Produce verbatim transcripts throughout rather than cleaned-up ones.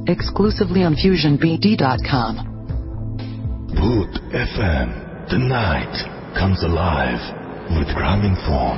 exclusively on fusion b d dot com. Bhoot F M. The night comes alive with Gramophone.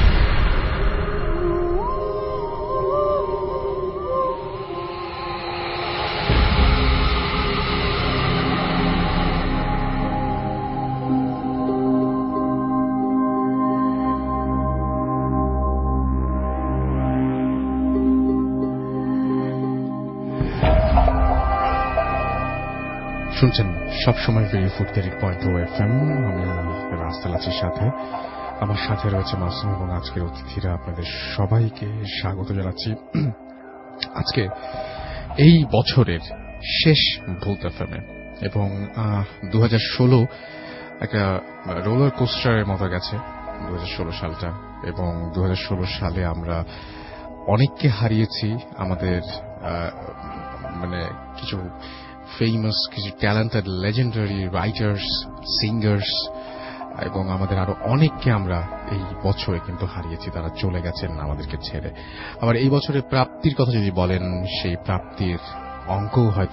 শুনছেন সবসময় radio ফুটকারি point O F M. আমি রাস্তাল আছি সাথে, আমার সাথে রয়েছে মাসুম এবং আজকের অতিথিরা। আপনাদের সবাইকে স্বাগত জানাচ্ছি আজকে এই বছরের শেষ ভূত এফ এম এ। এবং দু হাজার ষোলো একটা রোলার কোস্টারের মতো গেছে দু হাজার ষোলো সালটা। এবং দু হাজার ষোলো সালে আমরা অনেককে হারিয়েছি, আমাদের মানে কিছু ফেমাস, কিছু ট্যালেন্টেড লেজেন্ডারি রাইটার্স, সিঙ্গার্স এবং আমাদের আরো অনেককে আমরা এই বছরে কিন্তু হারিয়েছি। তারা চলে গেছেন আমাদেরকে ছেড়ে। আবার এই বছরের প্রাপ্তির কথা যদি বলেন, সেই প্রাপ্তির অঙ্কও হয়তো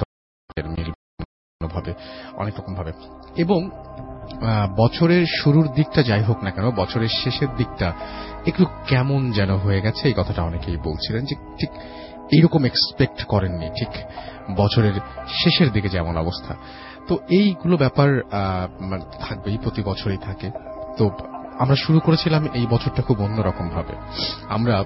মিলভাবে অনেক রকম ভাবে। এবং বছরের শুরুর দিকটা যাই হোক না কেন, বছরের শেষের দিকটা একটু কেমন যেন হয়ে গেছে, এই কথাটা অনেকেই বলছিলেন যে ঠিক এইরকম এক্সপেক্ট করেননি, ঠিক বছরের শেষের দিকে যেমন অবস্থা। তো এইগুলো ব্যাপার থাকবেই, প্রতি বছরই থাকে। তো আমরা শুরু করেছিলাম এই বছরটা খুব অন্যরকম ভাবে। আমরা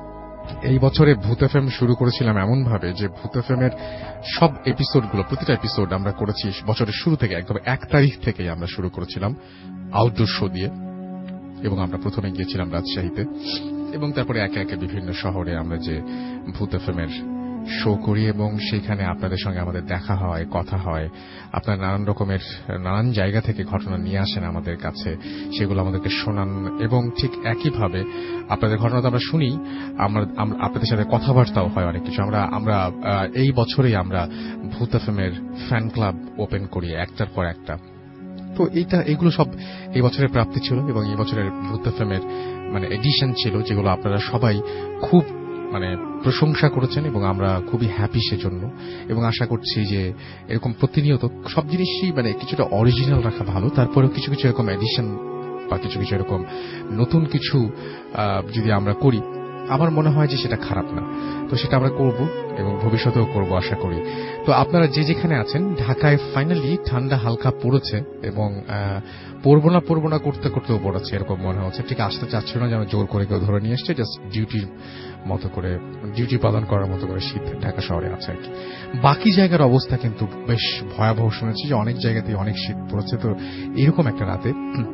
এই বছরে ভূত এফএম শুরু করেছিলাম এমন ভাবে যে ভূত এফএম এর সব এপিসোডগুলো, প্রতিটা এপিসোড আমরা করেছি বছরের শুরু থেকে, একদম এক তারিখ থেকেই আমরা শুরু করেছিলাম আউটডোর শো দিয়ে। এবং আমরা প্রথমে গিয়েছিলাম রাজশাহীতে, এবং তারপরে একে একে বিভিন্ন শহরে আমরা যে ভূত এফএম এর শো করি এবং সেখানে আপনাদের সঙ্গে আমাদের দেখা হয়, কথা হয়। আপনারা নানান রকমের নানান জায়গা থেকে ঘটনা নিয়ে আসেন আমাদের কাছে, সেগুলো আমাদেরকে শোনান। এবং ঠিক একইভাবে আপনাদের ঘটনা তো আমরা শুনি, আমরা আপনাদের সাথে কথাবার্তাও হয় অনেক কিছু। আমরা আমরা এই বছরেই আমরা ভূত এফএম এর ফ্যান ক্লাব ওপেন করি একটার পর একটা। তো এইটা এগুলো সব এই বছরের প্রাপ্তি ছিল এবং এই বছরের ভূত এফএম এর মানে এডিশন ছিল, যেগুলো আপনারা সবাই খুব মানে প্রশংসা করেছেন এবং আমরা খুবই হ্যাপি সেজন্য। এবং আশা করছি যে এরকম প্রতিনিয়ত সব জিনিসই মানে কিছুটা অরিজিনাল রাখা ভালো, তারপরেও কিছু কিছু এরকম এডিশন বা কিছু কিছু এরকম নতুন কিছু যদি আমরা করি, আমার মনে হয় যে সেটা খারাপ না। তো সেটা আমরা করব এবং ভবিষ্যতেও করব আশা করি। তো আপনারা যে যেখানে আছেন, ঢাকায় ফাইনালি ঠান্ডা হালকা পড়েছে এবং পড়বো না পড়বো না করতে করতেও পড়েছে এরকম মনে হচ্ছে। ঠিক আসতে চাচ্ছিল না, যেন জোর করে কেউ ধরে নিয়ে এসছে, জাস্ট ডিউটির মতো করে, ডিউটি পালন করার মতো করে শীত ঢাকা শহরে আছে আর কি। বাকি জায়গার অবস্থা কিন্তু বেশ ভয়াবহ। শুনেছি যে অনেক জায়গাতেই অনেক শীত পড়েছে। তো এরকম একটা রাতে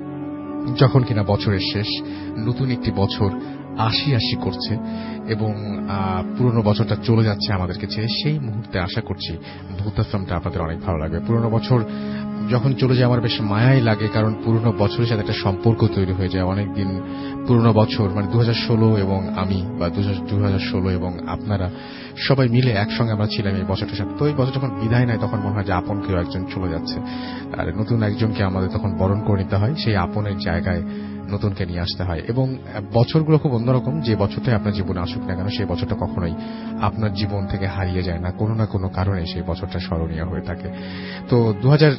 যখন কিনা বছরের শেষ, নতুন একটি বছর আশি আশি করছে এবং পুরনো বছরটা চলে যাচ্ছে আমাদেরকে ছেড়ে, সেই মুহূর্তে আশা করছি ভূত এফএমটা আপনাদের অনেক ভালো লাগবে। পুরনো বছর যখন চলে যায় আমার বেশ মায়াই লাগে, কারণ পুরনো বছরের সাথে একটা সম্পর্ক তৈরি হয়ে যায় অনেকদিন। পুরনো বছর মানে দু হাজার ষোলো এবং আমি বা দু হাজার ষোলো এবং আপনারা সবাই মিলে একসঙ্গে আমরা ছিলাম এই বছরটার সাথে। তো এই বছর যখন বিদায় নেয় তখন মনে হয় যে আপন কেউ একজন চলে যাচ্ছে, আর নতুন একজনকে আমাদের তখন বরণ করে নিতে হয়, সেই আপনের জায়গায় নতুনকে নিয়ে আসতে হয়। এবং বছরগুলো খুব অন্যরকম, যে বছরটাই আপনার জীবনে আসুক না কেন সেই বছরটা কখনোই আপনার জীবন থেকে হারিয়ে যায় না, কোনো না কোনো কারণে সেই বছরটা স্মরণীয় হয়ে থাকে। তো দু হাজার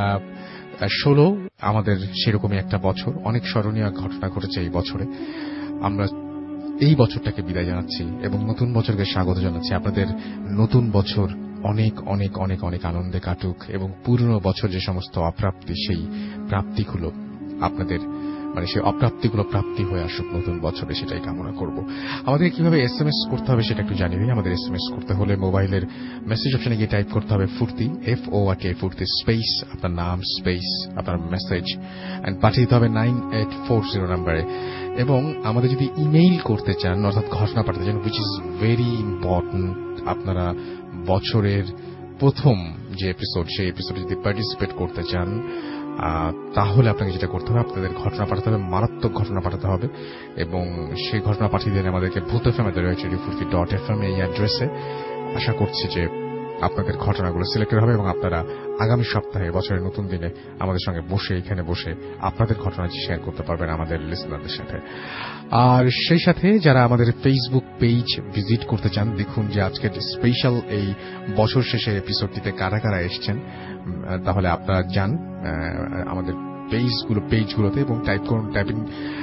ষোলো আমাদের সেরকমই একটা বছর, অনেক স্মরণীয় ঘটনা ঘটেছে এই বছরে। আমরা এই বছরটাকে বিদায় জানাচ্ছি এবং নতুন বছরকে স্বাগত জানাচ্ছি। আপনাদের নতুন বছর অনেক অনেক অনেক অনেক আনন্দে কাটুক এবং পুরনো বছর যে সমস্ত অপ্রাপ্তি, সেই প্রাপ্তিগুলো আপনাদের মানে সেই অপ্রাপ্তিগুলো প্রাপ্তি হয়ে আসুক নতুন বছরে, সেটাই কামনা করব। আমাদের কিভাবে এসএমএস করতে হবে সেটা একটু জানিয়ে দিই। আমাদের এসএমএস করতে হলে মোবাইলের মেসেজ অপশনে গিয়ে টাইপ করতে হবে ফুর্তি, এফ ও আর টি ফুর্তি স্পেস আপনার নাম স্পেস আপনার মেসেজ, এন্ড পাঠিয়ে দিতে হবে নাইন এইট ফোর জিরো নাম্বারে। এবং আমাদের যদি ইমেইল করতে চান, অর্থাৎ ঘটনা পাঠাতে চান, উইচ ইজ ভেরি ইম্পর্টেন্ট, আপনারা বছরের প্রথম যে এপিসোড, সেই এপিসোডে যদি পার্টিসিপেট করতে চান, তাহলে আপনাকে যেটা করতে হবে, আপনাদের ঘটনা পাঠাতে হবে, মারাত্মক ঘটনা পাঠাতে হবে। এবং সেই ঘটনা পাঠিয়ে দিন আমাদেরকে Bhoot FM at the rate radio Foorti dot F M এই অ্যাড্রেসে। আশা করছি যে আপনাদের ঘটনাগুলো সিলেক্টেড হবে এবং আপনারা আগামী সপ্তাহে বছরের নতুন দিনে আমাদের সঙ্গে বসে এখানে বসে আপনাদের ঘটনাটি শেয়ার করতে পারবেন আমাদের লিসনারদের সাথে। আর সেই সাথে যারা আমাদের ফেসবুক পেজ ভিজিট করতে চান, দেখুন যে আজকের স্পেশাল এই বছর শেষের এপিসোডটিতে কারা কারা এসছেন, তাহলে আপনারা যান আমাদের পেজগুলো পেজগুলোতে এবং টাইপ করুন typing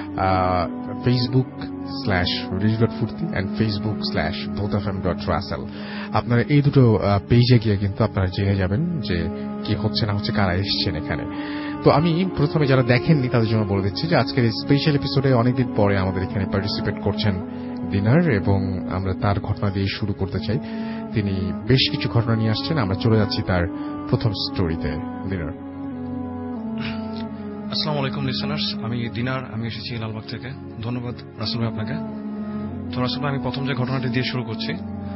Facebook slash radio dot Foorti and Facebook slash Bhoot FM dot Russell. আপনারা এই দুটো পেজে গিয়ে কিন্তু আপনারা জেনে যাবেন যে কি হচ্ছে না হচ্ছে, কারা এসছেন এখানে। তো আমি প্রথমে যারা দেখেননি তাদের জন্য বলে দিচ্ছি যে আজকের এই স্পেশাল এপিসোডে অনেকদিন পরে আমাদের এখানে পার্টিসিপেট করছেন দিনার, এবং আমরা তার ঘটনা দিয়ে শুরু করতে চাই। তিনি বেশ কিছু ঘটনা নিয়ে আসছেন, আমরা চলে যাচ্ছি তার প্রথম স্টোরিতে। দিনার। আসসালামু আলাইকুম লিসনার্স, আমি দিনার, আমি এসেছি লালবাগ থেকে। ধন্যবাদ রাসেল ভাই আপনাকে। তো রাসেল ভাই, আমি প্রথম যে ঘটনাটি দিয়ে শুরু করছি,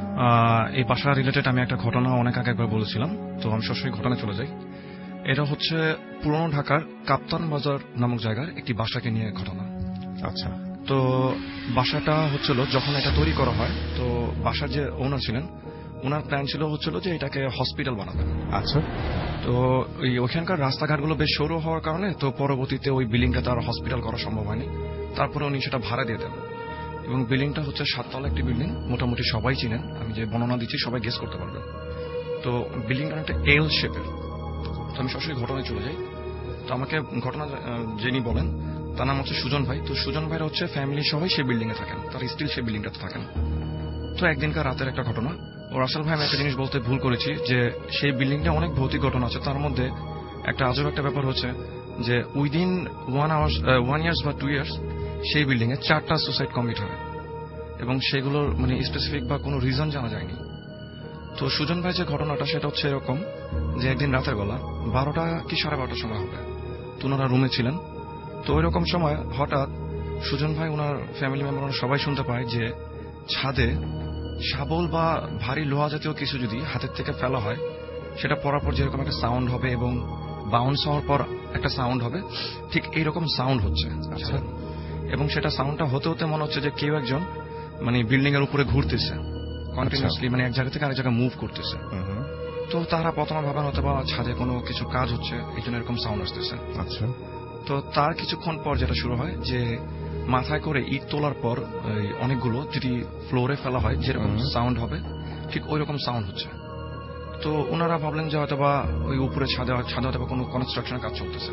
এই বাসা রিলেটেড আমি একটা ঘটনা অনেক আগে একবার বলেছিলাম, তো আমি সরাসরি ঘটনা চলে যাই। এটা হচ্ছে পুরনো ঢাকার কাপ্তান বাজার নামক জায়গার একটি বাসাকে নিয়ে ঘটনা। আচ্ছা। তো বাসাটা হচ্ছিল যখন এটা তৈরি করা হয়, তো বাসার যে ওনার ছিলেন, ওনার প্ল্যান ছিল হচ্ছিল যে এটাকে হসপিটাল বানাবেন। আচ্ছা। তো ওই ওখানকার রাস্তাঘাটগুলো বেশ সরু হওয়ার কারণে তো পরবর্তীতে ওই বিল্ডিংটা তার হসপিটাল করা সম্ভব হয়নি। তারপরে উনি সেটা ভাড়া দিয়ে দেন, এবং বিল্ডিংটা হচ্ছে সাততলা একটি বিল্ডিং, মোটামুটি সবাই চিনেন, আমি যে বর্ণনা দিচ্ছি সবাই গেস করতে পারবেন। তো বিল্ডিংটা একটা এল শেপের। তো আমি সরাসরি ঘটনায় চলে যাই। তো আমাকে ঘটনা যিনি বলেন তার নাম হচ্ছে সুজন ভাই। তো সুজন ভাইরা হচ্ছে ফ্যামিলি সবাই সেই বিল্ডিং এ থাকেন, তারা স্টিল সেই বিল্ডিংটাতে থাকেন। তো একদিনকার রাতের একটা ঘটনা, ও রাসেল ভাই আমি একটা জিনিস বলতে ভুল করেছি যে সেই বিল্ডিংটা অনেক ভৌতিক ঘটনা আছে, তার মধ্যে একটা আজব একটা ব্যাপার হচ্ছে যে within one hours one years বা টু ইয়ার্স সেই বিল্ডিং এ চারটা সুসাইড কমিট হয়, এবং সেগুলোর মানে স্পেসিফিক বা কোনো রিজন জানা যায়নি। তো সুজন ভাই যে ঘটনাটা সেটা হচ্ছে এরকম যে একদিন রাতের বেলা বারোটা কি সাড়ে বারোটার সময় হবে, তো ওনারা রুমে ছিলেন। তো ওই রকম সময় হঠাৎ সুজন ভাই ওনার ফ্যামিলি মেম্বার সবাই শুনতে পায় যে ছাদে শাবল বা ভারী লোহা জাতীয় কিছু যদি হাতের থেকে ফেলা হয়, সেটা পড়ার পর যেরকম একটা সাউন্ড হবে এবং বাউন্স হওয়ার পর একটা সাউন্ড হবে, ঠিক এইরকম সাউন্ড হচ্ছে। আচ্ছা। এবং সেটা সাউন্ডটা হতে হতে মনে হচ্ছে যে কেউ একজন মানে বিল্ডিং এর উপরে ঘুরতেছে কন্টিনিউসলি, মানে এক জায়গা থেকে আরেক জায়গায় মুভ করতেছে। তো তারা প্রথমে ভাবেন হয়তো বা ছাদে কোনো কিছু কাজ হচ্ছে, এই জন্য এরকম সাউন্ড আসতেছে। আচ্ছা। তো তার কিছুক্ষণ পর যেটা শুরু হয় যে মাথায় করে ইট তোলার পর অনেকগুলো যদি ফ্লোরে ফেলা হয় যেরকম সাউন্ড হবে, ঠিক ওই রকম সাউন্ড হচ্ছে। তো ওনারা ভাবলেন যে হয়তো বা ওই উপরে ছাদে ছাদে হয়তো বা কোনো কনস্ট্রাকশনের কাজ চলতেছে।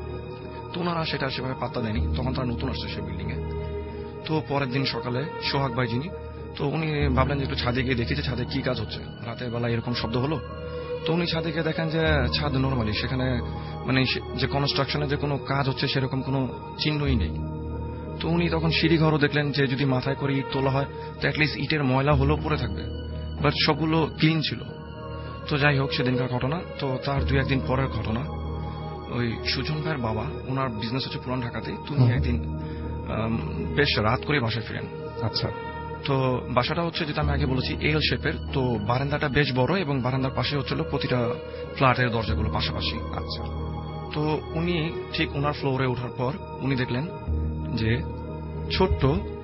তো ওনারা সেটা সেভাবে পাত্তা দেয়নি, তখন তারা নতুন আসছে সেই বিল্ডিং এ। তো পরের দিন সকালে সোহাগ ভাই যিনি, তো উনি ভাবলেন যে একটু ছাদে গিয়ে দেখি যে ছাদে কি কাজ হচ্ছে, রাতের বেলা এরকম শব্দ হলো। তো উনি ছাদে গিয়ে দেখেন যে ছাদ নর্মালি, সেখানে মানে যে কনস্ট্রাকশনে যে কোনো কাজ হচ্ছে সেরকম কোনো চিহ্নই নেই। তো উনি তখন সিঁড়ি ঘরও দেখলেন যে যদি মাথায় করে ইট তোলা হয় তো অ্যাটলিস্ট ইটের ময়লা হলেও পড়ে থাকবে, বাট সবগুলো ক্লিন ছিল। তো যাই হোক, সেদিনকার ঘটনা। তো তার দুই একদিন পরের ঘটনা, ওই সুজন ভাইয়ের বাবা, ওনার বিজনেস হচ্ছে পুরান ঢাকাতে, তো উনি একদিন বেশ রাত করে বাসায় ফিরেন। আচ্ছা। তো বাসাটা হচ্ছে যেটা আমি আগে বলেছি এল শেপের, তো বারান্দাটা বেশ বড় এবং বারান্দার পাশে হচ্ছিল প্রতিটা ফ্ল্যাটের দরজাগুলো পাশাপাশি। আচ্ছা। তো উনি ঠিক ওনার ফ্লোরে ওঠার পর উনি দেখলেন যে ছোট্ট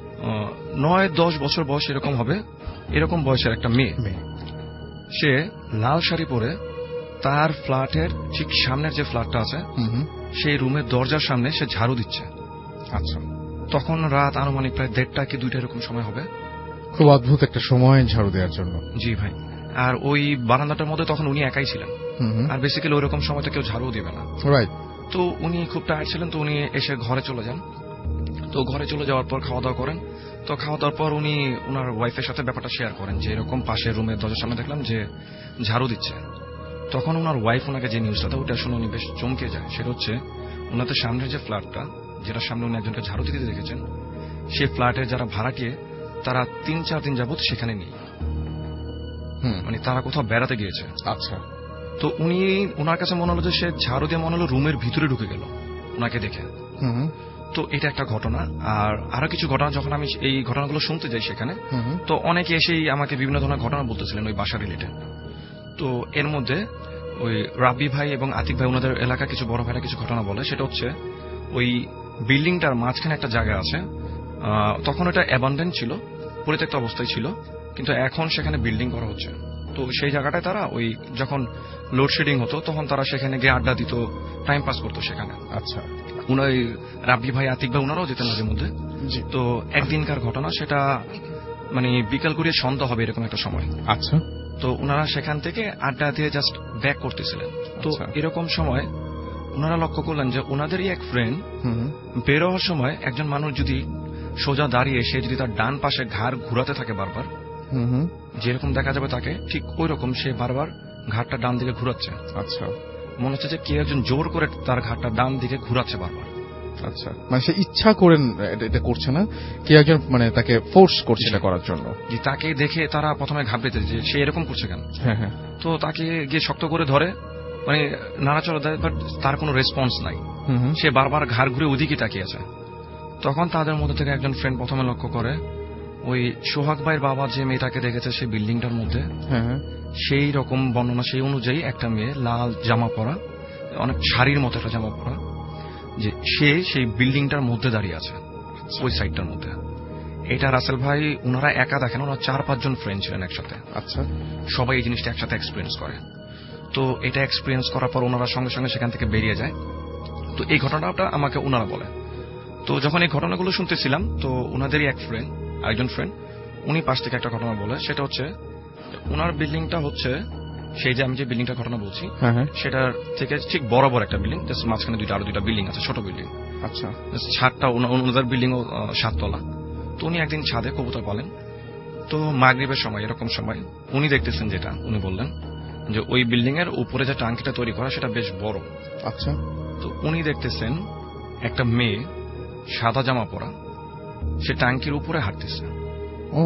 নয় দশ বছর বয়স এরকম হবে, এরকম বয়সের একটা মেয়ে, সে লাল শাড়ি পরে তার ফ্ল্যাটের ঠিক সামনের যে ফ্ল্যাটটা আছে সেই রুমের দরজার সামনে সে ঝাড়ু দিচ্ছে। আচ্ছা। তখন রাত আনুমানিক প্রায় দেড়টা কি দুইটা এরকম সময় হবে। খুব অদ্ভুত একটা সময় ঝাড়ু দেওয়ার জন্য। জি ভাই। আর ওই বারান্দাটার মধ্যে তখন উনি একাই ছিলেন, আর বেসিক্যালি ওই রকম সময় তো কেউ ঝাড়ুও দিবে না। রাইট। তো উনি খুব টায়ার্ড ছিলেন, তো উনি এসে ঘরে চলে যান। তো ঘরে চলে যাওয়ার পর খাওয়া দাওয়া করেন। তো খাওয়া দাওয়ার পর উনি ওনার ওয়াইফের সাথে ব্যাপারটা শেয়ার করেন যে এরকম পাশের রুমের দরজার সামনে দেখলাম যে ঝাড়ু দিচ্ছে। তখন ওনার ওয়াইফ ওনাকে যে নিউজটা ওটা শুনে উনি বেশ চমকে যায়। সেটা হচ্ছে ওনাদের সামনের যে ফ্ল্যাটটা, যেটার সামনে উনি একজনকে ঝাড়ু দিতে দেখেছেন, সেই ফ্ল্যাটের যারা ভাড়াটিয়ে তারা তিন চার দিন যাবত সেখানে নেই, মানে তারা কোথাও বেড়াতে গিয়েছে। আচ্ছা। তো উনি ওনার কাছে মনে হলো যে সে ঝাড়ু দিয়ে মনে হলো রুমের ভিতরে ঢুকে গেল ওনাকে দেখে। তো এটা একটা ঘটনা। আর আরো কিছু ঘটনা যখন আমি এই ঘটনাগুলো শুনতে যাই সেখানে, তো অনেকে এসেই আমাকে বিভিন্ন ধরনের ঘটনা বলতেছিলেন ওই বাসা রিলেটেড। তো এর মধ্যে ওই রাব্বি ভাই এবং আতিক ভাই ওনাদের এলাকা কিছু বড় ভাইরা কিছু ঘটনা বলে। সেটা হচ্ছে ওই বিল্ডিংটার মাঝখানে একটা জায়গা আছে, তখন এটা অ্যাবান্ডেন্ট ছিল, পরিত্যক্ত অবস্থায় ছিল, কিন্তু এখন সেখানে বিল্ডিং করা হচ্ছে। তো সেই জায়গাটায় তারা ওই যখন লোডশেডিং হতো তখন তারা সেখানে গিয়ে আড্ডা দিত, টাইম পাস করতো সেখানে। আচ্ছা, উনি রাব্বি ভাই, আতিক ভাই ওনারাও যেতেন মাঝে মধ্যে। তো একদিনকার ঘটনা, সেটা মানে বিকাল করে সন্ধ্যা হবে এরকম একটা সময়। আচ্ছা, তো ওনারা সেখান থেকে আড্ডা দিয়ে জাস্ট ব্যাক করতেছিলেন। তো এরকম সময় ওনারা লক্ষ্য করলেন যে ওনাদেরই এক ফ্রেন্ড বের হওয়ার সময় একজন মানুষ যদি সোজা দাঁড়িয়ে সে যদি তার ডান পাশে ঘাড় ঘুরাতে থাকে বারবার, যেরকম দেখা যাবে তাকে ঠিক ওই রকম সে বারবার ঘাটটা ডান দিকে ঘুরাচ্ছে। আচ্ছা, মনে হচ্ছে যে কে একজন জোর করে তার ঘাটটা ডান দিকে ঘুরাচ্ছে বারবার। আচ্ছা, মানে সে ইচ্ছা করে এটা করছে না, কে একজন মানে তাকে ফোর্স করছে এটা করার জন্য। তাকে দেখে তারা প্রথমে ঘাবড়েছে যে সে এরকম করছে কেন। হ্যাঁ হ্যাঁ। তো তাকে গিয়ে শক্ত করে ধরে, মানে নাড়াচড়া দেয়, বাট তার কোনো রেসপন্স নাই। সে বারবার ঘাড় ঘুরে ওদিকে তাকিয়ে আছে। তখন তাদের মধ্যে থেকে একজন ফ্রেন্ড প্রথমে লক্ষ্য করে ওই সোহাগ ভাইয়ের বাবা যে মেয়েটাকে দেখেছে সেই বিল্ডিংটার মধ্যে, সেই রকম বর্ণনা সেই অনুযায়ী একটা মেয়ে লাল জামা পরা, অনেক শাড়ির মতো একটা জামা পরা, যে সে সেই বিল্ডিংটার মধ্যে দাঁড়িয়ে আছে ওই সাইডটার মধ্যে। এটা রাসেল ভাই ওনারা একা দেখেন, ওনারা চার পাঁচজন ফ্রেন্ড ছিলেন একসাথে। আচ্ছা, সবাই এই জিনিসটা একসাথে এক্সপিরিয়েন্স করে। তো এটা এক্সপিরিয়েন্স করার পর ওনারা সঙ্গে সঙ্গে সেখান থেকে বেরিয়ে যায়। তো এই ঘটনাটা আমাকে ওনারা বলে। তো যখন এই ঘটনাগুলো শুনতেছিলাম, তো ওনাদেরই এক ফ্রেন্ড, আরেকজন ফ্রেন্ড, উনি পাশ থেকে একটা ঘটনা বলে। সেটা হচ্ছে ওনার বিল্ডিংটা হচ্ছে সেই যে আমি যে বিল্ডিংটার ঘটনা বলছি সেটার থেকে ঠিক বরাবর একটা বিল্ডিং, জাস্ট মাঝখানে দুইটা আরো দুইটা বিল্ডিং আছে, ছোট বিল্ডিং। আচ্ছা, ছাদটা ওনাদের বিল্ডিং ও সাততলা। তো উনি একদিন ছাদে কবুতর পালেন। তো মাগরিবের সময় এরকম সময় উনি দেখতেছেন, যেটা উনি বললেন যে ওই বিল্ডিং এর উপরে যে টাঙ্কিটা তৈরি করা সেটা বেশ বড়। আচ্ছা, তো উনি দেখতেছেন একটা মেয়ে সাদা জামা পরা, সে টাঙ্কির উপরে হাঁটতেছে। ও,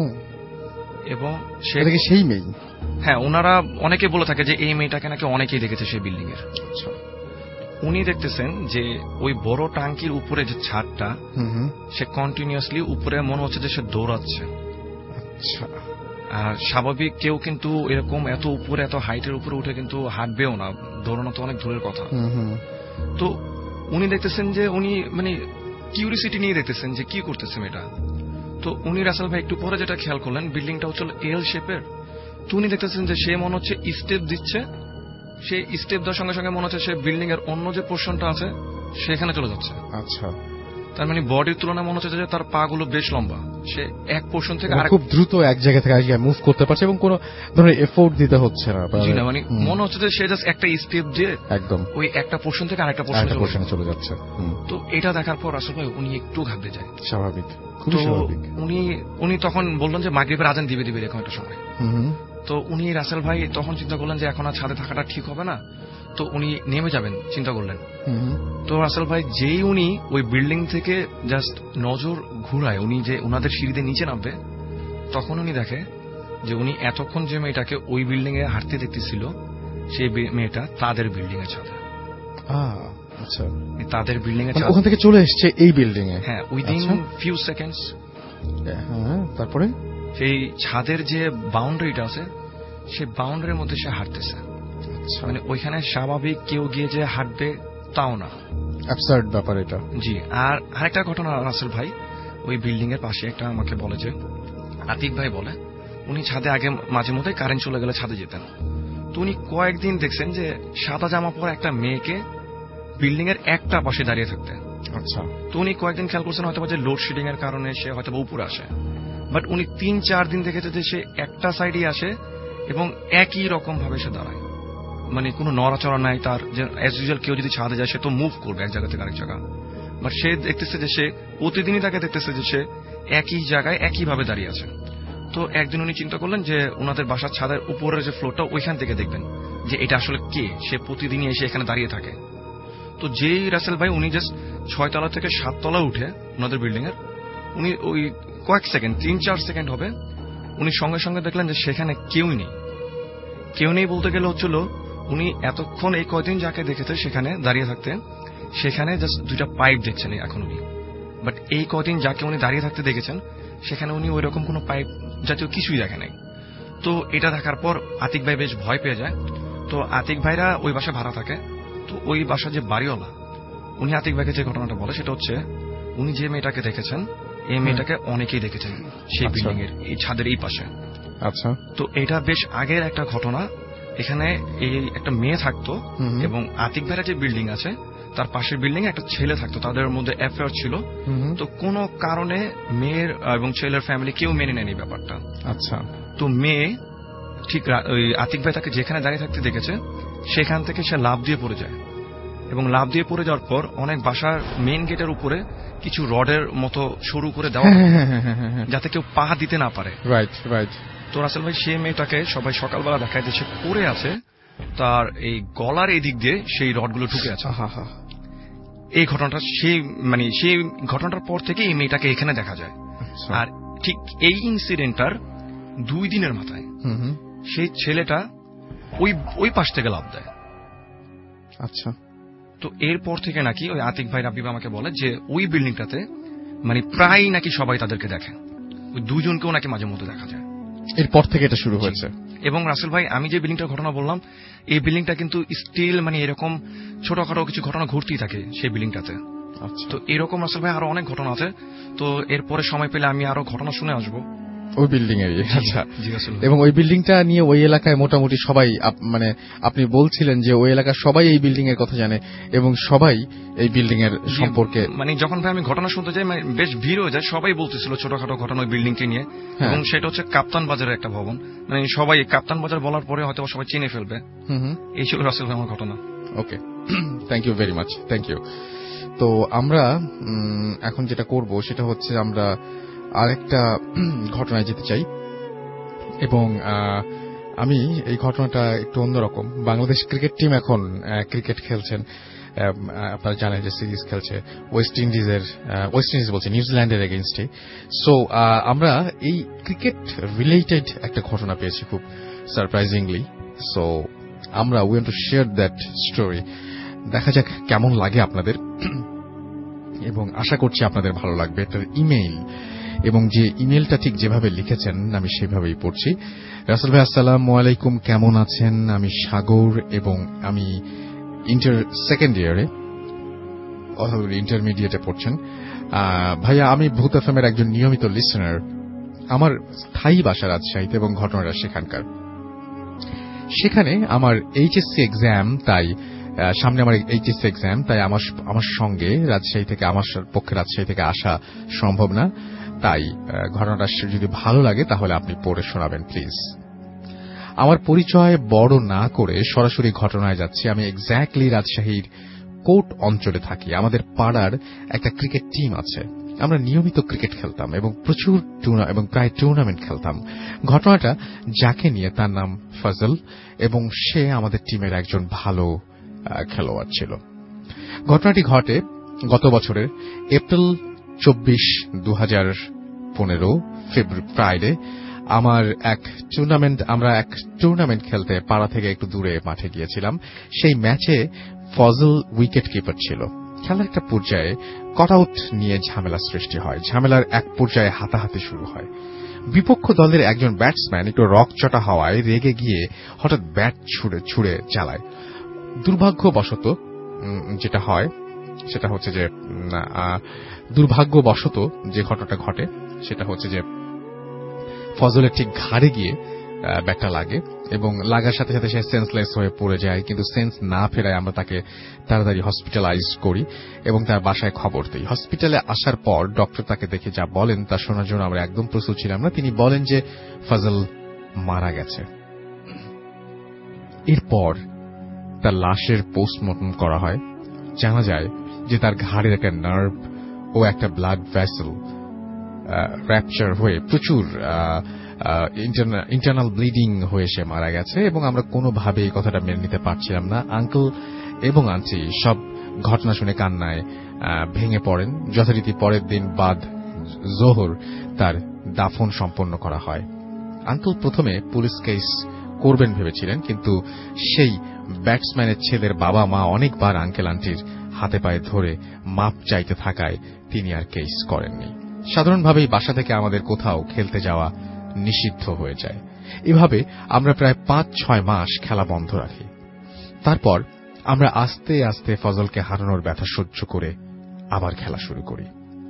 এবং সে সেই মেয়ে? হ্যাঁ, ওনারা অনেকে বলে থাকে যে এই মেয়েটাকে নাকি অনেকেই দেখেছে সেই বিল্ডিং এর। আচ্ছা, উনি দেখতেছেন যে ওই বড় টাঙ্কির উপরে যে ছাদটা, সে কন্টিনিউয়াসলি উপরে মনে হচ্ছে যে সে দৌড়াচ্ছে। আচ্ছা, আর স্বাভাবিক কেউ কিন্তু এরকম এত উপরে এত হাইটের উপরে উঠে কিন্তু হাঁটবেও না, দৌড়ানো তো অনেক দূরের কথা। তো উনি দেখতেছেন যে উনি মানে কিউরিসিটি নিয়ে দেখতেছেন যে কি করতেছে মেয়েটা। তো উনি রাসেল ভাই একটু পরে যেটা খেয়াল করলেন, বিল্ডিংটা হচ্ছে এল শেপের। তো উনি দেখতেছেন যে সে মনে হচ্ছে স্টেপ দিচ্ছে, সে স্টেপ দেওয়ার সঙ্গে সঙ্গে মনে হচ্ছে সে বিল্ডিং এর অন্য যে পোর্শনটা আছে সেখানে চলে যাচ্ছে। আচ্ছা, তার মানে বডির তুলনায় মনে হচ্ছে যে তার পা গুলো বেশ লম্বা, সে এক পোর্শন থেকে আরেক খুব দ্রুত এক জায়গা থেকে আরেক জায়গায় মুভ করতে পারছে এবং কোনো ধরনের এফোর্ট দিতে হচ্ছে না। মানে মনে হচ্ছে যে সে জাস্ট একটা স্টেপ দিয়ে একদম ওই একটা পোর্শন থেকে আরেকটা পোর্শনে চলে যাচ্ছে। তো এটা দেখার পর আসলে উনি একটু ঘাবড়ে যায়। স্বাভাবিক, তো উনি উনি তখন বললেন যে মাগরিবের আজান দিবে দিবে এরকম একটা সময়। তো উনি রাসেল ভাই তখন চিন্তা করলেন যে এখন আর ছাদে থাকাটা ঠিক হবে না, তো উনি নেমে যাবেন চিন্তা করলেন। তো রাসেল ভাই যেই উনি ওই বিল্ডিং থেকে জাস্ট নজর ঘুরায়, উনি যে ওনাদের সিঁড়িতে নিচে নামবে, তখন উনি দেখে যে উনি এতক্ষণ যে মেয়েটাকে ওই বিল্ডিং এ হাঁটতে দেখতেছিল সেই মেয়েটা তাদের বিল্ডিং এর ছাদে। আচ্ছা, তাদের বিল্ডিং এর ওখান থেকে চলে এসছে এই বিল্ডিং এ। হ্যাঁ, উইদিন ফিউ সেকেন্ডস। হ্যাঁ, তারপরে সেই ছাদের যে বাউন্ডারিটা আছে সেই বাউন্ডারির মধ্যে সে হাঁটতেছে। মানে ওইখানে স্বাভাবিক কেউ গিয়ে যে হাঁটবে তাও না, অ্যাবসার্ড ব্যাপার এটা। জি। আর আরেকটা ঘটনা রাসেল ভাই ওই বিল্ডিং এর পাশে একটা আমাকে বলে যে আতিক ভাই বলে উনি ছাদে আগে মাঝে মধ্যে কারেন্ট চলে গেলে ছাদে যেতেন। তো উনি কয়েকদিন দেখছেন যে সাদা জামা পরা একটা মেয়েকে বিল্ডিং এর একটা পাশে দাঁড়িয়ে থাকতে। আচ্ছা, তো উনি কয়েকদিন খেয়াল করছেন হয়তো যে লোডশেডিং এর কারণে সে হয়তো উপরে আসে, বাট উনি তিন চার দিন দেখেছে যে সে একটা সাইডে আসে এবং একই রকম ভাবে সে দাঁড়ায়, মানে কোনো নড়াচড়া নাই তার। যে অ্যাজ ইউজুয়াল কেউ যদি ছাদে যায় সে তো মুভ করবে এক জায়গা থেকে আরেক জায়গা, বাট সে দেখতেছে যে সে প্রতিদিনই তাকে দেখতেছে যে সে একই জায়গায় একই ভাবে দাঁড়িয়ে আছে। তো একদিন উনি চিন্তা করলেন যে ওনাদের বাসার ছাদের উপরের যে ফ্লোরটা ওইখান থেকে দেখবেন যে এটা আসলে কে, সে প্রতিদিনই এসে এখানে দাঁড়িয়ে থাকে। তো যেই রাসেল ভাই উনি জাস্ট ছয় তলা থেকে সাত তলা উঠে ওনাদের বিল্ডিং এর, উনি ওই কয়েক সেকেন্ড তিন চার সেকেন্ড হবে উনি সঙ্গে সঙ্গে দেখলেন যে সেখানে কেউই নেই। কেউ নেই বলতে গেলে হচ্ছিল উনি এতক্ষণ এই কয়দিন যাকে দেখেছে সেখানে দাঁড়িয়ে থাকতে, সেখানে জাস্ট দুইটা পাইপ দেখছেন এখন উনি, বাট এই কয়দিন যাকে উনি দাঁড়িয়ে থাকতে দেখেছেন সেখানে উনি ওই রকম কোনো পাইপ জাতীয় কিছুই দেখে নাই। তো এটা দেখার পর আতিক ভাই বেশ ভয় পেয়ে যায়। তো আতিক ভাইরা ওই বাসা ভাড়া থাকে। তো ওই বাসা যে বাড়িওয়ালা উনি আতিক ভাইকে যে ঘটনাটা বলে সেটা হচ্ছে উনি যে মেয়েটাকে দেখেছেন এই মেয়েটাকে অনেকেই দেখেছেন সেই বিল্ডিং এর এই ছাদের এই পাশে। আচ্ছা, তো এটা বেশ আগের একটা ঘটনা। এখানে এই একটা মেয়ে থাকতো এবং আতিক ভাইয়ের যে বিল্ডিং আছে তার পাশের বিল্ডিং এ একটা ছেলে থাকতো, তাদের মধ্যে অ্যাফেয়ার ছিল। তো কোনো কারণে মেয়ের এবং ছেলের ফ্যামিলি কেউ মেনে নেয়নি ব্যাপারটা। আচ্ছা, তো মেয়ে ঠিক ওই আতিক ভাই তাকে যেখানে দাঁড়িয়ে থাকতে দেখেছে সেখান থেকে সে লাফ দিয়ে পড়ে যায়, এবং লাফ দিয়ে পড়ে যাওয়ার পর অনেক বাসার মেইন গেটের উপরে কিছু রডের মতো সরু করে দেওয়া যাতে কেউ পা দিতে না পারে। Right right. তো রাসেল ভাই সেই মেয়েটাকে সবাই সকালবেলা দেখায় যে সে পড়ে আছে, তার এই গলার এই দিক দিয়ে সেই রডগুলো ঢুকে আছে। এই ঘটনাটা সেই মানে সেই ঘটনাটার পর থেকে এই মেয়েটাকে এখানে দেখা যায়। আর ঠিক এই ইনসিডেন্টটার দুই দিনের মাথায় সেই ছেলেটা ওই ওই পাশ থেকে লাফ দেয়। আচ্ছা, তো এরপর থেকে নাকি ওই আতিক ভাই রাব্বি আমাকে বলে যে ওই বিল্ডিংটাতে মানে প্রায় নাকি সবাই তাদেরকে দেখে, ওই দুজনকেও নাকি মাঝে মধ্যে দেখা যায়। এরপর থেকে এটা শুরু হয়েছে। এবং রাসেল ভাই আমি যে বিল্ডিংটার ঘটনা বললাম এই বিল্ডিংটা কিন্তু স্টিল মানে এরকম ছোটখাটো কিছু ঘটনা ঘটতেই থাকে সেই বিল্ডিংটাতে। তো এরকম রাসেল ভাই আরো অনেক ঘটনা আছে, তো এরপরে সময় পেলে আমি আরো ঘটনা শুনে আসবো ওই বিল্ডিং এর। আচ্ছা, এবং ওই বিল্ডিংটা নিয়ে ওই এলাকায় মোটামুটি সবাই মানে আপনি বলছিলেন যে ওই এলাকার সবাই এই বিল্ডিং এর কথা জানে এবং সবাই এই বিল্ডিং এর সম্পর্কে মানে যখন ভাই আমি ঘটনা শুনতে যাই মানে বেশ ভিড় হয়ে যায়, সবাই বলতেছিল ছোটখাটো ঘটনা ওই বিল্ডিংকে নিয়ে। এবং সেটা হচ্ছে কাপ্তান বাজারের একটা ভবন, মানে সবাই কাপ্তান বাজার বলার পরে হয়তো সবাই চিনে ফেলবে। এই ছিল রাসেল ভাই আমার ঘটনা। Okay, thank you very much, thank you. তো আমরা এখন যেটা করব সেটা হচ্ছে আমরা আরেকটা ঘটনায় যেতে চাই, এবং আমি এই ঘটনাটা একটু অন্যরকম। বাংলাদেশ ক্রিকেট টিম এখন ক্রিকেট খেলছেন, আপনারা জানেন যে সিরিজ খেলছে ওয়েস্ট ইন্ডিজের ওয়েস্ট ইন্ডিজ বলছে নিউজিল্যান্ডের এগেইনস্টে। সো আমরা এই ক্রিকেট রিলেটেড একটা ঘটনা পেয়েছি খুব সারপ্রাইজিংলি। সো আমরা we want to share that story. দেখা যাক কেমন লাগে আপনাদের, এবং আশা করছি আপনাদের ভালো লাগবে। এটার ইমেইল এবং যে ইমেলটা ঠিক যেভাবে লিখেছেন আমি সেভাবেই পড়ছি। রাসেল ভাই আসসালামু আলাইকুম, কেমন আছেন? আমি সাগর এবং আমি ইন্টার সেকেন্ড ইয়ারে অথবা ইন্টারমিডিয়েটে পড়ছেন। ভাইয়া আমি ভূত এফএম এর একজন নিয়মিত লিসেনার। আমার স্থায়ী বাসা রাজশাহীতে এবং ঘটনাটা সেখানকার। সেখানে আমার এইচএসসি এক্সাম, তাই সামনে আমার এইচএসসি এক্সাম, তাই আমার আমার সঙ্গে রাজশাহী থেকে আমার পক্ষে রাজশাহী থেকে আসা সম্ভব না। তাই ঘটনাটা যদি ভালো লাগে তাহলে আপনি পড়ে শোনাবেন প্লিজ। আমার পরিচয় বড় না করে সরাসরি ঘটনায় যাচ্ছি। আমি এক্স্যাক্টলি রাজশাহীর কোট অঞ্চলে থাকি। আমাদের পাড়ার একটা ক্রিকেট টিম আছে। আমরা নিয়মিত ক্রিকেট খেলতাম এবং প্রচুর এবং প্রায় টুর্নামেন্ট খেলতাম। ঘটনাটা যাকে নিয়ে তার নাম ফজল, এবং সে আমাদের টিমের একজন ভালো খেলোয়াড় ছিল। ঘটনাটি ঘটে গত বছরের এপ্রিল চব্বিশ দু হাজার পনেরো ফ্রাইডে। আমার এক টুর্নামেন্ট আমরা এক টুর্নামেন্ট খেলতে পাড়া থেকে একটু দূরে মাঠে গিয়েছিলাম। সেই ম্যাচে ফজল উইকেট কিপার ছিল। খেলার একটা পর্যায়ে কটআউট নিয়ে ঝামেলা সৃষ্টি হয়। ঝামেলার এক পর্যায়ে হাতাহাতি শুরু হয়। বিপক্ষ দলের একজন ব্যাটসম্যান একটু রকচটা হওয়ায় রেগে গিয়ে হঠাৎ ব্যাট ছুড়ে ছুড়ে চালায়। দুর্ভাগ্যবশত যেটা হয় সেটা হচ্ছে যে দুর্ভাগ্যবশত যে ঘটনাটা ঘটে সেটা হচ্ছে যে ফজলের ঠিক ঘাড়ে গিয়ে ব্যাটটা লাগে এবং লাগার সাথে সাথে সে সেন্সলেস হয়ে পড়ে যায়। কিন্তু সেন্স না ফেরায় আমরা তাকে তাড়াতাড়ি হসপিটালাইজ করি এবং তার বাসায় খবর দিই। হসপিটালে আসার পর ডক্টর তাকে দেখে যা বলেন তা শোনার জন্য আমরা একদম প্রস্তুত ছিলাম না। তিনি বলেন যে ফজল মারা গেছে। এরপর তার লাশের পোস্টমর্টম করা হয়। জানা যায় যে তার ঘাড়ের একটা নার্ভ ও একটা ব্লাড ভেসেল র্যাপচার হয়ে প্রচুর ইন্টারনাল ব্লিডিং হয়ে সে মারা গেছে, এবং আমরা কোনোভাবে এই কথাটা মেনে নিতে পারছিলাম না। আঙ্কেল এবং আন্টি সব ঘটনা শুনে কান্নায় ভেঙে পড়েন। যথারীতি পরের দিন বাদ জোহর তার দাফন সম্পন্ন করা হয়। আঙ্কেল প্রথমে পুলিশ কেস করবেন ভেবেছিলেন, কিন্তু সেই ব্যাটসম্যানের ছেলের বাবা মা অনেকবার আঙ্কেল আন্টির হাতে পায়ে ধরে মাপ চাইতে থাকায় তিনি আর কেস করেননি। সাধারণভাবেই বাসা থেকে আমাদের কোথাও খেলতে যাওয়া নিষিদ্ধ হয়ে যায়। এভাবে আমরা প্রায় পাঁচ ছয় মাস খেলা বন্ধ রাখি। তারপর আমরা আস্তে আস্তে ফজলকে হারানোর ব্যথা সহ্য করে আবার খেলা শুরু করি।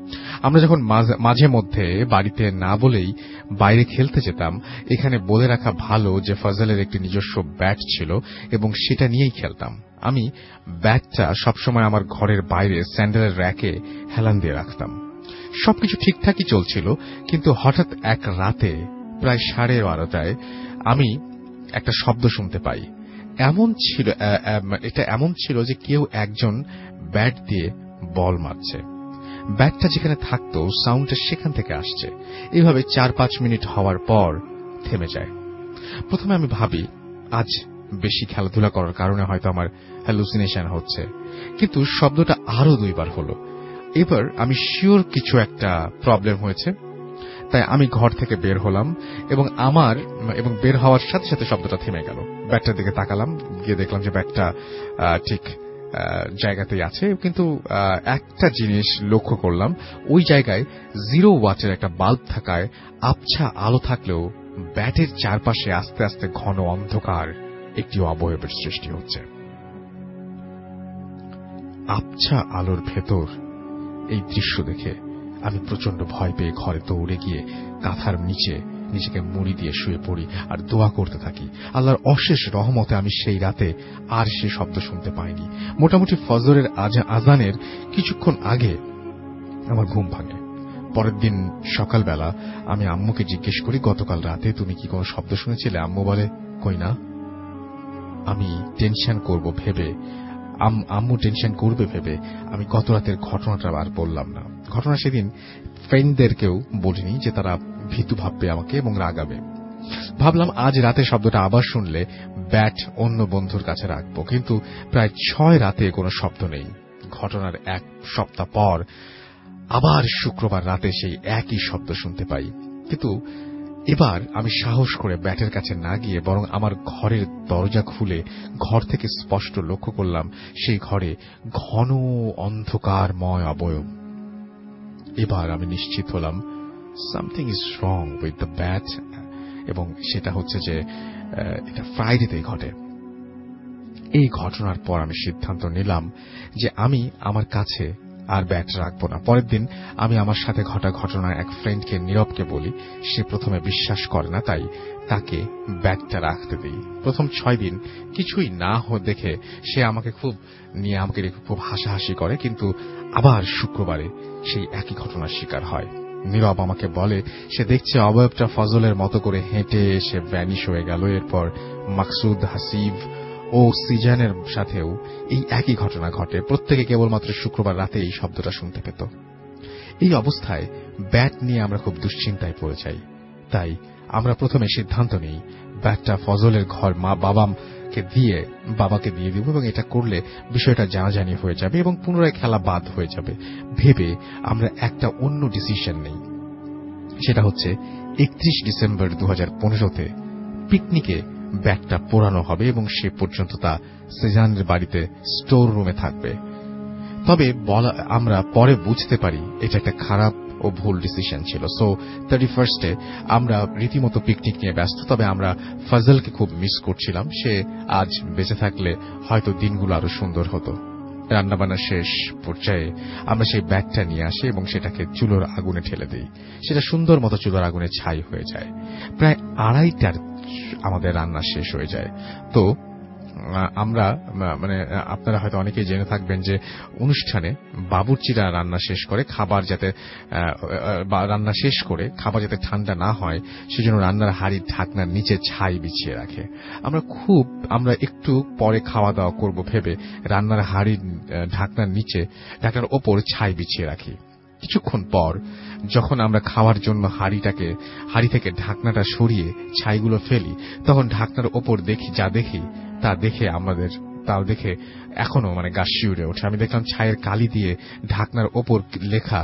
আমরা যখন মাঝে মধ্যে বাড়িতে না বলেই বাইরে খেলতে যেতাম, এখানে বলে রাখা ভালো যে ফজলের একটি নিজস্ব ব্যাট ছিল এবং সেটা নিয়েই খেলতাম। আমি ব্যাটটা সবসময় আমার ঘরের বাইরে স্যান্ডেলের র্যাকে হেলান দিয়ে রাখতাম। সবকিছু ঠিকঠাকই চলছিল, কিন্তু হঠাৎ এক রাতে প্রায় সাড়ে বারোটায় আমি একটা শব্দ শুনতে পাই। এমন ছিল এটা এমন ছিল যে কেউ একজন ব্যাট দিয়ে বল মারছে। ব্যাটটা যেখানে থাকতো সাউন্ডটা সেখান থেকে আসছে। এইভাবে চার পাঁচ মিনিট হওয়ার পর থেমে যায়। প্রথমে আমি ভাবি আজ বেশি খেলাধুলা করার কারণে হয়তো আমার হ্যালুসিনেশন হচ্ছে, কিন্তু শব্দটা আরো দুইবার হলো। এবার আমি শিওর কিছু একটা প্রবলেম হয়েছে, তাই আমি ঘর থেকে বের হলাম এবং আমার এবং বের হওয়ার সাথে সাথে শব্দটা থেমে গেল। ব্যাটটার দিকে তাকালাম, গিয়ে দেখলাম যে ব্যাটটা ঠিক জায়গাতেই আছে, কিন্তু একটা জিনিস লক্ষ্য করলাম, ওই জায়গায় জিরো ওয়াটের একটা বাল্ব থাকায় আবছা আলো থাকলেও ব্যাটের চারপাশে আস্তে আস্তে ঘন অন্ধকার একটি অবয়বের সৃষ্টি হচ্ছে। আবছা আলোর ভেতর এই দৃশ্য দেখে আমি প্রচন্ড ভয় পেয়ে ঘরে দৌড়ে গিয়ে কাঁথার নিচে নিজেকে মুড়ি দিয়ে শুয়ে পড়ি আর দোয়া করতে থাকি। আল্লাহর অশেষ রহমতে আমি সেই রাতে আর সে শব্দ শুনতে পাইনি। মোটামুটি ফজরের আজানের কিছুক্ষণ আগে আমার ঘুম ভাঙে। পরের দিন সকালবেলা আমি আম্মুকে জিজ্ঞেস করি, গতকাল রাতে তুমি কি কোনো শব্দ শুনেছিলে? আম্মু বলে, কই না। আমি টেনশন করব ভেবে আম্মু টেনশন করবে ভেবে আমি গত রাতের ঘটনাটা আর বললাম না। ঘটনা সেদিন ফ্রেন্ডদেরকেও বলিনি যে তারা ভীতু ভাববে আমাকে এবং রাগাবে। ভাবলাম আজ রাতে শব্দটা আবার শুনলে ব্যাট অন্য বন্ধুর কাছে রাখবো, কিন্তু প্রায় ছয় রাতে কোনো শব্দ নেই। ঘটনার এক সপ্তাহ পর আবার শুক্রবার রাতে সেই একই শব্দ শুনতে পাই, কিন্তু এবার আমি সাহস করে ব্যাটের কাছে না গিয়ে বরং আমার ঘরের দরজা খুলে ঘর থেকে স্পষ্ট লক্ষ্য করলাম সেই ঘরে ঘন অন্ধকারময় অবয়ব। এবার আমি নিশ্চিত হলাম something is wrong with the bat, এবং সেটা হচ্ছে যে এটা ফ্রাইডেতেই ঘটে। এই ঘটনার পর আমি সিদ্ধান্ত নিলাম যে আমি আমার কাছে আর ব্যাট রাখবো না। পরের দিন আমি আমার সাথে ঘটা ঘটনা এক ফ্রেন্ডকে নীরবকে বলি। সে প্রথমে বিশ্বাস করে না, তাই তাকে ব্যাটটা রাখতে দিই। প্রথম ছয় দিন কিছুই না দেখে সে আমাকে খুব নিয়ে আমাকে খুব হাসাহাসি করে, কিন্তু আবার শুক্রবারে সেই একই ঘটনার শিকার হয়। নীরব আমাকে বলে সে দেখছে অবয়বটা ফজলের মতো করে হেঁটে এসে ভ্যানিশ হয়ে গেল। এরপর মাকসুদ, হাসিব ও সিজানের সাথেও এই একই ঘটনা ঘটে। প্রত্যেকে কেবলমাত্র শুক্রবার রাতে এই শব্দটা শুনতে পেত। এই অবস্থায় ব্যাট নিয়ে আমরা খুব দুশ্চিন্তায় পড়ে যাই। তাই আমরা প্রথমে সিদ্ধান্ত নিই ব্যাটটা ফজলের ঘর মা বাবাকে দিয়ে বাবাকে দিয়ে দিব, এবং এটা করলে বিষয়টা জানাজানি হয়ে যাবে এবং পুনরায় খেলা বাদ হয়ে যাবে। ভেবে আমরা একটা অন্য ডিসিশন নেই, সেটা হচ্ছে একত্রিশ ডিসেম্বর দু হাজার পনেরোতে পিকনিকে ব্যাগটা পোড়ানো হবে এবং সে পর্যন্ত তা সেজানের বাড়িতে স্টোর রুমে থাকবে। তবে আমরা পরে বুঝতে পারি এটা একটা খারাপ ও ভুল ডিসিশন ছিল। সো থার্টি ফার্স্টে আমরা রীতিমতো পিকনিক নিয়ে ব্যস্ত। তবে আমরা ফজলকে খুব মিস করছিলাম। সে আজ বেঁচে থাকলে হয়তো দিনগুলো আরো সুন্দর হতো। রান্নাবান্না শেষ পর্যায়ে আমরা সেই ব্যাগটা নিয়ে আসি এবং সেটাকে চুলোর আগুনে ঠেলে দিই। সেটা সুন্দর মতো চুলোর আগুনে ছাই হয়ে যায়। প্রায় আড়াইটার আমাদের রান্না শেষ হয়ে যায়। তো আমরা মানে আপনারা হয়তো অনেকেই জেনে থাকবেন যে অনুষ্ঠানে বাবুর্চিরা রান্না শেষ করে খাবার যাতে রান্না শেষ করে খাবার যাতে ঠান্ডা না হয় সেজন্য রান্নার হাঁড়ির ঢাকনার নিচে ছাই বিছিয়ে রাখে। আমরা খুব আমরা একটু পরে খাওয়া দাওয়া করব ভেবে রান্নার হাঁড়ির ঢাকনার নিচে ঢাকনার ওপর ছাই বিছিয়ে রাখি। কিছুক্ষণ পর যখন আমরা খাওয়ার জন্য হাঁড়িটাকে হাঁড়ি থেকে ঢাকনাটা সরিয়ে ছাইগুলো ফেলি, তখন ঢাকনার ওপর দেখি যা দেখি তা দেখে আমাদের তাও দেখে এখনো মানে গা শিউরে ওঠে। আমি দেখলাম ছাইয়ের কালি দিয়ে ঢাকনার ওপর লেখা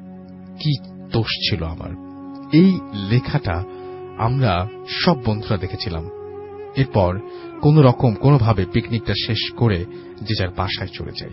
কি দোষ ছিল আমার। এই লেখাটা আমরা সব বন্ধুরা দেখেছিলাম। এরপর কোন রকম কোনোভাবে পিকনিকটা শেষ করে যে যার বাসায় চলে যাই।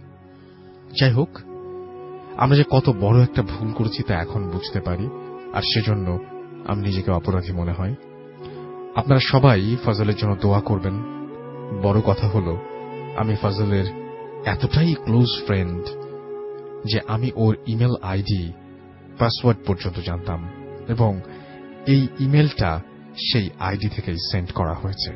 যাই হোক, আমরা যে কত বড় একটা ভুল করেছি তা এখন বুঝতে পারি, আর সেজন্য আমি নিজেকে অপরাধী মনে হয়। আপনারা সবাই ফজলের জন্য দোয়া করবেন। বড় কথা হলো আমি ফজলের এতটাই ক্লোজ ফ্রেন্ড যে আমি ওর ইমেল আইডি পাসওয়ার্ড পর্যন্ত জানতাম এবং এই ইমেলটা সেই আইডি থেকেই সেন্ড করা হয়েছে।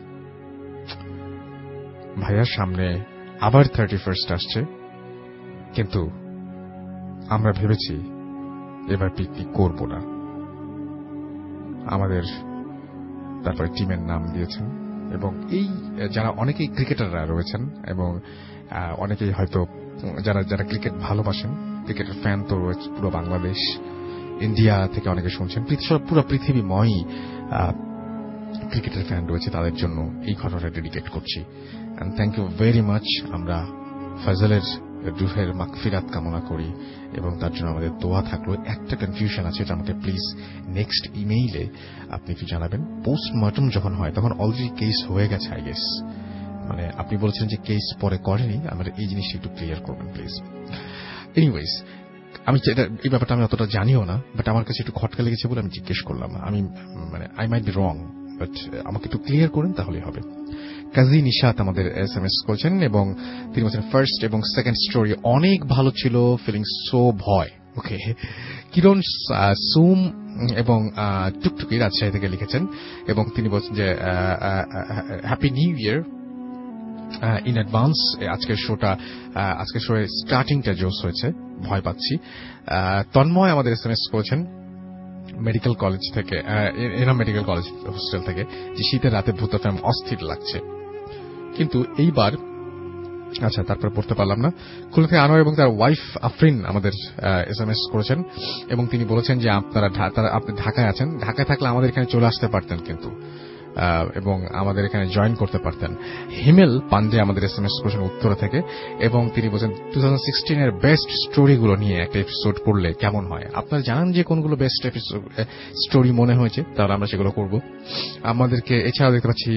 ভাইয়ার সামনে আবার থার্টি ফার্স্ট আসছে, কিন্তু আমরা ভেবেছি এবার পিকনিক করব না। আমাদের তারপরে টিমের নাম দিয়েছেন এবং এই যারা অনেকেই ক্রিকেটাররা রয়েছেন এবং অনেকেই হয়তো যারা যারা ক্রিকেট ভালোবাসেন, ক্রিকেটের ফ্যান তো রয়েছে পুরো বাংলাদেশ, ইন্ডিয়া থেকে অনেকে শুনছেন, পুরো পৃথিবীময়ই ক্রিকেটের ফ্যান রয়েছে, তাদের জন্য এই ঘটনাটা ডেডিকেট করছি। And thank you very much. আমরা ফজলের রুহের মাগফিরাত কামনা করি এবং তার জন্য আমাদের দোয়া থাকলো। একটা কনফিউশন আছে, এটা আমাকে প্লিজ নেক্সট ইমেইলে আপনি কি জানাবেন। পোস্টমর্টম যখন হয় তখন অলরেডি কেস হয়ে গেছে আই গেস, মানে আপনি বলছেন যে কেস পরে করেনি, আমরা এই জিনিসটা একটু ক্লিয়ার করবেন প্লিজ। এনিওয়েজ, আমি এই ব্যাপারটা আমি অতটা জানিও না, বাট আমার কাছে একটু খটকা লেগেছে বলে আমি জিজ্ঞেস করলাম। আমি মানে I might be wrong, but আমাকে একটু ক্লিয়ার করেন তাহলে হবে। কাজী নিশাত আমাদের এস এম এস করছেন এবং তিনি বলছেন ফার্স্ট এবং সেকেন্ড স্টোরি অনেক ভালো ছিল, ফিলিং সো ভয়। ওকে, কিরণ সুম এবং টুকটুকি রাজশাহী থেকে লিখেছেন এবং তিনি বলছেন যে happy new year in advance. আজকের শোটা আজকের শো স্টার্টিংটা জোস হয়েছে, ভয় পাচ্ছি। তন্ময় আমাদের এস এম এস করেছেন মেডিকেল কলেজ থেকে, এনাম মেডিকেল কলেজ হোস্টেল থেকে, যে শীতের রাতে ভূত এফএম অস্থির লাগছে, কিন্তু এইবার আচ্ছা তারপর পড়তে পারলাম না। খুলনা থেকে আনোয়ার এবং তার ওয়াইফ আফরিন আমাদের এস এম এস করেছেন এবং তিনি বলেছেন যে আপনারা আপনি ঢাকায় আছেন, ঢাকায় থাকলে আমাদের এখানে চলে আসতে পারতেন কিন্তু এবং আমাদের এখানে জয়েন করতে পারতেন। হিমেল পান্ডে আমাদের এস এম এস করেছেন উত্তরা থেকে এবং তিনি বলছেন টু থাউজেন্ড সিক্সটিন এর বেস্ট স্টোরিগুলো নিয়ে একটা এপিসোড করলে কেমন হয়। আপনারা জানান যে কোনগুলো বেস্ট এপিসোড স্টোরি মনে হয়েছে, তাহলে আমরা সেগুলো করব। আমাদেরকে এছাড়াও দেখতে পাচ্ছি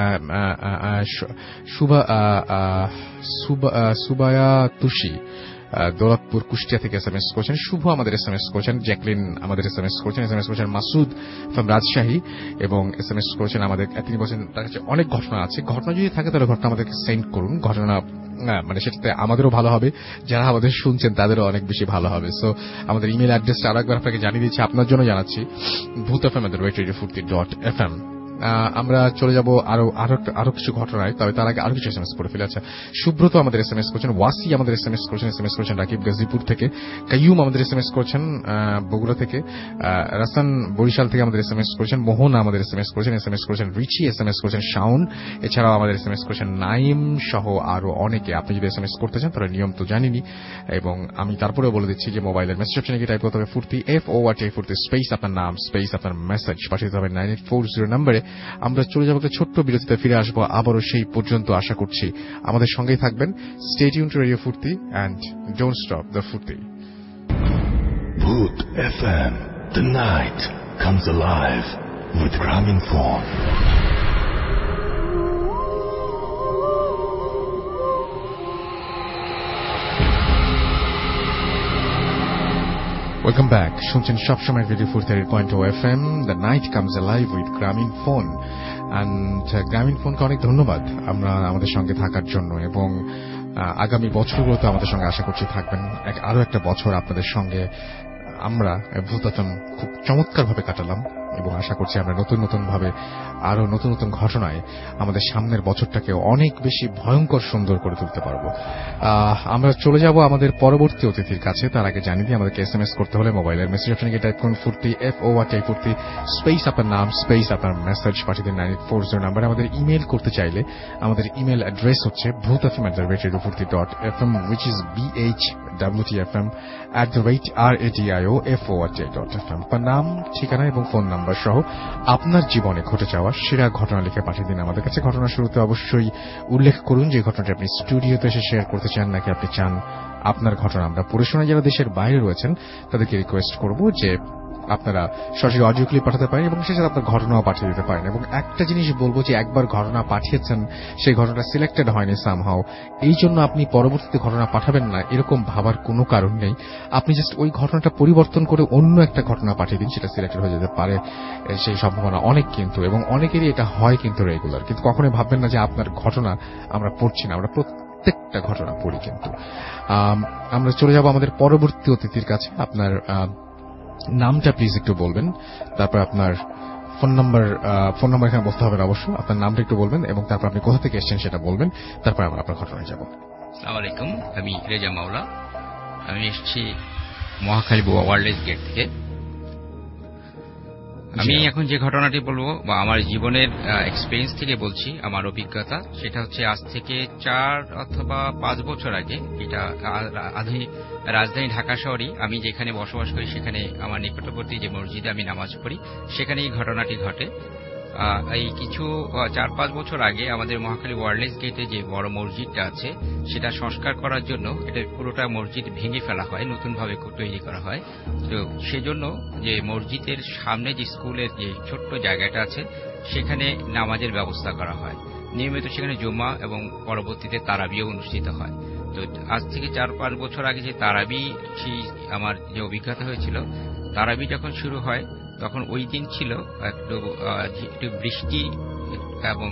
সুবায়া তুষি দৌলতপুর কুষ্টিয়া থেকে এস এম এস করছেন, শুভ আমাদের এস এম এস করছেন, জ্যাকলিন আমাদের এস এম এস করছেন, এস এম এস করছেন মাসুদ ফ্রম রাজশাহী এবং এস এম এস করেছেন আমাদের, তিনি বলছেন তার কাছে অনেক ঘটনা আছে, ঘটনা যদি থাকে তাহলে ঘটনা আমাদেরকে সেন্ড করুন। ঘটনা মানে সেটাতে আমাদেরও ভালো হবে, যারা আমাদের শুনছেন তাদেরও অনেক বেশি ভালো হবে। সো আমাদের ইমেল অ্যাড্রেসটা আরো একবার আপনাকে জানিয়ে দিচ্ছি, আপনার জন্য জানাচ্ছি, Bhoot F M at the rate radio Foorti dot F M. আমরা চলে যাব আরো আরো আরো কিছু ঘটনায়, তবে তার আগে আরো কিছু এসএমএস করে ফেলে। আচ্ছা, সুব্রত আমাদের এসএমএস করছেন, ওয়াসি আমাদের এসএমএস করছেন, এসএমএস করছেন রাকিব গাজীপুর থেকে, কাইয়ুম আমাদের এসএমএস করছেন বগুড়া থেকে, রাসান বরিশাল থেকে আমাদের এসএমএস করছেন, মোহন আমাদের এসএমএস করছেন, এসএমএস করছেন রিচি, এসএমএস করছেন শাওন, এছাড়াও আমাদের এসএমএস করছেন নাইম সহ আরো অনেকে। আপনি যদি এসএমএস করতে চান তাহলে নিয়ম তো জানিনি এবং আমি তারপরেও বলে দিচ্ছি যে মোবাইলের মেসেজ অপশনে গিয়ে টাইপ করতে হবে ফুর্তি, এফ ও আর টি ফুর্তি, স্পেস আপনার নাম, স্পেস আপনার মেসেজ পাঠিয়ে দিতে হবে নাইন এইট ফোর জিরো নম্বরে। আমরা চলে যাবো একটা ছোট্ট বিরতিতে, ফিরে আসবো আবারও সেই পর্যন্ত আশা করছি আমাদের সঙ্গেই থাকবেন। Stay tune to radio Foorti and don't stop the Foorti. Bhoot F M, the night comes alive with Graminphone. Welcome back. শুনছেন সবসময় radio Foorti point O F M, the night comes alive with Grameenphone. And গ্রামীণফোনকে অনেক ধন্যবাদ আমরা আমাদের সঙ্গে থাকার জন্য এবং আগামী বছরগুলোতে আমাদের সঙ্গে আশা করছি থাকবেন। আরো একটা বছর আপনাদের সঙ্গে আমরা ভূতাতন খুব চমৎকার ভাবে কাটালাম এবং আশা করছি আমরা নতুন নতুন ভাবে আরো নতুন নতুন ঘটনায় আমাদের সামনের বছরটাকে অনেক বেশি ভয়ঙ্কর সুন্দর করে তুলতে পারবো। আমরা চলে যাব আমাদের পরবর্তী অতিথির কাছে। তার আগে জানিয়ে দিই, আমাদেরকে এস এম এস করতে হলে মোবাইলের মেসেজ অপশনে গিয়ে টাইপ করুন ফুর্তি, এফ ও আর টি ফুর্তি, স্পেস আপনার নাম, স্পেস আপনার মেসেজ পাঠিয়ে দিন নাইন এইট ফোর জিরো নাম্বারে। আমাদের ইমেল করতে চাইলে আমাদের ইমেল অ্যাড্রেস হচ্ছে Bhoot F M at the rate radio Foorti dot F M, which is B H W T F M at the rate R A T I O F O R T dot F M. আপনার নাম, ঠিকানা এবং phone number সহ আপনার জীবনে ঘটে যাওয়া সেরা ঘটনা লিখে পাঠিয়ে দিন আমাদের কাছে। ঘটনা শুরুতে অবশ্যই উল্লেখ করুন যে ঘটনাটি আপনি স্টুডিওতে এসে শেয়ার করতে চান নাকি আপনি চান আপনার ঘটনা আমরা পড়ে শোনাই। যারা দেশের বাইরে রয়েছেন তাদেরকে রিকোয়েস্ট করব যে আপনারা সরাসরি অডিও ক্লিপ পাঠাতে পারেন এবং সেই সাথে আপনার ঘটনাও পাঠিয়ে দিতে পারেন। এবং একটা জিনিস বলবো যে একবার ঘটনা পাঠিয়েছেন, সেই ঘটনা সিলেক্টেড হয়নি সামহাও, এই জন্য আপনি পরবর্তীতে ঘটনা পাঠাবেন না এরকম ভাবার কোনো কারণ নেই। আপনি জাস্ট ওই ঘটনাটা পরিবর্তন করে অন্য একটা ঘটনা পাঠিয়ে দিন, সেটা সিলেক্টেড হয়ে যেতে পারে, সেই সম্ভাবনা অনেক কিন্তু, এবং অনেকেরই এটা হয় কিন্তু রেগুলার। কিন্তু কখনোই ভাববেন না যে আপনার ঘটনা আমরা পড়ছি না। আমরা প্রত্যেকটা ঘটনা পড়ি। কিন্তু আমরা চলে যাব আমাদের পরবর্তী অতিথির কাছে। আপনার নামটা প্লিজ একটু বলবেন, তারপর আপনার ফোন নাম্বার ফোন নাম্বার এখানে বলতে হবে না অবশ্য, আপনার নামটা একটু বলবেন এবং তারপর আপনি কোথা থেকে এসেছেন সেটা বলবেন, তারপর আমরা আপনার ঘটনায় যাব। আসসালামু আলাইকুম, আমি রেজা মাওলা, আমি এসেছি মহাখালী ওয়ারলেস গেট থেকে। আমি এখন যে ঘটনাটি বলবো বা আমার জীবনের এক্সপেরিয়েন্স থেকে বলছি, আমার অভিজ্ঞতা, সেটা হচ্ছে আজ থেকে চার অথবা পাঁচ বছর আগে, এটা আধুনিক রাজধানী ঢাকা শহরই আমি যেখানে বসবাস করি সেখানে আমার নিকটবর্তী যে মসজিদে আমি নামাজ পড়ি সেখানে এই ঘটনাটি ঘটে। এই কিছু চার পাঁচ বছর আগে আমাদের মহাখালী ওয়ারলেস গেটে যে বড় মসজিদটা আছে সেটা সংস্কার করার জন্য এটা পুরোটা মসজিদ ভেঙে ফেলা হয়, নতুন ভাবে তৈরি করা হয়। তো সেজন্য যে মসজিদের সামনে যে স্কুলের যে ছোট্ট জায়গাটা আছে সেখানে নামাজের ব্যবস্থা করা হয়। নিয়মিত সেখানে জুমা এবং পরবর্তীতে তারাবিও অনুষ্ঠিত হয়। তো আজ থেকে চার পাঁচ বছর আগে যে তারাবি, সেই আমার যে অভিজ্ঞতা হয়েছিল, তারাবি যখন শুরু হয় তখন ওই দিন ছিল একটু একটু বৃষ্টি এবং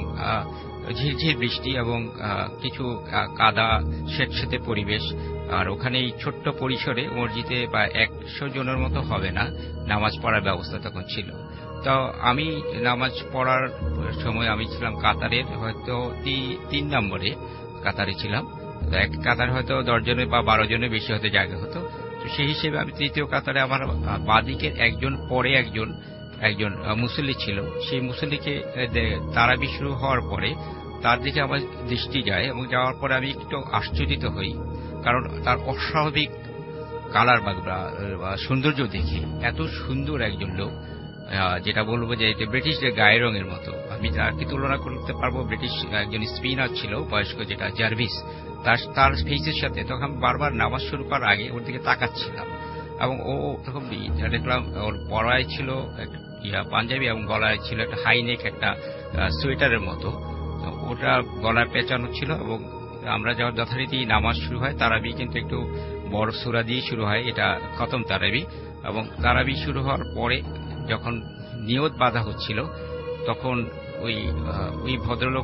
ঝিরঝির বৃষ্টি এবং কিছু কাদা স্যাঁতস্যাঁতে পরিবেশ। আর ওখানে এই ছোট্ট পরিসরে মসজিদে বা একশো জনের মতো হবে না নামাজ পড়ার ব্যবস্থা তখন ছিল। তো আমি নামাজ পড়ার সময় আমি ছিলাম কাতারের হয়তো তিন নম্বরে কাতারে ছিলাম। এক কাতার হয়তো দশ জনের বা বারো জনের বেশি হয়তো জায়গা হতো। তো সেই হিসেবে আমি তৃতীয় কাতারে, আমার বাদিকের একজন পরে একজন একজন মুসল্লি ছিল। সেই মুসল্লিকে তারাবি শুরু হওয়ার পরে তার দিকে আমার দৃষ্টি যায় এবং যাওয়ার পরে আমি একটু আশ্চর্যিত হই, কারণ তার অস্বাভাবিক কালার বা সৌন্দর্য দেখে। এত সুন্দর একজন লোক, যেটা বলবো যে এটা ব্রিটিশদের গায়ের রঙের মতো। আমি তাকে তুলনা করতে পারবো ব্রিটিশ একজন স্পিনার ছিল বয়স্ক, যেটা জার্ভিস, তার তার ফেসের সাথে। তখন আমি বারবার নামাজ শুরু করার আগে ওর দিকে তাকাচ্ছিলাম এবং ও তখন দেখলাম ওর পরায় ছিল পাঞ্জাবি এবং গলায় ছিল একটা হাইনেক একটা সোয়েটারের মতো, ওটা গলায় পেঁচানো ছিল। এবং আমরা যখন যথারীতি নামাজ শুরু হয়, তারাবি কিন্তু একটু বড় সূরা দিয়ে শুরু হয়, এটা খতম তারাবি। এবং তারাবি শুরু হওয়ার পরে যখন নিয়ত বাঁধা হচ্ছিল তখন ওই ওই ভদ্রলোক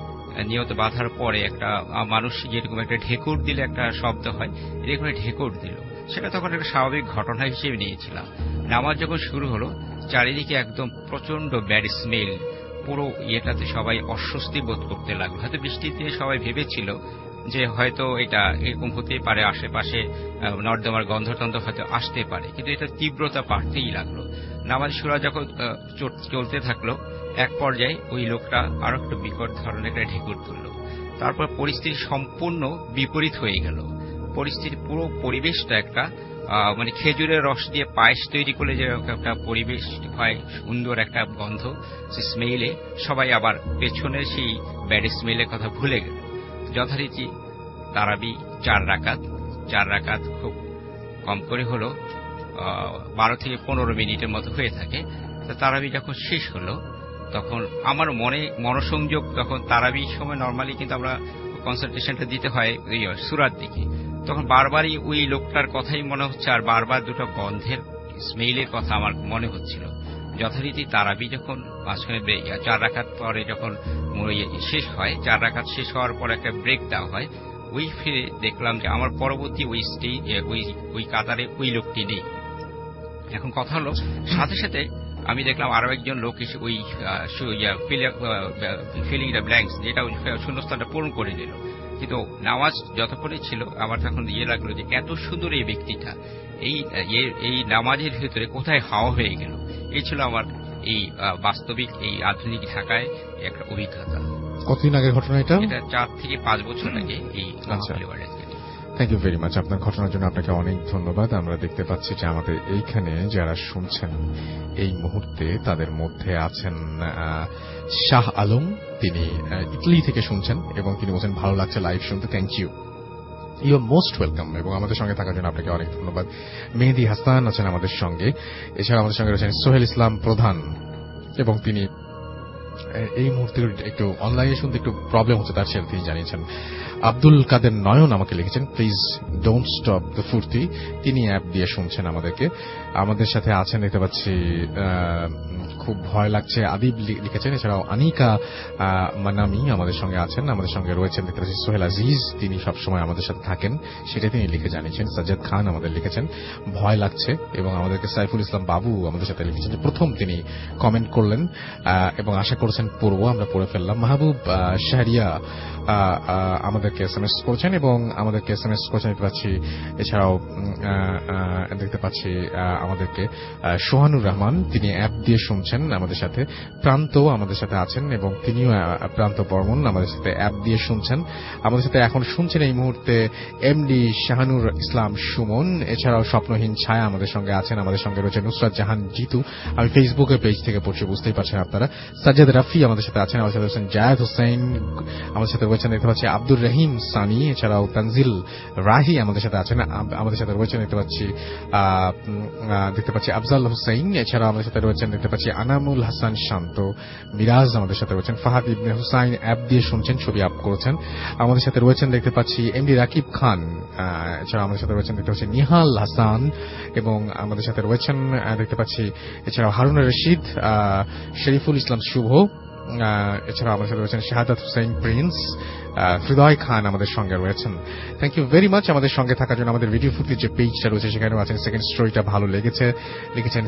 নিয়ত বাঁধার পরে একটা মানুষ যেরকম একটা ঢেকুর দিলে একটা শব্দ হয়, এরকম ঢেকুর দিল। সেটা তখন একটা স্বাভাবিক ঘটনা হিসেবে নিয়েছিলাম। নামাজ যখন শুরু হলো চারিদিকে একদম প্রচন্ড ব্যাড স্মেল, পুরো ইয়েটাতে সবাই অস্বস্তি বোধ করতে লাগলো। হয়তো বৃষ্টিতে সবাই ভেবেছিল যে হয়তো এটা এরকম হতে পারে, আশেপাশে নর্দমার গন্ধটন্ধ হয়তো আসতে পারে, কিন্তু এটা তীব্রতা বাড়তেই লাগলো। নামাজ শুরু যখন চলতে থাকলো, এক পর্যায়ে ওই লোকটা আরো একটু বিকট ধরনের একটা ঢেকুর তুলল। তারপর পরিস্থিতি সম্পূর্ণ বিপরীত হয়ে গেল। পরিস্থিতি পুরো পরিবেশটা একটা মানে খেজুরের রস দিয়ে পায়েস তৈরি করে যে একটা পরিবেশ হয়, সুন্দর একটা গন্ধ, সে স্মেলে সবাই আবার পেছনের সেই ব্যাড স্মেলের কথা ভুলে গেল। যথারীতি তারাবি চার রাকাত চার রাকাত খুব কম করে হলো বারো থেকে পনেরো মিনিটের মতো হয়ে থাকে। তারাবি যখন শেষ হলো তখন আমার মনে মনোসংযোগ, তখন তারাবির সময় নর্মালি কিন্তু আমরা কনসেন্ট্রেশনটা দিতে হয় ওই সূরার দিকে, তখন বারবারই ওই লোকটার কথাই মনে হচ্ছে আর বারবার দুটো গন্ধের স্মেলের কথা আমার মনে হচ্ছিল। যথারীতি তারাবি যখন মাঝখানে চার রাকাত পরে যখন শেষ হয়, চার রাকাত শেষ হওয়ার পর একটা ব্রেক দেওয়া হয়, ওই ফিরে দেখলাম যে আমার পরবর্তী ওই স্টেজ ওই ওই কাতারে ওই লোকটি নেই। এখন কথা হলো, সাথে সাথে আমি দেখলাম আরো একজন লোক এসে ওই ফিলিং দ্য ব্ল্যাঙ্কস, যেটা শূন্যস্থানটা পূরণ করে দিল। কিন্তু নামাজ যতক্ষণে ছিল আমার তখন ইয়ে লাগলো যে এত সুন্দর এই ব্যক্তিটা এই এই নামাজের ভিতরে কোথায় হাওয়া হয়ে গেল। এই ছিল আমার এই বাস্তবিক এই আধুনিক ঢাকায় একটা অভিজ্ঞতা। কতদিন আগের ঘটনা এটা? এটা চার থেকে পাঁচ বছর আগে এই। থ্যাংক ইউ ভেরি মাচ আপনার ঘটনার জন্য। আপনাকে অনেক ধন্যবাদ। আমরা দেখতে পাচ্ছি যে আমাদের এইখানে যারা শুনছেন এই মুহূর্তে তাদের মধ্যে আছেন শাহ আলম, তিনি ইটালি থেকে শুনছেন এবং তিনি বলছেন ভালো লাগছে লাইভ শুনতে, thank you, you are most welcome. এবং আমাদের সঙ্গে থাকার জন্য আপনাকে অনেক ধন্যবাদ। মেহেদি হাসান আছেন আমাদের সঙ্গে, এছাড়া আমাদের সঙ্গে রয়েছেন সোহেল ইসলাম প্রধান এবং তিনি এই মুহূর্তে একটু অনলাইনে শুনতে একটু প্রবলেম হচ্ছে, তার সাথে তিনি জানিয়েছেন। আব্দুল কাদের নয়ন আমাকে লিখেছেন, প্লিজ ডোন্ট স্টপ দ্য ফুর্তি। তিনি অ্যাপ দিয়ে শুনছেন আমাদেরকে। আমাদের সাথে আছেন দেখতে পাচ্ছি, খুব ভয় লাগছে, আদিব লিখেছেন। এছাড়াও আনিকা মানামি আমাদের সঙ্গে আছেন। আমাদের সঙ্গে রয়েছেন দেখতে পাচ্ছি সোহেল আজিজ, তিনি সবসময় আমাদের সাথে থাকেন, সেটা তিনি লিখে জানিয়েছেন। সাজ্জাদ খান আমাদের লিখেছেন ভয় লাগছে, এবং আমাদেরকে সাইফুল ইসলাম বাবু আমাদের সাথে লিখেছেন যে প্রথম তিনি কমেন্ট করলেন এবং আশা করছেন পড়বো, আমরা পড়ে ফেললাম। মাহবুব শাহরিয়া আমাদেরকে এস এম এস করেছেন এবং আমাদেরকে এস এম এস করেছেন দেখতে পাচ্ছি। এছাড়াও দেখতে পাচ্ছি আমাদেরকে সোহানুর রহমান, তিনি অ্যাপ দিয়ে শুনছেন আমাদের সাথে। প্রান্ত আমাদের সাথে আছেন এবং তিনিও প্রান্ত বর্মন আমাদের সাথে অ্যাপ দিয়ে শুনছেন। আমাদের সাথে এখন শুনছেন এই মুহূর্তে এমডি শাহানুর ইসলাম সুমন। এছাড়াও স্বপ্নহীন ছায়া আমাদের সঙ্গে আছেন। আমাদের সঙ্গে রয়েছে নুসরাত জাহান জিতু, আমি ফেসবুকের পেজ থেকে পড়ছি, বুঝতেই পারছেন আপনারা। সাজ্জাদ রাফি আমাদের সাথে আছেন। আমাদের সাথে রয়েছেন জায়েদ হোসেন, আমাদের সাথে রয়েছেন দেখতে পাচ্ছি আব্দুর রহিম সানি। এছাড়াও তানজিল রাহি আমাদের সাথে আছেন। আমাদের সাথে রয়েছেন দেখতে পাচ্ছি দেখতে পাচ্ছি আফজাল হোসেন। এছাড়াও আমাদের সাথে রয়েছেন দেখতে পাচ্ছি আনামুল হাসান শান্ত। মিরাজ আমাদের সাথে রয়েছেন। ফাহাদ ইবনে হুসাইন অ্যাপ দিয়ে শুনছেন, ছবি আপ করেছেন। আমাদের সাথে রয়েছেন দেখতে পাচ্ছি এমডি রাকিব খান। এছাড়া আমাদের সাথে রয়েছেন দেখতে পাচ্ছি নিহাল হাসান, এবং আমাদের সাথে রয়েছেন দেখতে পাচ্ছি এছাড়াও হারুন রশিদ, শরীফুল ইসলাম শুভ। এছাড়া আমাদের সাথে রয়েছেন শাহাদাত হুসাইন প্রিন্স, হৃদয় খান আমাদের সঙ্গে রয়েছেন। থ্যাংক ইউ ভেরি মাচ আমাদের সঙ্গে থাকার জন্য। আমাদের ভিডিও ফুটেজ যে পেজটা রয়েছে সেখানেও আছেন। সেকেন্ড স্টোরিটা ভালো লেগেছে লিখেছেন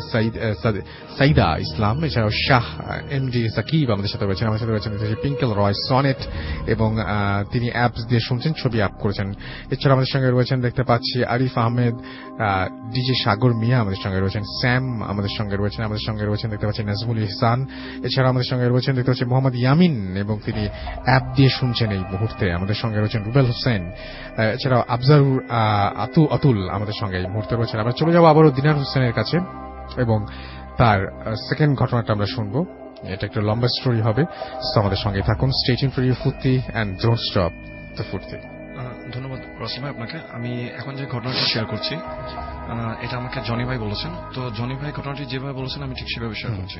সাইদা ইসলাম। এছাড়াও শাহ এমডি সাকিব আমাদের সাথে রয়েছেন। আমাদের সাথে রয়েছেন পিঙ্কেল রয় সনেট, এবং তিনি অ্যাপস দিয়ে শুনছেন, ছবি আপ করেছেন। এছাড়া আমাদের সঙ্গে রয়েছেন দেখতে পাচ্ছি আরিফ আহমেদ, ডিজে সাগর মিয়া আমাদের সঙ্গে রয়েছেন। স্যাম আমাদের সঙ্গে রয়েছেন। আমাদের সঙ্গে রয়েছেন দেখতে পাচ্ছি নাজমুল ইহসান। এছাড়া আমাদের সঙ্গে রয়েছেন দেখতে পাচ্ছি মোহাম্মদ ইয়ামিন, এবং তিনি অ্যাপ দিয়ে শুনছেন এই মুহূর্তে। আমাদের সঙ্গে রয়েছেন রুবেল হোসেন। এছাড়াও আফজারুর আতু অতুল আমাদের সঙ্গে এই মুহূর্তে রয়েছেন। আমরা চলে যাবো আবারও দিনার হোসেনের কাছে, এবং তার সেকেন্ড ঘটনাটা আমরা শুনবো। এটা একটা লম্বা স্টোরি হবে, তো আমাদের সঙ্গে থাকুন। Stay tuned for your Foorti and don't stop the Foorti. ধন্যবাদ রসিম ভাই আপনাকে। আমি এখন যে ঘটনাটি শেয়ার করছি এটা আমাকে জনি ভাই বলেছেন। তো জনি ভাই ঘটনাটি যেভাবে বলেছেন আমি ঠিক সেভাবে শেয়ার করছি।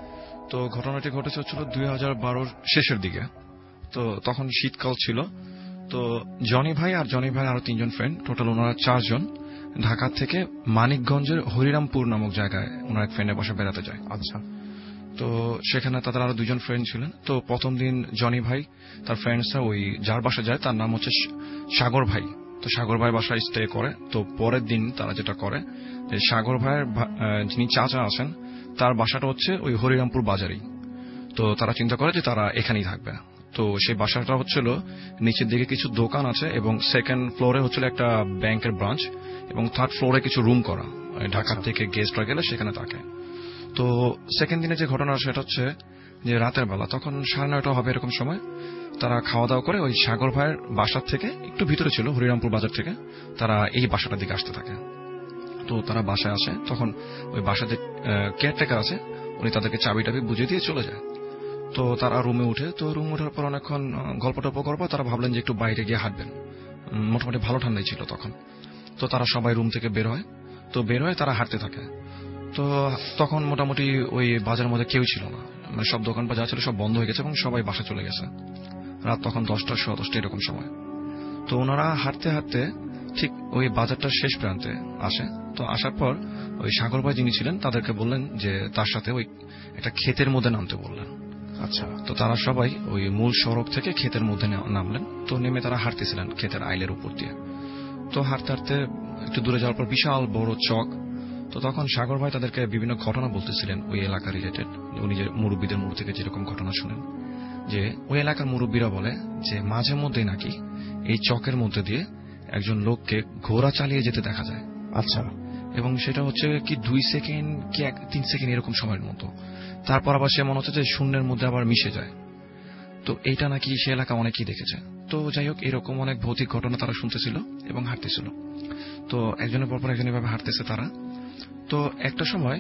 তো ঘটনাটি ঘটেছে হচ্ছিল দুই হাজার বারোর শেষের দিকে। তো তখন শীতকাল ছিল। তো জনি ভাই আর জনি ভাই আরো তিনজন ফ্রেন্ড, টোটাল ওনারা চারজন ঢাকা থেকে মানিকগঞ্জের হরিরামপুর নামক জায়গায় ওনার এক ফ্রেন্ডের বাসায় বেড়াতে যায়। আচ্ছা। তো সেখানে তাদের আরো দুজন ফ্রেন্ড ছিলেন। তো প্রথম দিন জনি ভাই তার ফ্রেন্ডসরা ওই যার বাসায় যায় তার নাম হচ্ছে সাগর ভাই। তো সাগর ভাই বাসায় স্টে করে। তো পরের দিন তারা যেটা করে যে সাগর ভাইয়ের যিনি চাচা আছেন তার বাসাটা হচ্ছে ওই হরিরামপুর বাজারেই। তো তারা চিন্তা করে যে তারা এখানেই থাকবে। তো সেই বাসাটা হচ্ছিল নিচের দিকে কিছু দোকান আছে, এবং সেকেন্ড ফ্লোরে হচ্ছিল একটা ব্যাংকের ব্রাঞ্চ, এবং থার্ড ফ্লোরে কিছু রুম করা, ঢাকা থেকে গেস্টরা গেলে সেখানে থাকে। তো সেকেন্ড দিনে যে ঘটনা সেটা হচ্ছে যে রাতের বেলা, তখন সাড়ে নয়টা হবে এরকম সময়, তারা খাওয়া দাওয়া করে ওই সাগর ভাইয়ের বাসার থেকে একটু ভিতরে ছিল হরিরামপুর বাজার থেকে, তারা এই বাসাটার দিকে আসতে থাকে। তো তারা বাসায় আসে, তখন ওই বাসায় যে কেয়ারটেকার আছে উনি তাদেরকে চাবি টাবি বুঝিয়ে দিয়ে চলে যায়। তো তারা রুমে উঠে, তো রুম ওঠার পর অনেকক্ষণ গল্প টল্প করবো, তারা ভাবলেন যে একটু বাইরে গিয়ে হাঁটবেন। মোটামুটি ভালো ঠান্ডাই ছিল তখন। তো তারা সবাই রুম থেকে বের হয়। তো বের হয়ে তারা হাঁটতে থাকে। তো তখন মোটামুটি ওই বাজারের মধ্যে কেউ ছিল না, মানে সব দোকান বা যা ছিল সব বন্ধ হয়ে গেছে, এবং সবাই বাসা চলে গেছে। রাত তখন দশটা সোয়া দশটা এরকম সময়। তো ওনারা হাঁটতে হাঁটতে ঠিক ওই বাজারটার শেষ প্রান্তে আসে। তো আসার পর ওই সাগর ভাই যিনি ছিলেন তাদেরকে বললেন যে তার সাথে ওই একটা ক্ষেতের মধ্যে নামতে বললেন। আচ্ছা। তো তারা সবাই ওই মূল সড়ক থেকে ক্ষেতের মধ্যে নামলেন। তো নেমে তারা হাঁটতেছিলেন ক্ষেতের আইলের উপর দিয়ে। তো হাঁটতে হাঁটতে একটু দূরে যাওয়ার পর বিশাল বড় চক। তো তখন সাগর ভাই তাদেরকে বিভিন্ন ঘটনা বলতেছিলেন ওই এলাকা রিলেটেড। উনি যে মুরব্বীদের মুখ থেকে যেরকম ঘটনা শুনেন, যে ওই এলাকার মুরব্বীরা বলে যে মাঝে মধ্যে নাকি এই চকের মধ্যে দিয়ে একজন লোককে ঘোড়া চালিয়ে যেতে দেখা যায়। আচ্ছা। এবং সেটা হচ্ছে কি দুই সেকেন্ড কি এক তিন সেকেন্ড এরকম সময়ের মতো। তারপর আবার সে মনে হচ্ছে যে শূন্যের মধ্যে আবার মিশে যায়। তো এইটা নাকি সে এলাকা অনেকেই দেখেছে। তো যাই হোক, এরকম অনেক ভৌতিক ঘটনা তারা শুনতেছিল এবং হাঁটতেছিল। তো একজনের পর পর একজন এভাবে হাঁটতেছে তারা। তো একটা সময়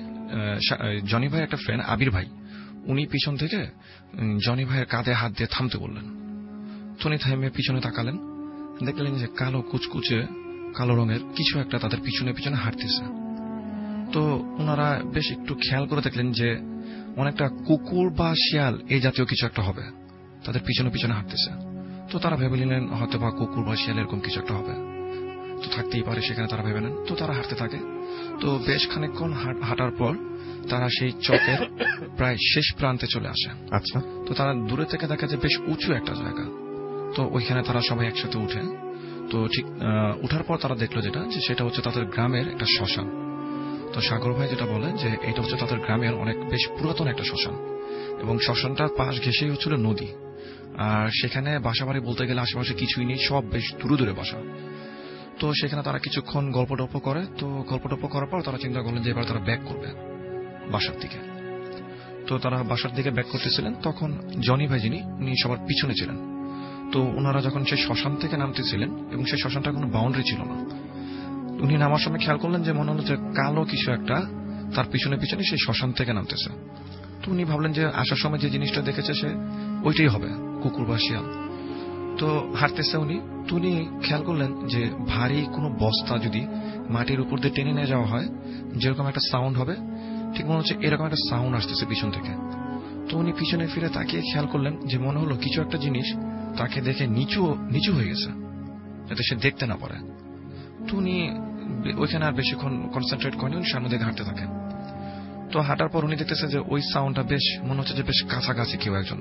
জনি ভাই একটা ফ্রেন্ড আবির ভাই, উনি পিছন থেকে জনি ভাইয়ের কাঁধে হাত দিয়ে থামতে বললেন। তো উনি থামে পিছনে তাকালেন, দেখলেন যে কালো কুচকুচে কালো রঙের কিছু একটা তাদের পিছনে পিছনে হাঁটতেছে। তো ওনারা বেশ একটু খেয়াল করে দেখলেন যে অনেকটা কুকুর বা শিয়াল এই জাতীয় কিছু একটা হবে, তাদের পিছনে পিছনে হাঁটতেছে। তো তারা ভেবে নিলেন হয়তো বা কুকুর বা শিয়াল এরকম কিছু একটা হবে, তো থাকতেই পারে সেখানে, তারা ভেবে নেন। তো তারা হাঁটতে থাকে। তো বেশ খানিকক্ষণ হাঁটার পর তারা সেই চকের প্রায় শেষ প্রান্তে চলে আসে। আচ্ছা। তো তারা দূরে থেকে দেখে যে বেশ উঁচু একটা জায়গা। তো ওইখানে তারা সবাই একসাথে উঠে। তো ঠিক উঠার পর তারা দেখলো যেটা, যে সেটা হচ্ছে তাদের গ্রামের একটা শ্মশান। তো সাগর ভাই যেটা বলে যে এটা হচ্ছে তাদের গ্রামের অনেক বেশ পুরাতন একটা শ্মশান, এবং শ্মশানটার পাশ ঘেঁষেই হচ্ছিল নদী। আর সেখানে বাসা বাড়ি বলতে গেলে আশেপাশে কিছুই নেই, সব বেশ দূরে দূরে বাসা। তো সেখানে তারা কিছুক্ষণ গল্প টল্প করে। তো গল্প টল্প করার পর তারা চিন্তা করলেন যে এবার তারা ব্যাক করবে বাসার দিকে। তো তারা বাসার দিকে ব্যাক করতেছিলেন, তখন জনি ভাই যিনি উনি সবার পিছনে ছিলেন। তো ওনারা যখন সেই শ্মশান থেকে নামতেছিলেন, এবং সেই শ্মশানটা কোনো বাউন্ডারি ছিল না, উনি নামার সময় খেয়াল করলেন যে মনে হলো যে কালো কিছু একটা তার পিছনে পিছনে সেই শ্মশান থেকে নামতেছে। তো উনি ভাবলেন যে আসার সময় যে জিনিসটা দেখেছে সে ওইটাই হবে, কুকুর বা শিয়াল। তো হাঁটতেছে উনি। তো উনি খেয়াল করলেন যে ভারী কোনো বস্তা যদি মাটির উপর দিয়ে টেনে নিয়ে যাওয়া হয় যেরকম একটা সাউন্ড হবে, ঠিক মনে হচ্ছে এরকম একটা সাউন্ড আসতেছে পিছন থেকে। তো উনি পিছনে ফিরে তাকিয়ে খেয়াল করলেন যে মনে হলো কিছু একটা জিনিস তাকে দেখে নিচু নিচু হয়ে গেছে, যাতে সে দেখতে না পারে। তো উনি ওইখানে আর বেশিক্ষণ কনসেন্ট্রেট করেন, উনি সামনে দিকে হাঁটতে থাকেন। তো হাঁটার পর উনি দেখতেছে যে ওই সাউন্ডটা বেশ মনে হচ্ছে যে বেশ কাছাকাছি কেউ একজন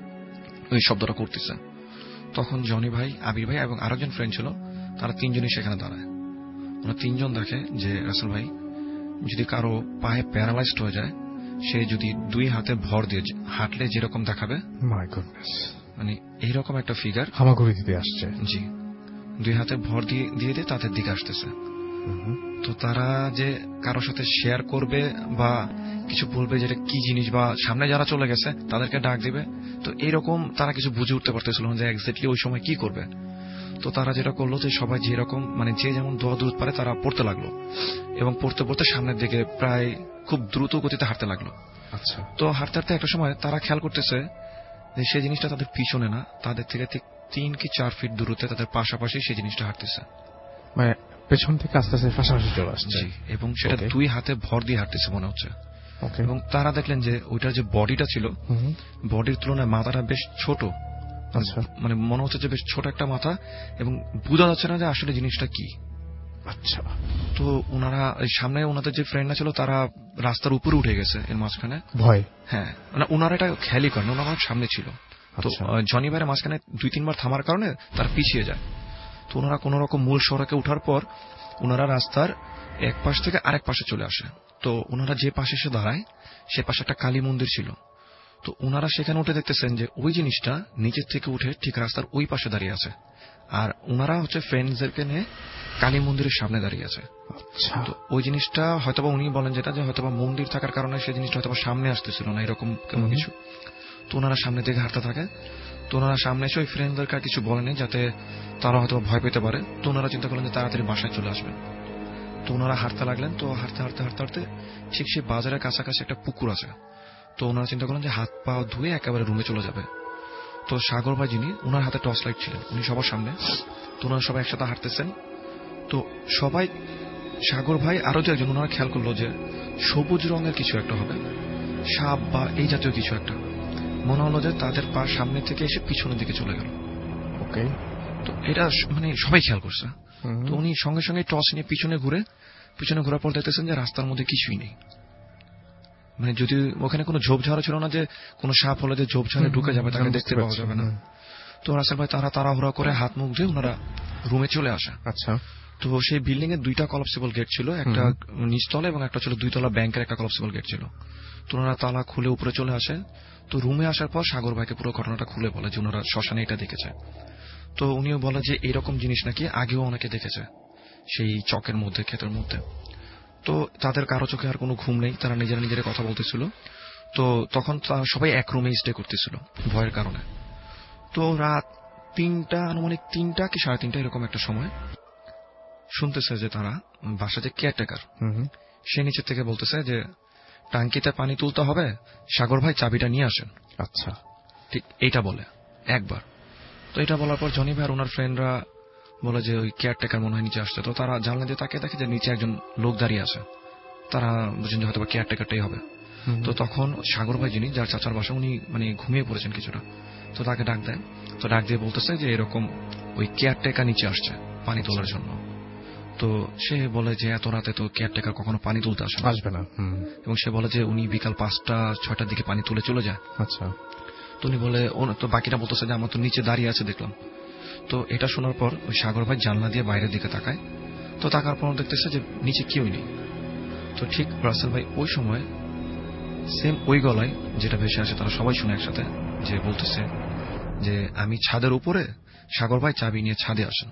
ওই শব্দটা করতেছে। তখন জনি ভাই, আবির ভাই এবং আরেকজন ফ্রেন্ড ছিল, তারা তিনজনই সেখানে দাঁড়ায়। ওরা তিনজন দেখে যে রাসেল ভাই যদি কারো পায়ে প্যারালাইজড হয়ে যায়, সে যদি দুই হাতে ভর দিয়ে হাঁটলে যেরকম দেখাবে, মাই গডনেস, মানে এইরকম একটা ফিগার হামাগুড়ি দিতে আসছে। জি, দুই হাতে ভর দিয়ে দিয়ে দিয়ে তাদের দিকে আসতেছে। তো তারা যে কারোর সাথে শেয়ার করবে বা কিছু বলবে যেটা কি জিনিস, বা সামনে যারা চলে গেছে তাদেরকে ডাক দিবে, তো এরকম তারা কিছু বুঝে উঠতে পারতেছিল না যে এক্স্যাক্টলি ওই সময় কি করবে। তো তারা যেটা করলো যে সবাই যেরকম মানে যে যেমন দোয়া দূর পারে তারা পড়তে লাগলো, এবং পড়তে পড়তে সামনের দিকে প্রায় খুব দ্রুত গতিতে হাঁটতে লাগলো। আচ্ছা। তো হাঁটতে হাঁটতে একটা সময় তারা খেয়াল করতেছে যে সেই জিনিসটা তাদের পিছনে না, তাদের থেকে ঠিক তিন কি চার ফিট দূরত্বে তাদের পাশাপাশি সেই জিনিসটা হাঁটতেছে, মানে পেছন থেকে আস্তে আস্তে পাশাপাশি চলে আসছে, এবং সেটা দুই হাতে ভর দিয়ে হাঁটতেছে মনে হচ্ছে। এবং তারা দেখলেন যে ওইটার যে বডিটা ছিল, বডির তুলনায় মাথাটা বেশ ছোট, মানে মনে হচ্ছে যে বেশ ছোট একটা মাথা, এবং বোঝা যাচ্ছে না যে আসলে জিনিসটা কি। আচ্ছা। তো ওনারা সামনে ওনাদের যে ফ্রেন্ডরা ছিল তারা রাস্তার উপরে উঠে গেছে এর মাঝখানে, ভয়। হ্যাঁ, মানে ওনারা এটা খেয়ালই করেন, ওনারা সামনে ছিল। তো জনি ভাইয়ের মাঝখানে দুই তিনবার থামার কারণে তারা পিছিয়ে যায়। তো ওনারা কোন রকম মূল সড়কে উঠার পর ওনারা রাস্তার এক পাশ থেকে আরেক পাশে চলে আসে। তো ওনারা যে পাশে এসে দাঁড়ায় সে পাশে একটা কালী মন্দির ছিল। তো ওনারা সেখানে উঠে দেখতেছেন যে ওই জিনিসটা নিচের থেকে উঠে ঠিক রাস্তার ওই পাশে দাঁড়িয়ে আছে, আর ওনারা হচ্ছে ফ্রেন্ডসদেরকে নিয়ে কালী মন্দিরের সামনে দাঁড়িয়ে আছে। তো ওই জিনিসটা হয়তোবা উনি বলেন যেটা যে হয়তোবা মন্দির থাকার কারণে সেই জিনিসটা হয়তোবা সামনে আসতেছিল না, এরকম কোনো কিছু। তো ওনারা সামনে দিকে হাঁটতে থাকে। তো ওনারা সামনে এসে ওই ফ্রেন্ডদেরকে কিছু বলেনি যাতে তারা হয়তো ভয় পেতে পারে। তো ওনারা চিন্তা করলেন যে তাড়াতাড়ি বাসায় চলে আসবেন। তো ওনারা হাঁটতে লাগলেন। তো হাঁটতে হাঁটতে হাঁটতে হাঁটতে ঠিক সেই বাজারের কাছাকাছি একটা পুকুর আছে। তো ওনারা চিন্তা করলেন যে হাত পা ধুয়ে একেবারে রুমে চলে যাবে। তো সাগর ভাই যিনি, ওনার হাতে টর্চ লাইট ছিলেন, উনি সবার সামনে। তো ওনারা সবাই একসাথে হাঁটতেছেন। তো সবাই, সাগর ভাই আরো যে একজন, ওনারা খেয়াল করলো যে সবুজ রঙের কিছু একটা হবে, সাপ বা এই জাতীয় কিছু একটা। মনে হলো যে তাদের পা সামনে থেকে এসে পিছনের দিকে চলে গেল। ওকে। তো এটা মানে সবাই খেয়াল করছে। তো উনি সঙ্গে সঙ্গে টর্চ নিয়ে পিছনে ঘুরে, পিছনে ঘোরার পর দেখতেছেন যে রাস্তার মধ্যে কিছুই নেই। মানে যদি ওখানে কোনো ঝোপঝাড়ও ছিল না যে কোনো সাপ হলে যে ঝোপঝাড়ে ঢুকে যাবে তাকে দেখতে পাওয়া যাবে না। তো রাসেল ভাই তারা তাড়াহুড়া করে হাত মুখ ধুয়ে ওনারা রুমে চলে আসে। আচ্ছা। তো সেই বিল্ডিং এর দুইটা কলাপসিবল গেট ছিল, একটা নিচতলা এবং একটা ছিল দুইতলা ব্যাংকের একটা কলাপসিবল গেট ছিল। তো ওনারা তালা খুলে উপরে চলে আসে। তো রুমে আসার পর সাগর ভাইকে পুরো ঘটনাটা খুলে বলে যে ওনারা শ্মশানে এটা দেখেছে। তো উনিও বলে যে এরকম জিনিস নাকি আগেও অনেকে দেখেছে সেই চকের মধ্যে, ক্ষেতের মধ্যে। তো তাদের কারো চোখে আর কোনো ঘুম নেই, তারা নিজেরা নিজেরা কথা বলতেছিল। তো তখন সবাই এক রুমে স্টে করতেছিল ভয়ের কারণে। তো রাত তিনটা, আনুমানিক তিনটা কি সাড়ে তিনটা এরকম একটা সময় শুনতেছে যে তারা বাসা যে কেয়ারটেকার, সে নিচের থেকে বলতেছে যে টাঙ্কিতে পানি তুলতে হবে, সাগর ভাই চাবিটা নিয়ে আসেন। আচ্ছা, ঠিক এইটা বলে একবার। তো এটা বলার পর জনি ভাই আর ওনার ফ্রেন্ডরা বলে যে ওই কেয়ারটেকার মনে হয় নিচে আসছে। তো তারা জানলা দিয়ে তাকে দেখে যে নিচে একজন লোক দাঁড়িয়ে আছে। তারা বুঝেন যে হয়তো কেয়ারটেকারটাই হবে। তো তখন সাগর ভাই যিনি, যার চাচার বাসা, উনি মানে ঘুমিয়ে পড়েছেন কিছুটা। তো তাকে ডাক দেন, তো ডাক দিয়ে বলতেছে যে এরকম ওই কেয়ারটেকার নিচে আসছে পানি তোলার জন্য। তো সে বলে যে এত রাতে তো কেয়ারটেকার কখনো পানি তুলতে আসে আসবে না, এবং সে বলে যে উনি বিকাল পাঁচটা ছয়টার দিকে পানি তুলে চলে যায়। আচ্ছা। তো উনি বলে, তো বাকিটা বলতেছে যে আমার তো নিচে দাঁড়িয়ে আছে দেখলাম। তো এটা শোনার পর ওই সাগর ভাই জানলা দিয়ে বাইরের দিকে তাকায়। তো তাকার পর দেখতেছে যে নিচে কেউই নেই। তো ঠিক রাসেল ভাই ওই সময় সেম ওই গলায় যেটা ভেসে আসে, তারা সবাই শুনে একসাথে, যে বলতেছে যে আমি ছাদের উপরে, সাগর ভাই চাবি নিয়ে ছাদে আসেন।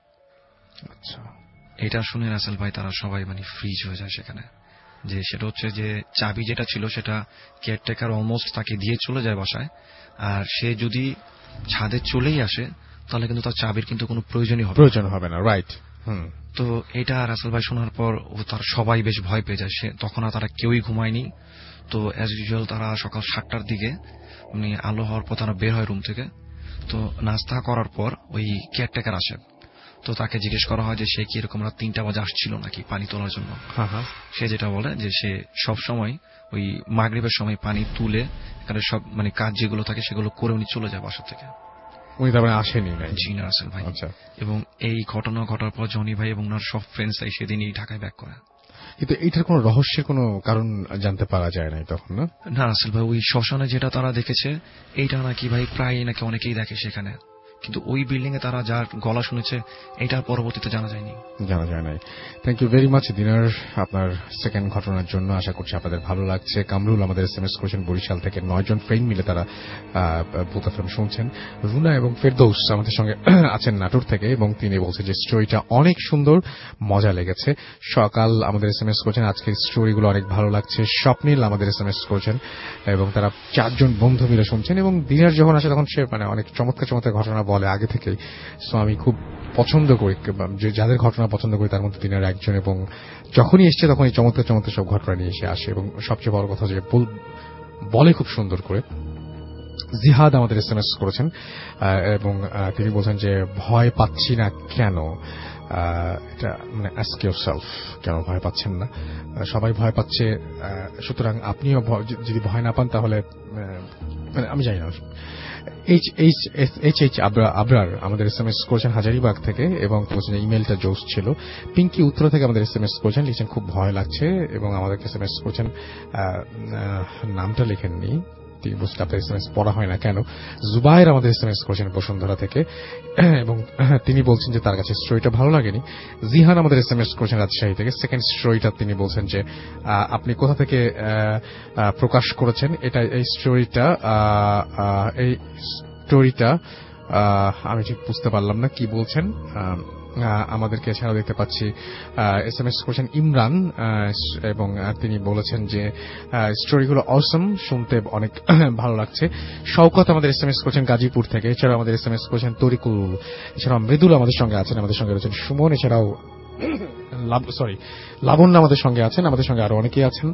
আচ্ছা। এটা শুনে রাসেল ভাই তারা সবাই মানে ফ্রিজ হয়ে যায় সেখানে। যে সেটা হচ্ছে যে চাবি যেটা ছিল সেটা কেয়ারটেকার অলমোস্ট তাকে দিয়ে চলে যায় বাসায়, আর সে যদি ছাদে চলেই আসে তাহলে কিন্তু তার চাবির কিন্তু কোনো প্রয়োজনই হবে প্রয়োজন হবে না। রাইট। হুম। তো এটা রাসেল ভাই শোনার পর ও তার সবাই বেশ ভয় পেয়ে যায়। সে তখন আর তারা কেউই ঘুমায়নি। তো অ্যাজ ইউজুয়াল তারা সকাল সাতটার দিকে মানে আলো হওয়ার পর তারা বের হয় রুম থেকে। তো নাস্তা করার পর ওই কেয়ারটেকার আসে। তো তাকে জিজ্ঞেস করা হয় যে সে কি এরকম রাত তিনটা বাজে আসছিল নাকি পানি তোলার জন্য। সে যেটা বলে যে সে সব সময় ওই মাগরিবের সময় পানি তুলে এখানে সব মানে কাজ যেগুলো থাকে সেগুলো করে উনি চলে যায় বাসা থেকে। উনি তারপরে আসেনি? জি না রাসেল ভাই। আচ্ছা। এবং এই ঘটনা ঘটার পর জনি ভাই এবং ওনার সব ফ্রেন্ডসরাই সেদিনই ঢাকায় ব্যাক করে। কিন্তু এইটার কোনো রহস্যের কোনো কারণ জানতে পারা যায় নাই তখন, না? না রাসেল ভাই, ওই শ্মশানে যেটা তারা দেখেছে এইটা নাকি ভাই প্রায় নাকি অনেকেই দেখে সেখানে, কিন্তু ওই বিল্ডিং এ তারা যার গলা শুনেছে এটার পরবর্তীতে জানা যায়নি, জানা যায় নাই। Thank you very much Dinar আপনার সেকেন্ড ঘটনার জন্য। আশা করছি আপনাদের ভালো লাগছে। কামরুল আমাদের এসএমএস করেছেন বরিশাল থেকে, নয় জন ফ্রেন্ড মিলে তারা ভূত এফএম শুনছেন। রুনা এবং ফেরদৌস আমাদের সঙ্গে আছেন নাটোর থেকে, এবং তিনি বলছেন যে স্টোরিটা অনেক সুন্দর, মজা লেগেছে। সকাল আমাদের এসএমএস করেছেন আজকের স্টোরিগুলো অনেক ভালো লাগছে। স্বপ্নীল আমাদের এসএমএস করেছেন এবং তারা চারজন বন্ধু মিলে শুনছেন, এবং দিনার যখন আসে তখন সে মানে অনেক চমৎকার চমৎকার ঘটনা বলে আগে থেকেই। সো আমি খুব পছন্দ করি, যাদের ঘটনা পছন্দ করি তার মধ্যে দিনের একজন, এবং যখনই এসছে তখনই চমৎকার চমৎকার সব ঘটনা নিয়ে এসে আসে, এবং সবচেয়ে বড় কথা যে বলে খুব সুন্দর করে। জিহাদ আমাদের এসএমএস করেছেন এবং তিনি বলছেন যে ভয় পাচ্ছি না কেন, এটা মানে আস্ক ইয়োরসেলফ, কেন ভয় পাচ্ছেন না? সবাই ভয় পাচ্ছে, সুতরাং আপনিও যদি ভয় না পান তাহলে মানে আমি জানি না। H H H H Abrar আমাদের এসএমএস করেছেন হাজারিবাগ থেকে, এবং বলছেন ইমেলটা জোস ছিল। পিঙ্কি উত্তরা থেকে আমাদের এসএমএস করেছেন, লিখছেন খুব ভয় লাগছে, এবং আমাদেরকে এসএমএস করেছেন, নামটা লেখেননি, তিনি বুঝতে আপনার এসএমএস পড়া হয় না কেন। জুবাইর আমাদের এসএমএস করেছেন বসুন্ধরা থেকে, এবং তিনি বলছেন যে তার কাছে স্টোরিটা ভালো লাগেনি। জিহান আমাদের এসএমএস করেছেন রাজশাহী থেকে, সেকেন্ড স্টোরিটা তিনি বলছেন যে আপনি কোথা থেকে প্রকাশ করেছেন এটা, এই স্টোরিটা এই স্টোরিটা আমি ঠিক বুঝতে পারলাম না কি বলছেন। আমাদেরকে এছাড়াও দেখতে পাচ্ছি এসএমএস করেছেন ইমরান, এবং তিনি বলেছেন যে স্টোরিগুলো অসম, শুনতে অনেক ভালো লাগছে। শওকত আমাদের এসএমএস করেছেন গাজীপুর থেকে, এছাড়াও আমাদের এসএমএস করেছেন তরিকুল, এছাড়াও মৃদুল আমাদের সঙ্গে আছেন, আমাদের সঙ্গে রয়েছেন সুমন, এছাড়াও সরি লাবণ্য আমাদের সঙ্গে আছেন, আমাদের সঙ্গে আরো অনেকেই আছেন।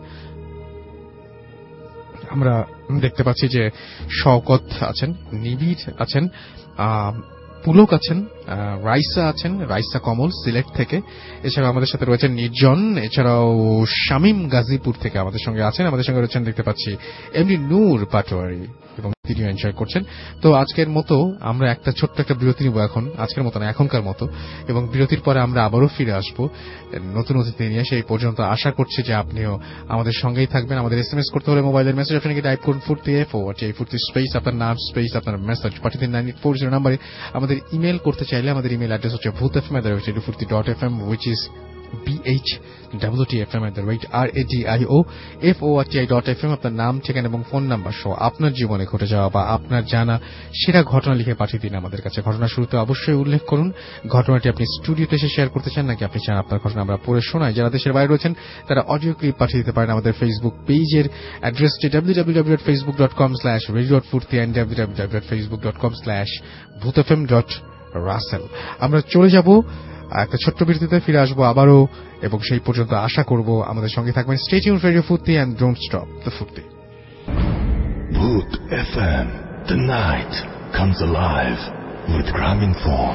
আমরা দেখতে পাচ্ছি যে শওকত আছেন, নিবিড় আছেন, পুলক আছেন, রাইসা আছেন, রাইসা কমল সিলেট থেকে, এছাড়াও আমাদের সাথে রয়েছেন নির্জন, এছাড়াও শামীম গাজীপুর থেকে আমাদের সঙ্গে আছেন, আমাদের সঙ্গে রয়েছেন দেখতে পাচ্ছি এমনি নূর পাটোয়ারি, এবং তিনিও এনজয় করছেন। তো আজকের মতো আমরা একটা ছোট্ট একটা বিরতি নিব এখন, আজকের মতো না এখনকার মতো, এবং বিরতির পরে আমরা আবারও ফিরে আসব নতুন অতিথি নিয়ে। সেই পর্যন্ত আশা করছি যে আপনিও আমাদের সঙ্গেই থাকবেন। আমাদের এসএমএস করতে হলে মোবাইলের মেসেজ আপনাকে টাইপ করুন ফুর্তি এফ ও এই ফুর্তি স্পেস আপনার নাম স্পেস আপনার মেসেজ পাঠিয়ে দিন নাইন এইট ফোর জিরো নাম্বারে। আমাদের ইমেল করতে চাইলে আমাদের ইমেল অ্যাড্রেস হচ্ছে Bhoot F M at the rate Foorti dot F M, which is B H W T F M at the rate R A D I O F O R T I dot F M. আপনার নাম, ঠিকানা এবং phone number সহ আপনার জীবনে ঘটে যাওয়া বা আপনার জানা সেটা ঘটনা লিখে পাঠিয়ে দিন আমাদের কাছে। ঘটনা শুরুতে অবশ্যই উল্লেখ করুন ঘটনাটি আপনি স্টুডিওতে এসে শেয়ার করতে চান, নাকি আপনি চান আপনার ঘটনা আমরা পড়ে শোনাই। যারা দেশের বাইরে রয়েছেন তারা অডিও ক্লিপ পাঠিয়ে দিতে পারেন আমাদের ফেসবুক পেজের অ্যাড্রেসটি W W W dot Facebook dot com slash radio dot Foorti and W W W dot Facebook dot com slash Bhoot F M dot Russell. আমরা চলে যাব একটা ছোট্ট বিরতিতে, ফিরে আসবো আবারও, এবং সেই পর্যন্ত আশা করব আমাদের সঙ্গে থাকবেন। Stay tuned radio Foorti and don't stop the Foorti. Bhoot F M, the night comes alive with Graminphone.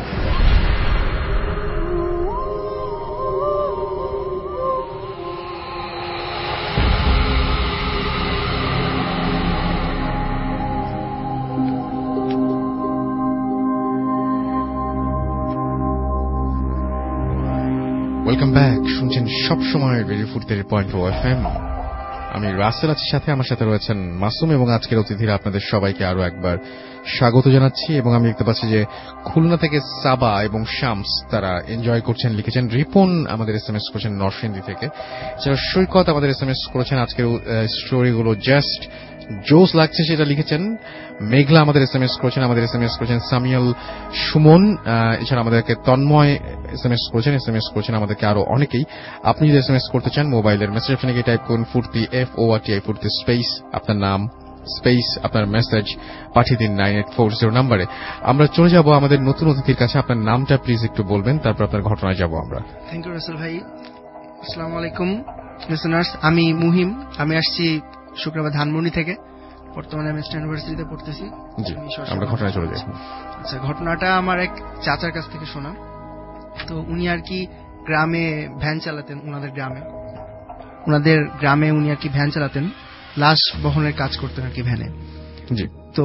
Welcome back. শুনছেন সবসময় রেডিও ফুড তেরো পয়েন্ট ও এফ এম। আমি রাসেল আছি সাথে, আমার সাথে রয়েছেন মাসুম এবং আজকের অতিথিরা আপনাদের সবাইকে আরো একবার স্বাগত জানাচ্ছি। এবং আমি দেখতে পাচ্ছি যে খুলনা থেকে সাবা এবং শামস তারা এনজয় করছেন, লিখেছেন। রিপন আমাদের এস এম এস করেছেন নরসিংদী থেকে। এছাড়া সৈকত আমাদের এস এম এস করেছেন আজকের স্টোরিগুলো জাস্ট জোস লাগছে সেটা লিখেছেন। মেঘলা আমাদের এস এম এস করেছেন, আমাদের এস এম এস করেছেন সামিয়াল সুমন। এছাড়া আমাদেরকে তন্ময় এস এম এস করেছেন, এস এম এস করেছেন আমাদেরকে আরো অনেকেই। আপনি যদি এস এম এস করতে চান মোবাইলের মেসেজ অপশনে গিয়ে টাইপ করুন Foorti, F O R T I Foorti space আপনার নাম স্পেস আপনার মেসেজ পাঠিয়ে দিন নাইন এইট ফোর জিরো নাম্বারে। আমরা চলে যাব আমাদের নতুন অতিথির কাছে। আপনার নামটা প্লিজ একটু বলবেন, তারপর আপনার ঘটনায় যাব আমরা। থ্যাংক ইউ রাসেল ভাই। আসসালামু আলাইকুম লিসেনার্স, আমি মুহিম। আমি আসছি শুক্রবার ধানমন্ডি থেকে। বর্তমানে আমি স্ট্যান ইউনিভার্সিটিতে পড়তেছি। জি, আমরা ঘটনায় চলে যাই। আচ্ছা, ঘটনাটা আমার এক চাচার কাছ থেকে শোনা। তো উনি আর কি গ্রামে ভ্যান চালাতেন। উনাদের গ্রামে উনাদের গ্রামে উনি আর কি ভ্যান চালাতেন, লাশ বহনের কাজ করতেন আর কি ভ্যানে। জি। তো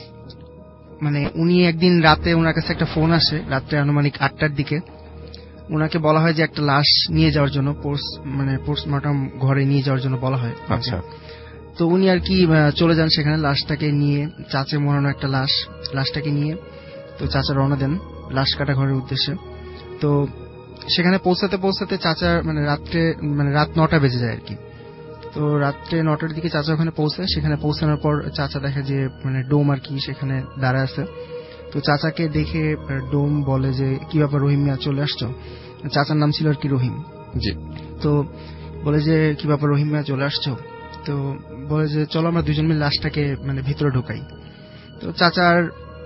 মানে উনি একদিন রাতে ওনার কাছে একটা ফোন আসে, রাত্রে আনুমানিক আটটার দিকে। উনাকে বলা হয় যে একটা লাশ নিয়ে যাওয়ার জন্য, পোস্ট মানে পোস্টমর্টম ঘরে নিয়ে যাওয়ার জন্য বলা হয়। আচ্ছা। তো উনি আর কি চলে যান সেখানে, লাশটাকে নিয়ে, চাচা মরানো একটা লাশ, লাশটাকে নিয়ে তো চাচা রওনা দেন লাশ কাটা ঘরের উদ্দেশ্যে। তো সেখানে পৌঁছাতে পৌঁছাতে চাচা মানে রাত্রে মানে রাত নটা বেজে যায় আর কি। তো রাত্রে নটার দিকে চাচা ওখানে পৌঁছায়। সেখানে পৌঁছানোর পর চাচা দেখে যে মানে ডোম আর কি সেখানে দাঁড়ায় আছে। তো চাচাকে দেখে ডোম বলে যে কি ব্যাপার রহিম মিয়া, চলে আসছো? চাচার নাম ছিল আর কি রহিম। জি। তো বলে যে কি ব্যাপার রহিম মিয়া, চলে আসছো? তো বলে যে চলো আমরা দুজন মিলে লাশটাকে মানে ভিতরে ঢোকাই। তো চাচার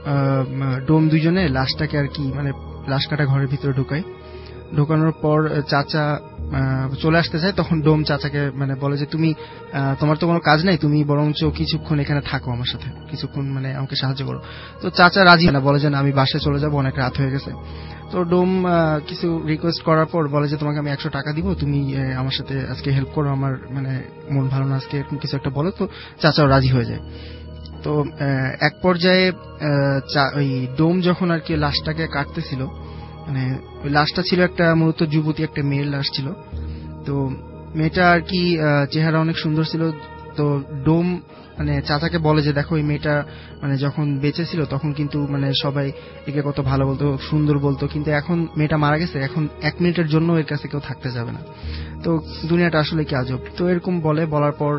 ডোম দুইজনে লাশটাকে আর কি মানে লাশ কাটা ঘরের ভিতরে ঢোকাই। ঢোকানোর পর চাচা চলে আসতে চায়, তখন ডোম চাচাকে মানে বলে যে তুমি তোমার তো কোনো কাজ নাই, তুমি বরঞ্চ কিছুক্ষণ এখানে থাকো আমার সাথে, কিছুক্ষণ মানে আমাকে সাহায্য করো। তো চাচা রাজি না, বলে যে আমি বাসায় চলে যাবো, অনেক রাত হয়ে গেছে। তো ডোম কিছু রিকোয়েস্ট করার পর বলে যে তোমাকে আমি একশো টাকা দিব, তুমি আমার সাথে আজকে হেল্প করো, আমার মানে মন ভালো না আজকে, এরকম কিছু একটা বলো। তো চাচাও রাজি হয়ে যায়। তো এক পর্যায়ে ওই ডোম যখন আর কি লাশটাকে কাটতেছিল, মানে ওই লাশটা ছিল একটা মূলত যুবতী, একটা মেয়ের লাশ ছিল। তো মেয়েটা আর কি চেহারা অনেক সুন্দর ছিল। তো ডোম মানে চাচাকে বলে যে দেখো, এই মেয়েটা মানে যখন বেঁচে ছিল তখন কিন্তু মানে সবাই একে কত ভালো বলতো, সুন্দর বলতো, কিন্তু এখন মেয়েটা মারা গেছে, এখন এক মিনিটের জন্য এর কাছে কেউ থাকতে যাবে না। তো দুনিয়াটা আসলে কি আজব। তো এরকম বলে, বলার পর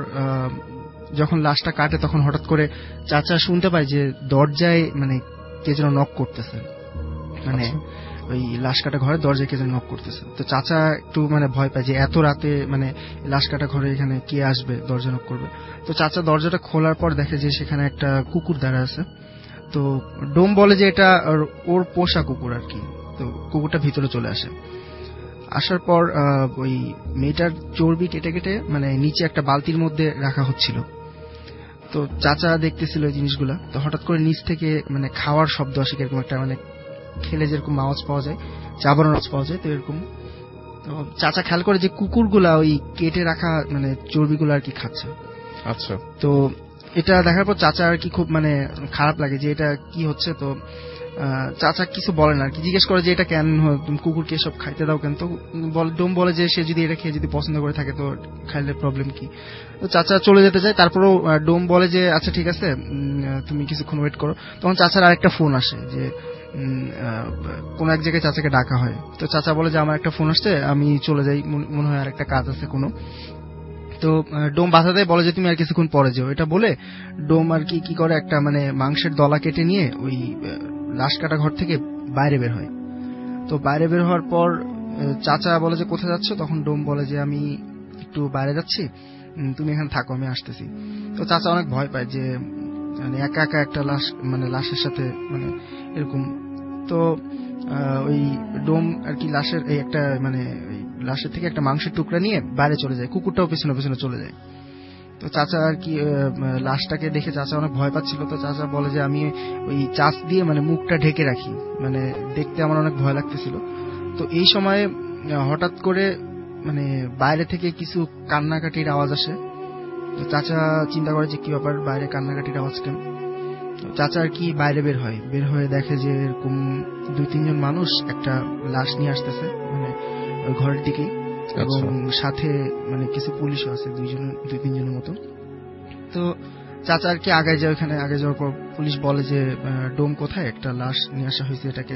যখন লাশটা কাটে তখন হঠাৎ করে চাচা শুনতে পায় যে দরজায় মানে কে যেন নক করতেছে, মানে ওই লাশ কাটা ঘরে দরজায় কে যেন নক করতেছে। তো চাচা একটু মানে ভয় পায় যে এত রাতে মানে লাশ কাটা ঘরে এখানে কে আসবে, দরজা নক করবে। তো চাচা দরজাটা খোলার পর দেখে যে সেখানে একটা কুকুর দাঁড়া আছে। তো ডোম বলে যে এটা ওর পোষা কুকুর আর কি। তো কুকুরটা ভিতরে চলে আসে। আসার পর ওই মেয়েটার চর্বি কেটে কেটে মানে নিচে একটা বালতির মধ্যে রাখা হচ্ছিল। তো চাচা দেখতেছিল এই জিনিসগুলা। তো হঠাৎ করে নিচ থেকে মানে খাওয়ার শব্দ আসে, এরকম একটা মানে খেলে যেরকম আওয়াজ পাওয়া যায়, চাবানোর আওয়াজ পাওয়া যায়। তো এরকম তো চাচা খেয়াল করে যে কুকুরগুলা ওই কেটে রাখা মানে চর্বিগুলো আর কি খাচ্ছে। আচ্ছা। তো এটা দেখার পর চাচা আর কি খুব মানে খারাপ লাগে যে এটা কি হচ্ছে। তো চাচা কিছু বলে না আর কি, জিজ্ঞেস করে যে এটা কেন তুমি কুকুরকে সব খাইতে দাও কেন? তো ডোম বলে যে সে যদি এটা খেয়ে যদি পছন্দ করে থাকে তো খাইলে প্রবলেম কি। তো চাচা চলে যেতে চায়। তারপরেও ডোম বলে যে আচ্ছা ঠিক আছে, তুমি কিছুক্ষণ ওয়েট করো। তখন চাচার আরেকটা ফোন আসে যে কোন এক জায়গায় চাচাকে ডাকা হয়। তো চাচা বলে যে আমার একটা ফোন আসছে, আমি চলে যাই, মনে হয় আর একটা কাজ আছে কোনো। তো ডোম বাধা দেয়, বলে যে তুমি আর কিছুক্ষণ পরে যাও। এটা বলে ডোম আর কি কি করে একটা মানে মাংসের দলা কেটে নিয়ে ওই লাশ কাটা ঘর থেকে বাইরে বের হয়। তো বাইরে বের হওয়ার পর চাচা বলে যে কোথায় যাচ্ছ? তখন ডোম বলে যে আমি একটু বাইরে যাচ্ছি, তুমি এখানে থাকো, আমি আসতেছি। তো চাচা অনেক ভয় পায় যে মানে একা একা একটা লাশ মানে লাশের সাথে মানে এরকম। তো ওই ডোম আর কি লাশের এই একটা মানে লাশের থেকে একটা মাংসের টুকরা নিয়ে বাইরে চলে যায়, কুকুরটাও পেছনে পেছনে চলে যায়। তো চাচা আর কি লাশটাকে দেখে চাচা অনেক ভয় পাচ্ছিল। তো চাচা বলে যে আমি ওই চাষ দিয়ে মানে মুখটা ঢেকে রাখি, মানে দেখতে আমার অনেক ভয় লাগতেছিল। তো এই সময় হঠাৎ করে মানে বাইরে থেকে কিছু কান্নাকাটির আওয়াজ আসে। তো চাচা চিন্তা করে যে কি ব্যাপার, বাইরে কান্নাকাটির আওয়াজ কেন? চাচা আর কি বাইরে বের হয়, বের হয়ে দেখে যে এরকম দুই তিনজন মানুষ একটা লাশ নিয়ে আসতেছে, মানে ওই ঘরের দিকে, এবং আচ্ছা। সাথে মানে কিছু পুলিশও আছে, দুইজন দুই তিনজনের মতো। তো চাচা আর কি আগে যায়, ওখানে আগে যাওয়ার পর পুলিশ বলে যে ডোম কোথায়, একটা লাশ নিয়ে আসা হয়েছে, এটাকে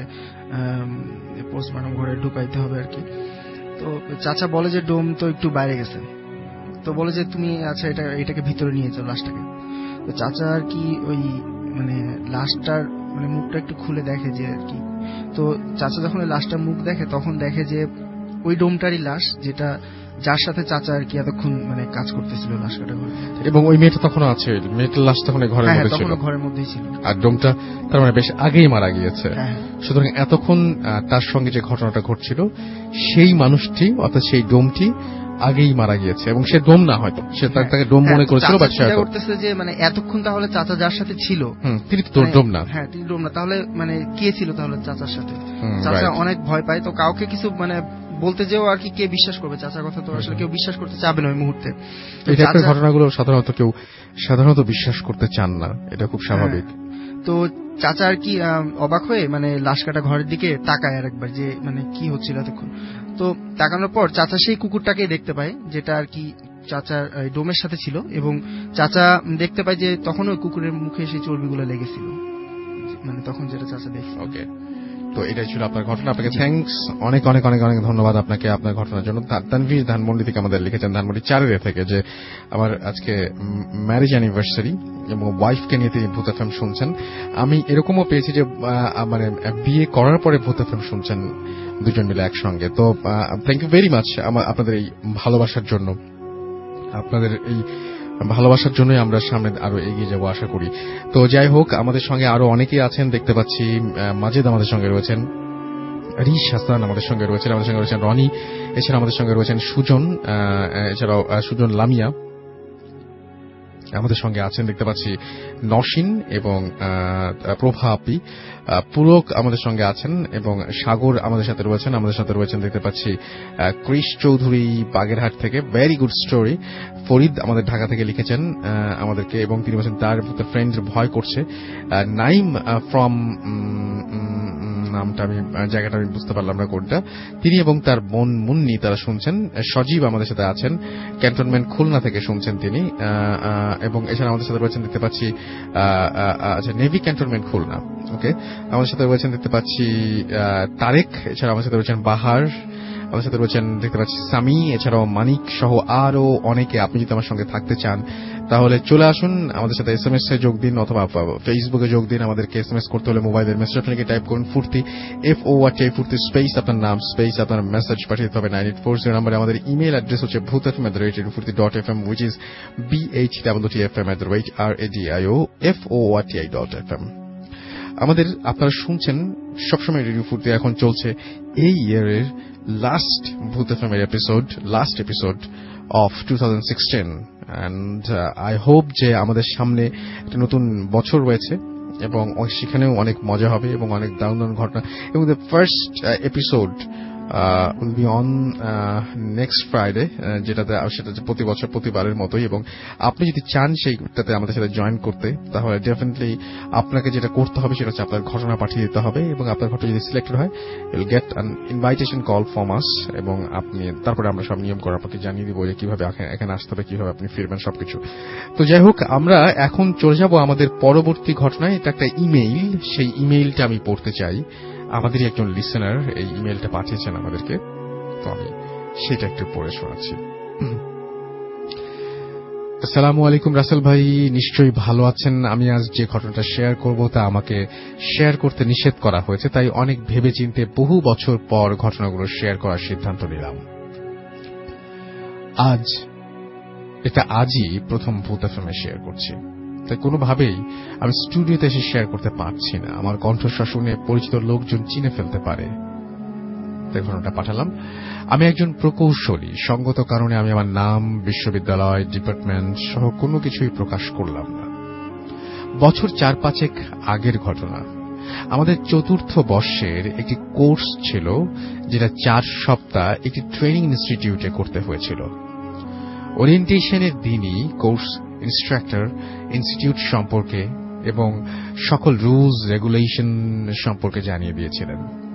পোস্টমর্টম ঘরে ঢুকাইতে হবে আর কি। তো চাচা বলে যে ডোম তো একটু বাইরে গেছে, তো বলে যে তুমি আচ্ছা এটা এটাকে ভিতরে নিয়ে যাও লাশটাকে। তো চাচা আর কি ওই মানে লাশটার মানে মুখটা একটু খুলে দেখে যে আর কি। তো চাচা যখন ওই লাশটার মুখ দেখে তখন দেখে যে ওই ডোমটারই লাশ, যেটা যার সাথে চাচা আর কি এতক্ষণ মানে কাজ করতেছিল লাশ কাটা ঘরে। এবং ওই মেয়েটা তখনও আছে, মেয়েটার লাশ তখন ঘরের হ্যাঁ, মধ্যে ছিল, তখন ঘরের মধ্যেই ছিল, আর ডোমটা তার মানে বেশ আগেই মারা গিয়েছে। হ্যাঁ। সুতরাং এতক্ষণ তার সঙ্গে যে ঘটনাটা ঘটছিল সেই মানুষটি অর্থাৎ সেই ডোমটি আগেই মারা গিয়েছে, এবং সে ডোম না, হয়তো সে তাকে ডোম মনে করেছিল, বা সে করতেছে যে মানে এতক্ষণ তাহলে চাচা যার সাথে ছিল তিনি তো ডোম না। হ্যাঁ, তিনি ডোম না, তাহলে মানে কে ছিল তাহলে চাচার সাথে? চাচা অনেক ভয় পায়, তো কাউকে কিছু মানে বলতে যেও আর কি, কে বিশ্বাস করবে চাচার কথা? তো আসলে কেউ বিশ্বাস করতে চাবে না ওই মুহূর্তে। এই টাইপের ঘটনাগুলো সাধারণত কেউ সাধারণত বিশ্বাস করতে চান না, এটা খুব স্বাভাবিক। তো চাচা আর কি অবাক হয়ে মানে লাশ কাটা ঘরের দিকে তাকায় আর একবার, যে মানে কি হচ্ছিল এতক্ষণ। তো তাকানোর পর চাচা সেই কুকুরটাকে দেখতে পায়, যেটা আর কি চাচার ডোমের সাথে ছিল, এবং চাচা দেখতে পায় যে তখন ওই কুকুরের মুখে সেই চর্বিগুলো লেগেছিল, মানে তখন যেটা চাচা দেখছে। ওকে, তো এটাই ছিল আপনার ঘটনা। আপনাকে থ্যাঙ্কস, অনেক অনেক অনেক অনেক ধন্যবাদ আপনাকে আপনার ঘটনার জন্য। তানভীর ধানমন্ডি থেকে আমাদের লিখেছেন, ধানমন্ডি চারের থেকে, যে আমার আজকে ম্যারেজ অ্যানিভার্সারি এবং ওয়াইফকে নিয়ে তিনি ভূত এফএম শুনছেন। আমি এরকমও পেয়েছি যে মানে বিয়ে করার পরে ভূত এফএম শুনছেন দুজন মিলে একসঙ্গে। তো থ্যাংক ইউ ভেরি মাচ আপনাদের এই ভালোবাসার জন্য, আপনাদের এই ভালোবাসার জন্যই আমরা সামনে আরো এগিয়ে যাব আশা করি। তো যাই হোক, আমাদের সঙ্গে আরো অনেকেই আছেন দেখতে পাচ্ছি। মাজেদ আমাদের সঙ্গে রয়েছেন, রিশ হাসান আমাদের সঙ্গে রয়েছেন, আমাদের সঙ্গে রয়েছেন রনি, এছাড়া আমাদের সঙ্গে রয়েছেন সুজন, এছাড়াও সুজন লামিয়া আমাদের সঙ্গে আছেন দেখতে পাচ্ছি, নসীন এবং প্রভা আপি, পুলক আমাদের সঙ্গে আছেন, এবং সাগর আমাদের সাথে রয়েছেন। আমাদের সাথে রয়েছেন দেখতে পাচ্ছি ক্রিশ চৌধুরী বাগেরহাট থেকে, ভেরি গুড স্টোরি। ফরিদ আমাদের ঢাকা থেকে লিখেছেন আমাদেরকে, এবং তিনি বলছেন তার ফ্রেন্ড ভয় করছে। নাইম ফ্রম নামটা আমি জায়গাটা আমি বুঝতে পারলাম না কোনটা, তিনি এবং তার বোন মুন্নি তারা শুনছেন। সজীব আমাদের সাথে আছেন, ক্যান্টনমেন্ট খুলনা থেকে শুনছেন তিনি, এবং এছাড়া আমাদের সাথে রয়েছেন দেখতে পাচ্ছি আচ্ছা নেভি ক্যান্টনমেন্ট খুলনা। ওকে, আমাদের সাথে রয়েছেন দেখতে পাচ্ছি তারেক, এছাড়া আমাদের সাথে রয়েছেন বাহার, আমাদের সাথে রয়েছেন দেখতে পাচ্ছি সামি, এছাড়াও মানিক সহ আরো অনেকে। আপনি যদি আমার সঙ্গে থাকতে চান তাহলে চলে আসুন, আমাদের সাথে এস এম এস এ যোগ দিন, অথবা ফেসবুকে যোগ দিন। আমাদেরকে এস এম এস করতে হলে মোবাইলের মেসেজ অপশনে টাইপ করুন ফুর্তি, এফ ও আর টি ফুর্তি স্পেস আপনার নাম স্পেস আপনার মেসেজ পাঠিয়ে দিতে হবে নাইন এইট ফোর জিরো নাম্বারে। আমাদের ইমেল অ্যাড্রেস হচ্ছে Bhoot F M at the rate Foorti dot F M, which is B H W T F M at the rate R A D I O F O R T I dot F M. আমাদের আপনারা শুনছেন সবসময় radio ফুর্তি, এখন চলছে এই ইয়ারের last Bhoot FM এর episode, last episode of two thousand sixteen, and I hope যে আমাদের সামনে একটা নতুন বছর রয়েছে, এবং সেখানেও অনেক মজা হবে এবং অনেক দারুণ দারুণ ঘটনা। এবং the first episode will be on next Friday, যেটাতে সেটা প্রতি বছর প্রতিবারের মতোই। এবং আপনি যদি চান সেইটাতে আমাদের সাথে জয়েন করতে, তাহলে ডেফিনেটলি আপনাকে যেটা করতে হবে সেটা হচ্ছে আপনার ঘটনা পাঠিয়ে দিতে হবে, এবং আপনার ঘটনা যদি সিলেক্টেড হয় you'll get an invitation call from us, এবং আপনি তারপরে আমরা সব নিয়ম করে আপনাকে জানিয়ে দিব যে কিভাবে এখানে আসতে হবে, কিভাবে আপনি ফিরবেন, সবকিছু। তো যাই হোক, আমরা এখন চলে যাব আমাদের পরবর্তী ঘটনায়। এটা একটা ইমেইল, সেই ইমেইলটা আমি পড়তে চাই। আমাদেরই একজন লিসেনার এই ইমেইলটা পাঠিয়েছেন আমাদেরকে, তো আমি সেটা একটু পড়ে শোনাচ্ছি। আসসালামু আলাইকুম রাসেল ভাই, নিশ্চয়ই ভালো আছেন। আমি আজ যে ঘটনাটা শেয়ার করব তা আমাকে শেয়ার করতে নিষেধ করা হয়েছে, তাই অনেক ভেবেচিন্তে বহু বছর পর ঘটনাগুলো শেয়ার করার সিদ্ধান্ত নিলাম। আজ এটা আজই প্রথম ভূত এফএমে শেয়ার করছি, তাই কোনোভাবেই আমি স্টুডিওতে এসে শেয়ার করতে পারছি না। আমার কণ্ঠস্বর শুনে পরিচিত লোকজন চিনে ফেলতে পারে, তাই ঘটনাটা পাঠালাম। আমি একজন প্রকৌশলী, সঙ্গত কারণে আমি আমার নাম, বিশ্ববিদ্যালয়, ডিপার্টমেন্ট সহ কোনো কিছুই প্রকাশ করলাম না। বছর চার পাঁচেক আগের ঘটনা। আমাদের চতুর্থ বর্ষের একটি কোর্স ছিল, যেটা চার সপ্তাহ একটি ট্রেনিং ইনস্টিটিউটে করতে হয়েছিল। ওরিয়েন্টেশনের দিনই কোর্স ইনস্ট্রাক্টর ইনস্টিটিউট সম্পর্কে এবং সকল রুলস রেগুলেশন সম্পর্কে জানিয়ে দিয়েছিলেন।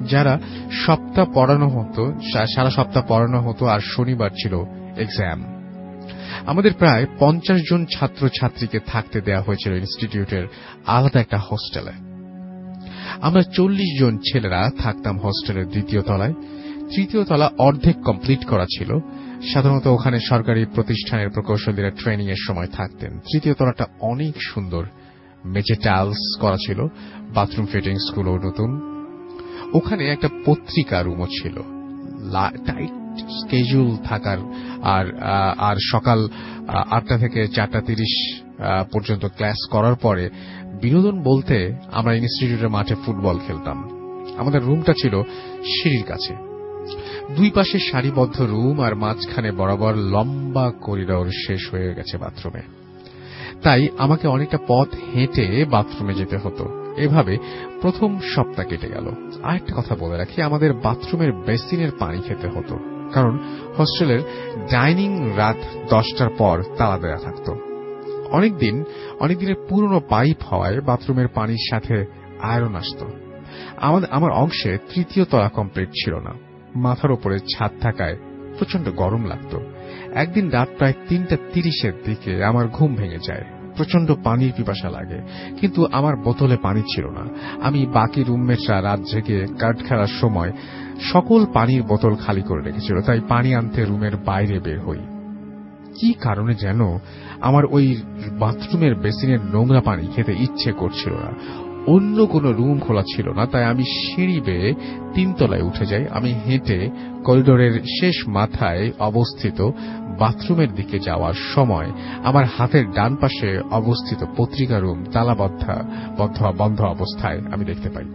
যারা সপ্তাহ পড়ানো হতো, সারা সপ্তাহ পড়ানো হতো, আর শনিবার ছিল এক্সাম। আমাদের প্রায় পঞ্চাশ জন ছাত্র ছাত্রীকে থাকতে দেওয়া হয়েছিল ইনস্টিটিউটের আলাদা একটা হোস্টেলে। আমরা চল্লিশ জন ছেলেরা থাকতাম হোস্টেলের দ্বিতীয় তলায়। তৃতীয় তলা অর্ধেক কমপ্লিট করা ছিল। সাধারণত ওখানে সরকারি প্রতিষ্ঠানের প্রকৌশলীরা ট্রেনিং এর সময় থাকতেন। তৃতীয় তলাটা অনেক সুন্দর, মেঝে টাইলস করা ছিল, বাথরুম ফিটিংস গুলো নতুন। ওখানে একটা পত্রিকা রুমও ছিল। টাইট স্কেজুল থাকার আর আর সকাল আটটা থেকে চারটা তিরিশ পর্যন্ত ক্লাস করার পরে বিনোদন বলতে আমরা ইনস্টিটিউটের মাঠে ফুটবল খেলতাম। আমাদের রুমটা ছিল সিঁড়ির কাছে, দুই পাশে সারিবদ্ধ রুম, আর মাঝখানে বরাবর লম্বা করিডোর শেষ হয়ে গেছে বাথরুমে। তাই আমাকে অনেকটা পথ হেঁটে বাথরুমে যেতে হতো। এভাবে প্রথম সপ্তাহ কেটে গেল। আরেকটা কথা বলে রাখি, আমাদের বাথরুমের বেসিনের পানি খেতে হতো, কারণ হোস্টেলের ডাইনিং রাত দশটার পর তালা দেওয়া থাকত। অনেকদিন অনেকদিনের পুরনো পাইপ হওয়ায় বাথরুমের পানির সাথে আয়রন আসত। আমার অংশে তৃতীয় তলা কমপ্লিট ছিল না। মাথার উপরে ছাদ থাকায় প্রচন্ড গরম লাগত। একদিন রাত প্রায় তিনটা তিরিশের দিকে আমার ঘুম ভেঙে যায়। প্রচন্ড পানির পিপাসা লাগে, কিন্তু আমার বোতলে পানি ছিল না। আমি বাকি রুমমেটরা রাত জেগে কার্ড খেলার সময় সকল পানির বোতল খালি করে রেখেছিল, তাই পানি আনতে রুমের বাইরে বের হই। কি কারণে যেন আমার ওই বাথরুমের বেসিনের নোংরা পানি খেতে ইচ্ছে করছিল না। অন্য কোনো রুম খোলা ছিল না, তাই আমি সিঁড়ি বেয়ে তিনতলায় উঠে যাই। আমি হেঁটে করিডোরের শেষ মাথায় অবস্থিত বাথরুমের দিকে যাওয়ার সময় আমার হাতের ডান পাশে অবস্থিত পত্রিকা রুম তালাবদ্ধ বন্ধ অবস্থায় আমি দেখতে পাই।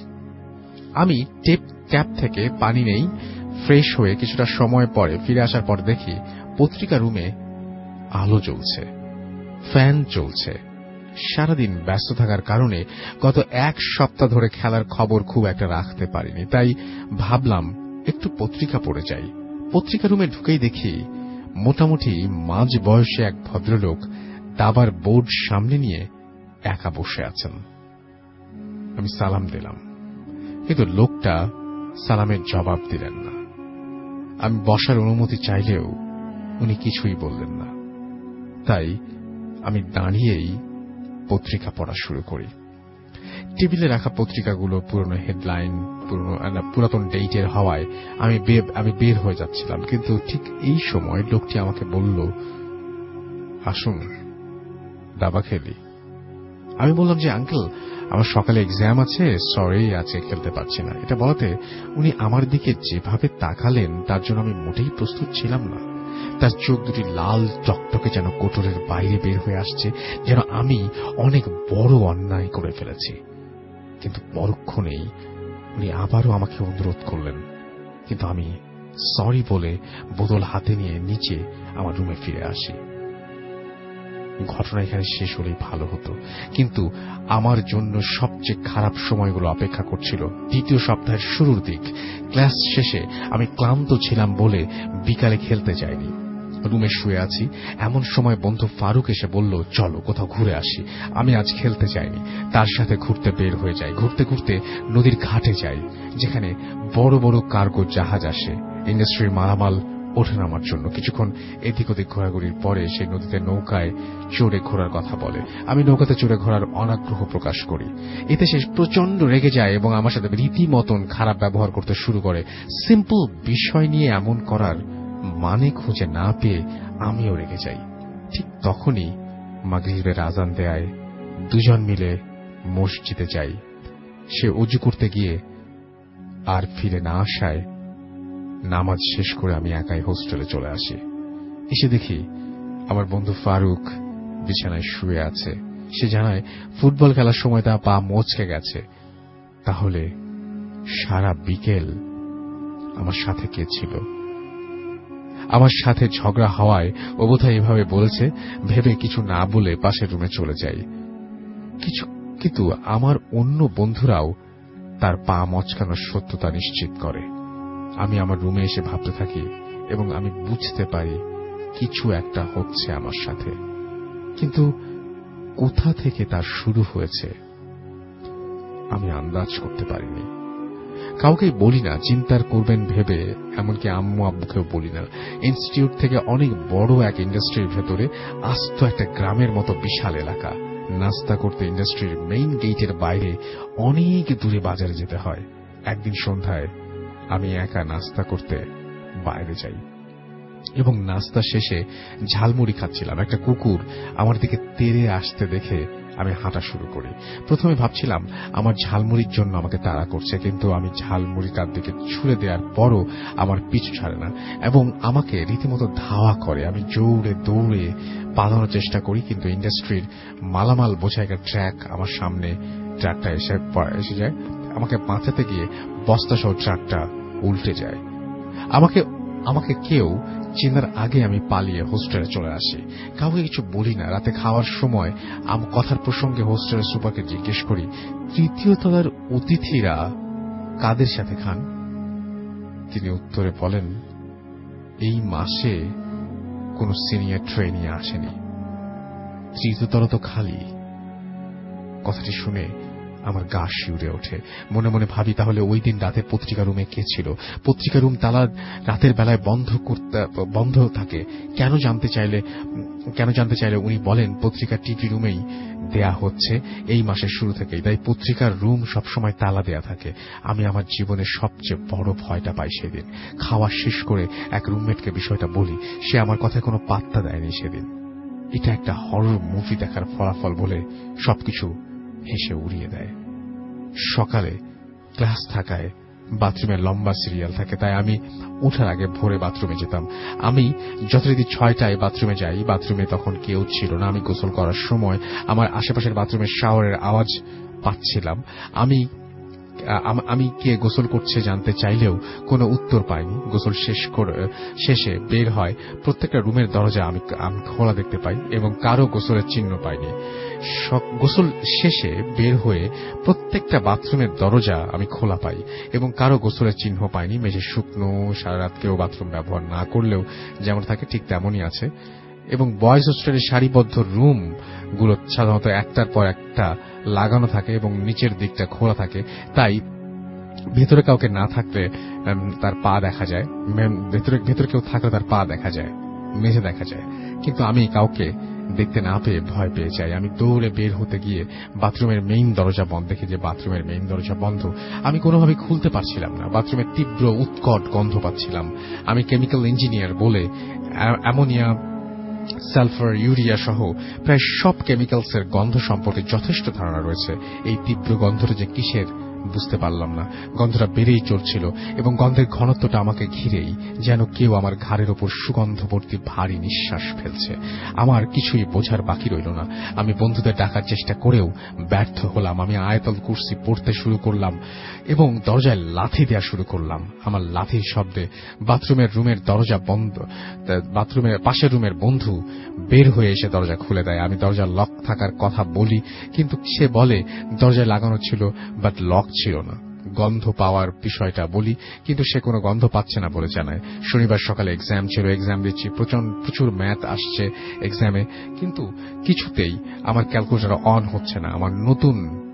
আমি টেপ ট্যাপ থেকে পানি নেই, ফ্রেশ হয়ে কিছুটা সময় পরে ফিরে আসার পর দেখি পত্রিকা রুমে আলো জ্বলছে, ফ্যান চলছে। সারাদিন ব্যস্ত থাকার কারণে গত এক সপ্তাহ ধরে খেলার খবর খুব একটা রাখতে পারিনি, তাই ভাবলাম একটু পত্রিকা পড়ে যাই। পত্রিকা রুমে ঢুকেই দেখি মোটামুটি মাঝ বয়সে এক ভদ্রলোক দাবার বোর্ড সামনে নিয়ে একা বসে আছেন। আমি সালাম দিলাম, কিন্তু লোকটা সালামের জবাব দিলেন না। আমি বসার অনুমতি চাইলেও উনি কিছুই বললেন না। তাই আমি দাঁড়িয়েই পত্রিকা পড়া শুরু করি। টেবিলে রাখা পত্রিকাগুলো পুরনো হেডলাইন, পুরাতন ডেটের হওয়ায় আমি আমি বের হয়ে যাচ্ছিলাম, কিন্তু ঠিক এই সময় লোকটি আমাকে বলল, আসুন দাবা খেলি। আমি বললাম যে আঙ্কেল, আমার সকালে এক্সাম আছে, সরি আছে, খেলতে পারছি না। এটা বলাতে উনি আমার দিকে যেভাবে তাকালেন তার জন্য আমি মোটেই প্রস্তুত ছিলাম না। তার চোখ দুটি লাল টকটকে যেন কোটরের বাইরে বের হয়ে আসছে, যেন আমি অনেক বড় অন্যায় করে ফেলেছি। কিন্তু পরক্ষণেই উনি আবারও আমাকে অনুরোধ করলেন, কিন্তু আমি সরি বলে বোতল হাতে নিয়ে নিচে আমার রুমে ফিরে আসি। ঘটনা এখানে শেষ হলেই ভালো হতো, কিন্তু আমার জন্য সবচেয়ে খারাপ সময়গুলো অপেক্ষা করছিল। দ্বিতীয় সপ্তাহের শুরুর দিক, ক্লাস শেষে আমি ক্লান্ত ছিলাম বলে বিকালে খেলতে যাইনি। রুমে শুয়ে আছি, এমন সময় বন্ধু ফারুক এসে বলল, চলো কোথাও ঘুরে আসি। আমি আজ খেলতে যাইনি, তার সাথে ঘুরতে বের হয়ে যাই। ঘুরতে ঘুরতে নদীর ঘাটে যাই, যেখানে বড় বড় কার্গো জাহাজ আসে ইন্ডাস্ট্রির মালামাল ওঠে নামার জন্য। কিছুক্ষণ এদিক ওদিক ঘোরাঘুরির পরে সেই নদীতে নৌকায় চড়ে ঘোরার কথা বলে। আমি নৌকাতে চড়ে ঘোরার অনাগ্রহ প্রকাশ করি। এতে সে প্রচন্ড রেগে যায় এবং আমার সাথে রীতিমতন খারাপ ব্যবহার করতে শুরু করে। সিম্পল বিষয় নিয়ে এমন করার মানে খুঁজে না পেয়ে আমিও রেগে যাই। ঠিক তখনই মাগরিবের আজান দেয়, দুজন মিলে মসজিদে যাই। সে ওযু করতে গিয়ে আর ফিরে না আসায় নামাজ শেষ করে আমি একাই হোস্টেলে চলে আসি। এসে দেখি আমার বন্ধু ফারুক বিছানায় শুয়ে আছে। সে জানায় ফুটবল খেলার সময় তার পা মচকে গেছে। তাহলে সারা বিকেল আমার সাথে কে ছিল? আমার সাথে ঝগড়া হওয়ায় ও বোধহয় এভাবে বলেছে ভেবে কিছু না বলে পাশের রুমে চলে যাই। কিছু কিন্তু আমার অন্য বন্ধুরাও তার পা মচকানোর সত্যতা নিশ্চিত করে। আমি আমার রুমে এসে ভাবতে থাকি এবং আমি বুঝতে পারি কিছু একটা হচ্ছে আমার সাথে, কিন্তু কোথা থেকে তার শুরু হয়েছে আমি আন্দাজ করতে পারিনি। কাউকেই বলি না, চিন্তার করবেন ভেবে, এমনকি আম্মু আব্বুকেও বলি না। ইনস্টিটিউট থেকে অনেক বড় এক ইন্ডাস্ট্রির ভেতরে আস্ত একটা গ্রামের মতো বিশাল এলাকা। নাস্তা করতে ইন্ডাস্ট্রির মেইন গেটের বাইরে অনেক দূরে বাজারে যেতে হয়। একদিন সন্ধ্যায় আমি একা নাস্তা করতে বাইরে যাই এবং নাস্তা শেষে ঝালমুড়ি খাচ্ছিলাম। একটা কুকুর আমার দিকে তেড়ে আসতে দেখে আমি হাঁটা শুরু করি। প্রথমে ভাবছিলাম আমার ঝালমুড়ির জন্য আমাকে তাড়া করছে, কিন্তু আমি ঝালমুড়ি তার দিকে ছুঁড়ে দেওয়ার পরও আমার পিছু ছাড়ে না এবং আমাকে রীতিমতো ধাওয়া করে। আমি জোরে দৌড়ে পালানোর চেষ্টা করি, কিন্তু ইন্ডাস্ট্রির মালামাল বোঝাই একটা ট্রাক আমার সামনে ট্রাকটা এসে এসে যায়। আমাকে বাঁচাতে গিয়ে বস্তা সহ ট্রাকটা উল্টে যায়। আমাকে আমাকে কেউ চেনার আগে আমি পালিয়ে হোস্টেলে চলে আসি। কাউকে কিছু বলি না। রাতে খাওয়ার সময় আমি কথার প্রসঙ্গে হোস্টেলের সুপারকে জিজ্ঞেস করি, তৃতীয় তলার অতিথিরা কাদের সাথে খান? তিনি উত্তরে বলেন, এই মাসে কোন সিনিয়র ট্রেনি আসেনি, তৃতীয় তলা তো খালি। কথাটি শুনে আমার গা শিউরে ওঠে। মনে মনে ভাবি, তাহলে ওই দিন রাতে পত্রিকা রুমে কে ছিল? পত্রিকা রুম তালা রাতের বেলায় বন্ধ করতে বন্ধ থাকে কেন জানতে চাইলে কেন জানতে চাইলে উনি বলেন পত্রিকা টিভি রুমেই দেয়া হচ্ছে এই মাসের শুরু থেকেই, তাই পত্রিকার রুম সবসময় তালা দেয়া থাকে। আমি আমার জীবনের সবচেয়ে বড় ভয়টা পাই সেদিন। খাওয়া শেষ করে এক রুমমেটকে বিষয়টা বলি, সে আমার কথায় কোনো পাত্তা দেয়নি সেদিন। এটা একটা হরর মুভি দেখার ফলাফল বলে সবকিছু হেসে উড়িয়ে দেয়। সকালে ক্লাস থাকায় বাথরুমে লম্বা সিরিয়াল থাকে, তাই আমি ওঠার আগে ভোরে বাথরুমে যেতাম। আমি যথারীতি ছয়টায় বাথরুমে যাই। বাথরুমে তখন কেউ ছিল না। আমি গোসল করার সময় আমার আশেপাশের বাথরুমের শাওয়ারের আওয়াজ পাচ্ছিলাম। আমি আমি কে গোসল করছে জানতে চাইলেও কোনো উত্তর পাইনি। গোসল শেষ করে শেষে বের হয়, প্রত্যেকটা রুমের দরজা আমি আমি খোলা দেখতে পাই এবং কারো গোসলের চিহ্ন পাইনি। গোসল শেষে বের হয়ে প্রত্যেকটা বাথরুমের দরজা আমি খোলা পাই এবং কারো গোসলের চিহ্ন পাইনি। মেঝে শুকনো, সারা রাত কেউ বাথরুম ব্যবহার না করলেও যেমন থাকে ঠিক তেমনই আছে এবং বয়েজ হোস্টেলের সারিবদ্ধ রুম গুলো সাধারণত একটার পর একটা লাগানো থাকে এবং নিচের দিকটা খোলা থাকে, তাই ভেতরে কাউকে না থাকলে তার পা দেখা যায়, ভেতরে ভেতরে কেউ থাকলে তার পা দেখা যায়, মেঝে দেখা যায়। কিন্তু আমি কাউকে দেখতে না পেয়ে ভয় পেয়ে যাই। আমি দৌড়ে বের হতে গিয়ে বাথরুমের মেইন দরজা বন্ধ দেখি যে বাথরুমের মেইন দরজা বন্ধ। আমি কোনোভাবে খুলতে পারছিলাম না। বাথরুমের তীব্র উৎকট গন্ধ পাচ্ছিলাম। আমি কেমিক্যাল ইঞ্জিনিয়ার বলে অ্যামোনিয়া, সালফার, ইউরিয়া সহ প্রায় সব কেমিক্যালসের গন্ধ সম্পর্কে যথেষ্ট ধারণা রয়েছে। এই তীব্র গন্ধটা যে কিসের বুঝতে পারলাম না। গন্ধটা বেড়েই চলছিল এবং গন্ধের ঘনত্বটা আমাকে ঘিরেই, যেন কেউ আমার ঘাড়ের ওপর সুগন্ধবর্তী ভারী নিঃশ্বাস ফেলছে। আমার কিছুই বোঝার বাকি রইল না। আমি বন্ধুদের ডাকার চেষ্টা করেও ব্যর্থ হলাম। আমি আয়াতুল কুরসি পড়তে শুরু করলাম এবং দরজায় লাথি দেওয়া শুরু করলাম। আমার লাথির শব্দে বাথরুমের রুমের দরজা বন্ধ, বাথরুমের পাশের রুমের বন্ধু বের হয়ে এসে দরজা খুলে দেয়। আমি দরজা লক থাকার কথা বলি, কিন্তু সে বলে দরজায় লাগানো ছিল বাট লক ছিল না। গন্ধ পাওয়ার বিষয়টা বলি, কিন্তু সে কোনো গন্ধ পাচ্ছে না বলে জানায়। শনিবার সকালে এক্সাম ছিল, এক্সাম দিচ্ছি, প্রচুর ম্যাথ আসছে এক্সামে, কিন্তু কিছুতেই আমার ক্যালকুলেটর অন হচ্ছে না। আমার নতুন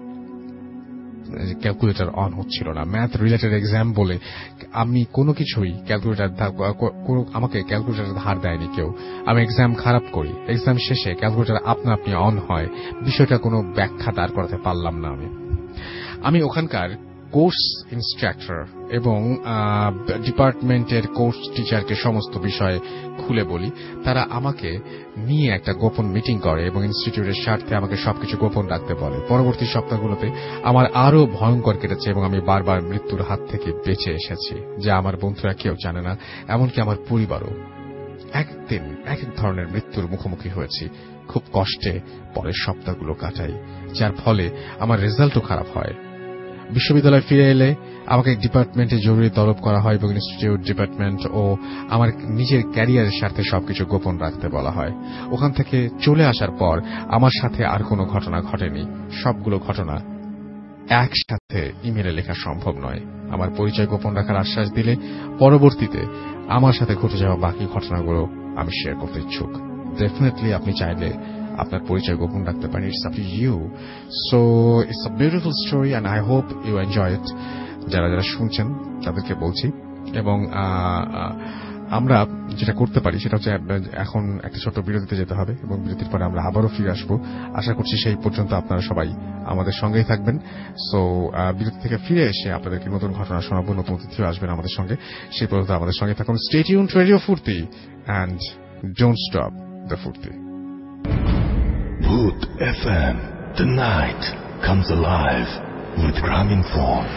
ক্যালকুলেটর অন হচ্ছিল না। ম্যাথ রিলেটেড এক্সাম বলে আমি কোনো কিছুই ক্যালকুলেটর আমাকে ক্যালকুলেটর ধার দেয়নি কেউ। আমি এক্সাম খারাপ করি, এক্সাম শেষে ক্যালকুলেটর আপনা আপনি অন হয়। বিষয়টা কোনো ব্যাখ্যা দাঁড় করাতে পারলাম না। আমি আমি ওখানকার কোর্স ইনস্ট্রাক্টর এবং ডিপার্টমেন্টের কোর্স টিচারকে সমস্ত বিষয়ে খুলে বলি। তারা আমাকে নিয়ে একটা গোপন মিটিং করে এবং ইনস্টিটিউটের স্বার্থে আমাকে সবকিছু গোপন রাখতে বলে। পরবর্তী সপ্তাহগুলোতে আমার আরো ভয়ঙ্কর কেটেছে এবং আমি বারবার মৃত্যুর হাত থেকে বেঁচে এসেছি, যা আমার বন্ধুরা কেউ জানে না, এমনকি আমার পরিবারও। একদিন এক এক ধরনের মৃত্যুর মুখোমুখি হয়েছি। খুব কষ্টে পরের সপ্তাহগুলো কাটাই, যার ফলে আমার রেজাল্টও খারাপ হয়। বিশ্ববিদ্যালয়ে ফিরে এলে আমাকে ডিপার্টমেন্টে জরুরি তলব করা হয় এবং ইনস্টিটিউট, ডিপার্টমেন্ট ও আমার নিজের ক্যারিয়ারের স্বার্থে সবকিছু গোপন রাখতে বলা হয়। ওখান থেকে চলে আসার পর আমার সাথে আর কোনো ঘটনা ঘটেনি। সবগুলো ঘটনা একসাথে ইমেলে লেখা সম্ভব নয়। আমার পরিচয় গোপন রাখার আশ্বাস দিলে পরবর্তীতে আমার সাথে ঘটে যাওয়া বাকি ঘটনাগুলো আমি শেয়ার করতে ইচ্ছুক। ডেফিনেটলি আপনি চাইলে আপনার পরিচয় গোপন রাখতে পারেন। It's up to you. So it's a beautiful story and I hope you enjoy it. যারা যারা শুনছেন তাদেরকে বলছি। এবং আমরা যেটা করতে পারি সেটা হচ্ছে এখন একটা ছোট্ট বিরতিতে যেতে হবে এবং বিরতির পরে আমরা আবারও ফিরে আসবো। আশা করছি সেই পর্যন্ত আপনারা সবাই আমাদের সঙ্গেই থাকবেন। সো বিরতি থেকে ফিরে এসে আপনাদেরকে নতুন ঘটনা শোনাবো, নতুন অতিথিও আসবেন আমাদের সঙ্গে। সেই পর্যন্ত আমাদের সঙ্গে থাকুন। Stay tuned radio Foorti and don't stop the Foorti. Bhoot F M, the night comes alive with Graminphone.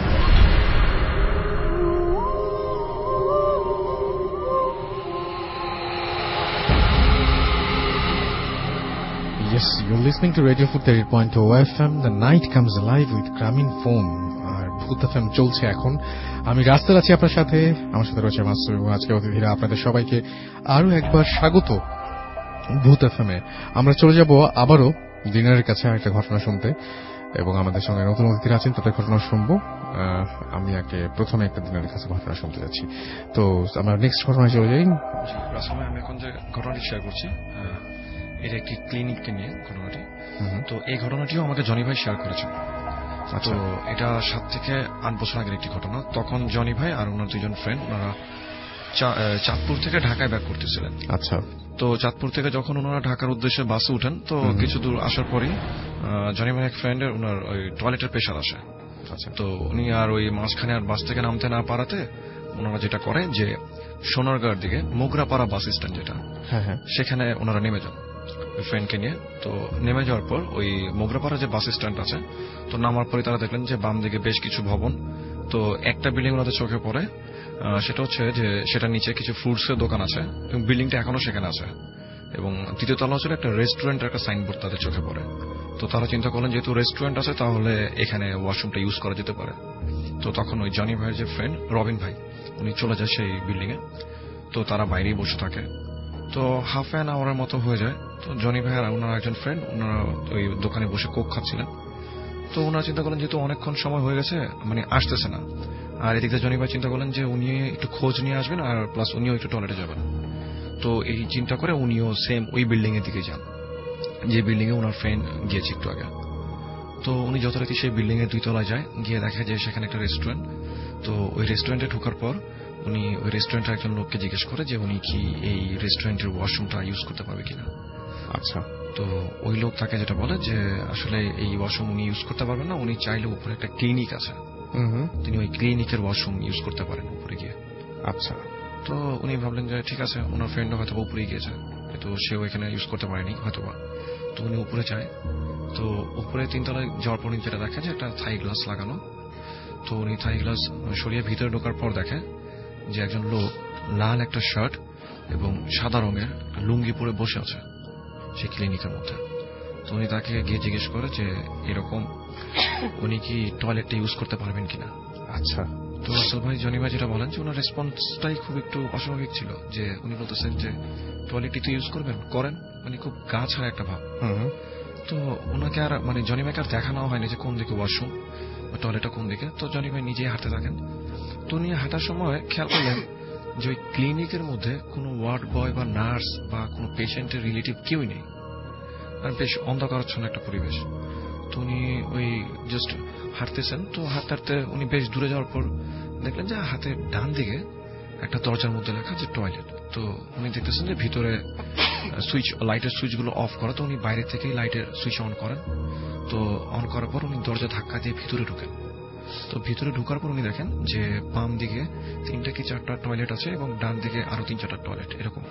Yes, you're listening to Radio Food thirty point oh F M. The night comes alive with Graminphone. আর Bhoot FM চলছে এখন। আমি রাস্তায় আছি আপনার সাথে, আমার সাথে রয়েছে মাসুম এবং আজকে অতিথিরা। আপনাদের সবাইকে আরো একবার স্বাগত ভূত এফএম এ। আমরা চলে যাব আবারও ডিনারের কাছে একটা ঘটনা শুনতে এবং আমাদের সঙ্গে নতুন অতিথিরা আছেন, তাদের ঘটনা শুনবো। আমি আগে প্রথমে একটা ডিনারের কাছে ঘটনা শুনতে যাচ্ছি। তো আমরা নেক্সট ঘটনায় চলে যাই। আমি এখন যে ঘটনাটি শেয়ার করছি এটা একটি ক্লিনিককে নিয়ে ঘটনাটি। তো এই ঘটনাটিও আমাকে জনি ভাই শেয়ার করেছেন। তো এটা সাত থেকে আট বছর আগের একটি ঘটনা। তখন জনি ভাই আর ওনার দুজন ফ্রেন্ড ওনারা চাঁদপুর থেকে ঢাকায় ব্যাক করতেছিলেন। আচ্ছা। তো চাঁদপুর থেকে যখন ওনারা ঢাকার উদ্দেশ্যে বাসে উঠেন, তো কিছু দূর আসার পরই জনি ভাই এক ফ্রেন্ডের ওনার ওই টয়লেটের প্রেশার আসে। আচ্ছা। তো উনি আর ওই মাঝখানে আর বাস থেকে নামতে না পারাতে ওনারা যেটা করে যে সোনারগাঁর দিকে মোগরাপাড়া বাস স্ট্যান্ড যেটা, হ্যাঁ হ্যাঁ, সেখানে ওনারা নেমে যান ফ্রেন্ডকে নিয়ে। তো নেমে যাওয়ার পর ওই মোগরাপাড়া যে বাস স্ট্যান্ড আছে, তো নামার পরে তারা দেখলেন যে বাম দিকে বেশ কিছু ভবন। তো একটা বিল্ডিং ওনাদের চোখে পড়ে, সেটা হচ্ছে যে সেটার নিচে কিছু ফ্রুটসের দোকান আছে এবং বিল্ডিংটা এখনো সেখানে আছে। এবং তৃতীয় তলা হচ্ছে একটা রেস্টুরেন্টের একটা সাইনবোর্ড তাদের চোখে পড়ে। তো তারা চিন্তা করলেন যেহেতু রেস্টুরেন্ট আছে তাহলে এখানে ওয়াশরুমটা ইউজ করা যেতে পারে। তো তখন ওই জনি ভাইয়ের যে ফ্রেন্ড রবিন ভাই উনি চলে যায় সেই বিল্ডিং এ। তো তারা বাইরেই বসে থাকে। তো হাফ অ্যান আওয়ারের মতো হয়ে যায়। তো জনি ভাই আর ওনার একজন ফ্রেন্ড ওনারা ওই দোকানে বসে কোক খাচ্ছিলেন। তো ওনারা চিন্তা করলেন যেহেতু অনেকক্ষণ সময় হয়ে গেছে, মানে আসতেছে না। আর এদিকে জনি ভাই চিন্তা করলেন যে উনি একটু খোঁজ নিয়ে আসবেন আর প্লাস উনিও একটু টয়লেটে যাবেন। তো এই চিন্তা করে উনিও সেম ওই বিল্ডিং এর দিকে যান যে বিল্ডিং এ ওনার ফ্রেন্ড গিয়েছে একটু আগে। তো উনি যথারীতি সেই বিল্ডিং এর দুই তলায় যায়, গিয়ে দেখে যে সেখানে একটা রেস্টুরেন্ট। তো ওই রেস্টুরেন্টে ঢোকার পর উনি ওই রেস্টুরেন্টের একজন লোককে জিজ্ঞেস করে যে উনি কি এই রেস্টুরেন্টের ওয়াশরুমটা ইউজ করতে পারবে কিনা। আচ্ছা। তো ওই লোক তাকে যেটা বলে যে আসলে এই ওয়াশরুম উনি ইউজ করতে পারবেন না, উনি চাইলে উপরে একটা ক্লিনিক আছে, তিনি ওই ক্লিনিকের ওয়াশরুম ইউজ করতে পারেন উপরে গিয়ে। আচ্ছা। তো উনি ভাবলেন যে ঠিক আছে, ওনার ফ্রেন্ডও হয়তো উপরে গিয়েছে, কিন্তু সেও এখানে ইউজ করতে পারেনি হয়তো বা। তো উনি উপরে যায়। তো উপরে তিনতলায় যাওয়ার পর যেটা দেখে যে একটা থাই গ্লাস লাগানো। তো উনি থাই গ্লাস সরিয়ে ভিতরে ঢোকার পর দেখে যে একজন লোক লাল একটা শার্ট এবং সাদা রঙের লুঙ্গি পরে বসে আছে সেই ক্লিনিকের মধ্যে। তো উনি তাকে গিয়ে জিজ্ঞেস করে যে এরকম উনি কি টয়লেটটা ইউজ করতে পারবেন কিনা। আচ্ছা। তো আসল ভাই জনি ভাই যেটা বলেন যে ওনার রেসপন্সটাই খুব একটু অস্বাভাবিক ছিল, যে উনি বলতেছেন যে টয়লেটটি তো ইউজ করবেন, করেন, মানে খুব গা ছাড়া একটা ভাব। তো ওনাকে আর মানে জনি ভাইকে আর দেখানো হয়নি যে কোন দিকে ওয়াশরুম বা টয়লেটটা কোন দিকে। তো জনি ভাই নিজেই হাঁটতে থাকেন। তো উনি হাঁটার সময় খেয়াল করলেন যে ওই ক্লিনিকের মধ্যে কোনো ওয়ার্ড বয় বা নার্স বা কোনো পেশেন্টের রিলেটিভ কেউই নেই, আর বেশ অন্ধকারাচ্ছন্ন একটা পরিবেশ। তো উনি ওই জাস্ট হাঁটতেছেন। তো হাঁটতে হাঁটতে উনি বেশ দূরে যাওয়ার পর দেখলেন যে হাতের ডান দিকে একটা দরজার মধ্যে লেখা যে টয়লেট। তো উনি দেখতেছেন যে ভিতরে সুইচ লাইটের সুইচগুলো অফ করা। তো উনি বাইরে থেকেই লাইটের সুইচ অন করেন। তো অন করার পর উনি দরজা ধাক্কা দিয়ে ভিতরে ঢুকেন। তো ভিতরে ঢোকার পর উনি দেখেন যে বাম দিকে তিনটা কি চারটা টয়লেট আছে এবং ডান দিকে আরো তিন চারটা টয়লেট এরকম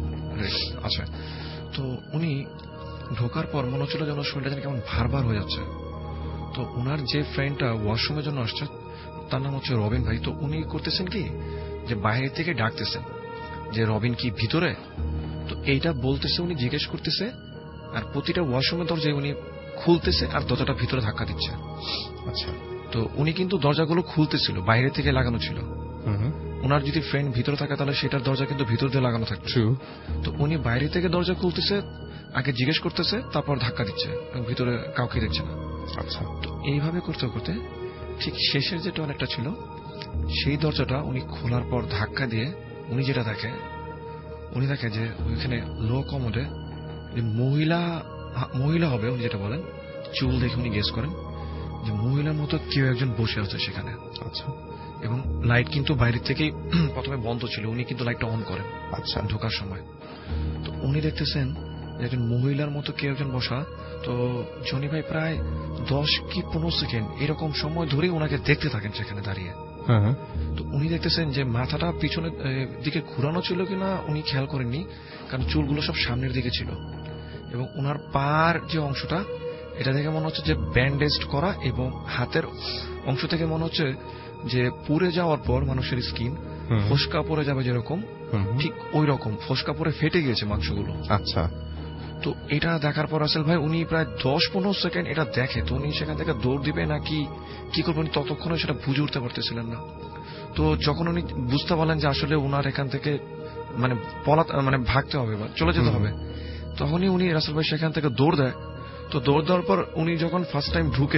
আছে। তো উনি ঢোকার পর মনে হচ্ছিল যেন শরীরটা যেন কেমন ভার ভার হয়ে যাচ্ছে। তো ওনার যে ফ্রেন্ডটা ওয়াশরুমের জন্য আসছে তার নাম হচ্ছে রবিন ভাই। তো উনি করতেছেন কি যে বাইরে থেকে ডাকতেছেন যে রবিন কি ভিতরে। তো এইটা বলতেছে, উনি জিজ্ঞেস করতেছে, আর প্রতিটা ওয়াশরুমের দরজায় উনি খুলতেছে আর দরজাটা ভিতরে ধাক্কা দিচ্ছে। আচ্ছা। তো উনি কিন্তু দরজাগুলো খুলতেছিল, বাইরে থেকে লাগানো ছিল। ওনার যদি ফ্রেন্ড ভিতরে থাকে তাহলে সেটার দরজা কিন্তু ভিতর দিয়ে লাগানো থাকছে। তো উনি বাইরে থেকে দরজা খুলতেছে, আগে জিজ্ঞেস করতেছে, তারপর ধাক্কা দিচ্ছে এবং ভিতরে কাউকে দেখছে না। আচ্ছা। তো এইভাবে করতে করতে ঠিক শেষের যে টয়লেটটা ছিল সেই দরজাটা উনি খোলার পর ধাক্কা দিয়ে উনি যেটা দেখে উনি দেখে যে ওইখানে লো কমোডে মহিলা মহিলা হবে উনি যেটা বলেন, চুল দেখে উনি গেস করেন যে মহিলার মতো কেউ একজন বসে আছে সেখানে। আচ্ছা। এবং লাইট কিন্তু বাইরে থেকেই প্রথমে বন্ধ ছিল, উনি কিন্তু লাইটটা অন করেন আচ্ছা ঢোকার সময়। তো উনি দেখতেছেন একজন মহিলার মতো কেউ একজন বসা। তো জনি ভাই প্রায় দশ কি পনেরো সেকেন্ড এরকম সময় ধরে ওনাকে দেখতে থাকেন সেখানে দাঁড়িয়ে। তো উনি দেখতেছেন যে মাথাটা পিছনের দিকে ঘুরানো ছিল কিনা উনি খেয়াল করেননি, কারণ চুলগুলো সব সামনের দিকে ছিল, এবং ওনার পার যে অংশটা এটা দেখে মনে হচ্ছে যে ব্যান্ডেজ করা, এবং হাতের অংশ থেকে মনে হচ্ছে যে পুড়ে যাওয়ার পর মানুষের স্কিন ফোসকা পড়ে যাবে যেরকম, ঠিক ওই রকম ফোসকা পড়ে ফেটে গিয়েছে মাংসগুলো। আচ্ছা। তো এটা দেখার পর রাসেল ভাই উনি প্রায় দশ পনেরো সেকেন্ড এটা দেখে, তো উনি সেখান থেকে দৌড় দিবে নাকি কি করবেন ততক্ষণে সেটা বুঝে উঠতে পারতেছিলেন না। তো যখন উনি বুঝতে পারলেন যে আসলে উনার এখান থেকে মানে পলা মানে ভাগতে হবে বা চলে যেতে হবে, তখনই উনি রাসেল ভাই সেখান থেকে দৌড় দেয়। তো দৌড় দেওয়ার পর উনি যখন ফার্স্ট টাইম ঢুকে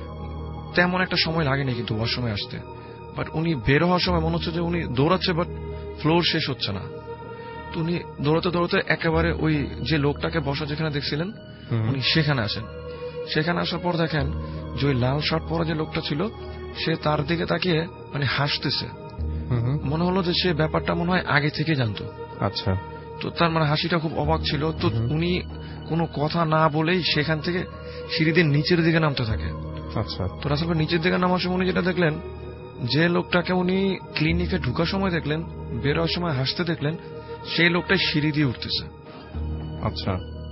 তেমন একটা সময় লাগেনি কিন্তু ওয়াশরুমে আসতে, বাট উনি বের হওয়ার সময় মনে হচ্ছে যে উনি দৌড়াচ্ছে বাট ফ্লোর শেষ হচ্ছে না। তো উনি দৌড়াতে দৌড়াতে একেবারে ওই যে লোকটাকে বসা যেখানে দেখছিলেন উনি সেখানে আসেন। সেখানে আসার পর দেখেন যে ওই লাল শার্ট পরা যে লোকটা ছিল সে তার দিকে তাকিয়ে মানে হাসতেছে, মনে হলো যে সে ব্যাপারটা মনে হয় আগে থেকে জানতো। আচ্ছা। তো তার মানে হাসিটা খুব অবাক ছিল। তো উনি কোনো কথা না বলেই সেখান থেকে সিঁড়ি দিয়ে নিচের দিকে নামতে থাকে। আচ্ছা। তো রাসেল ভাই নিচের দিকে নামার সময় উনি যেটা দেখলেন, যে লোকটাকে উনি ক্লিনিকে ঢুকার সময় দেখলেন, বের হওয়ার সময় হাসতে দেখলেন, সেই লোকটাই সিঁড়ি দিয়ে উঠতেছে। আচ্ছা।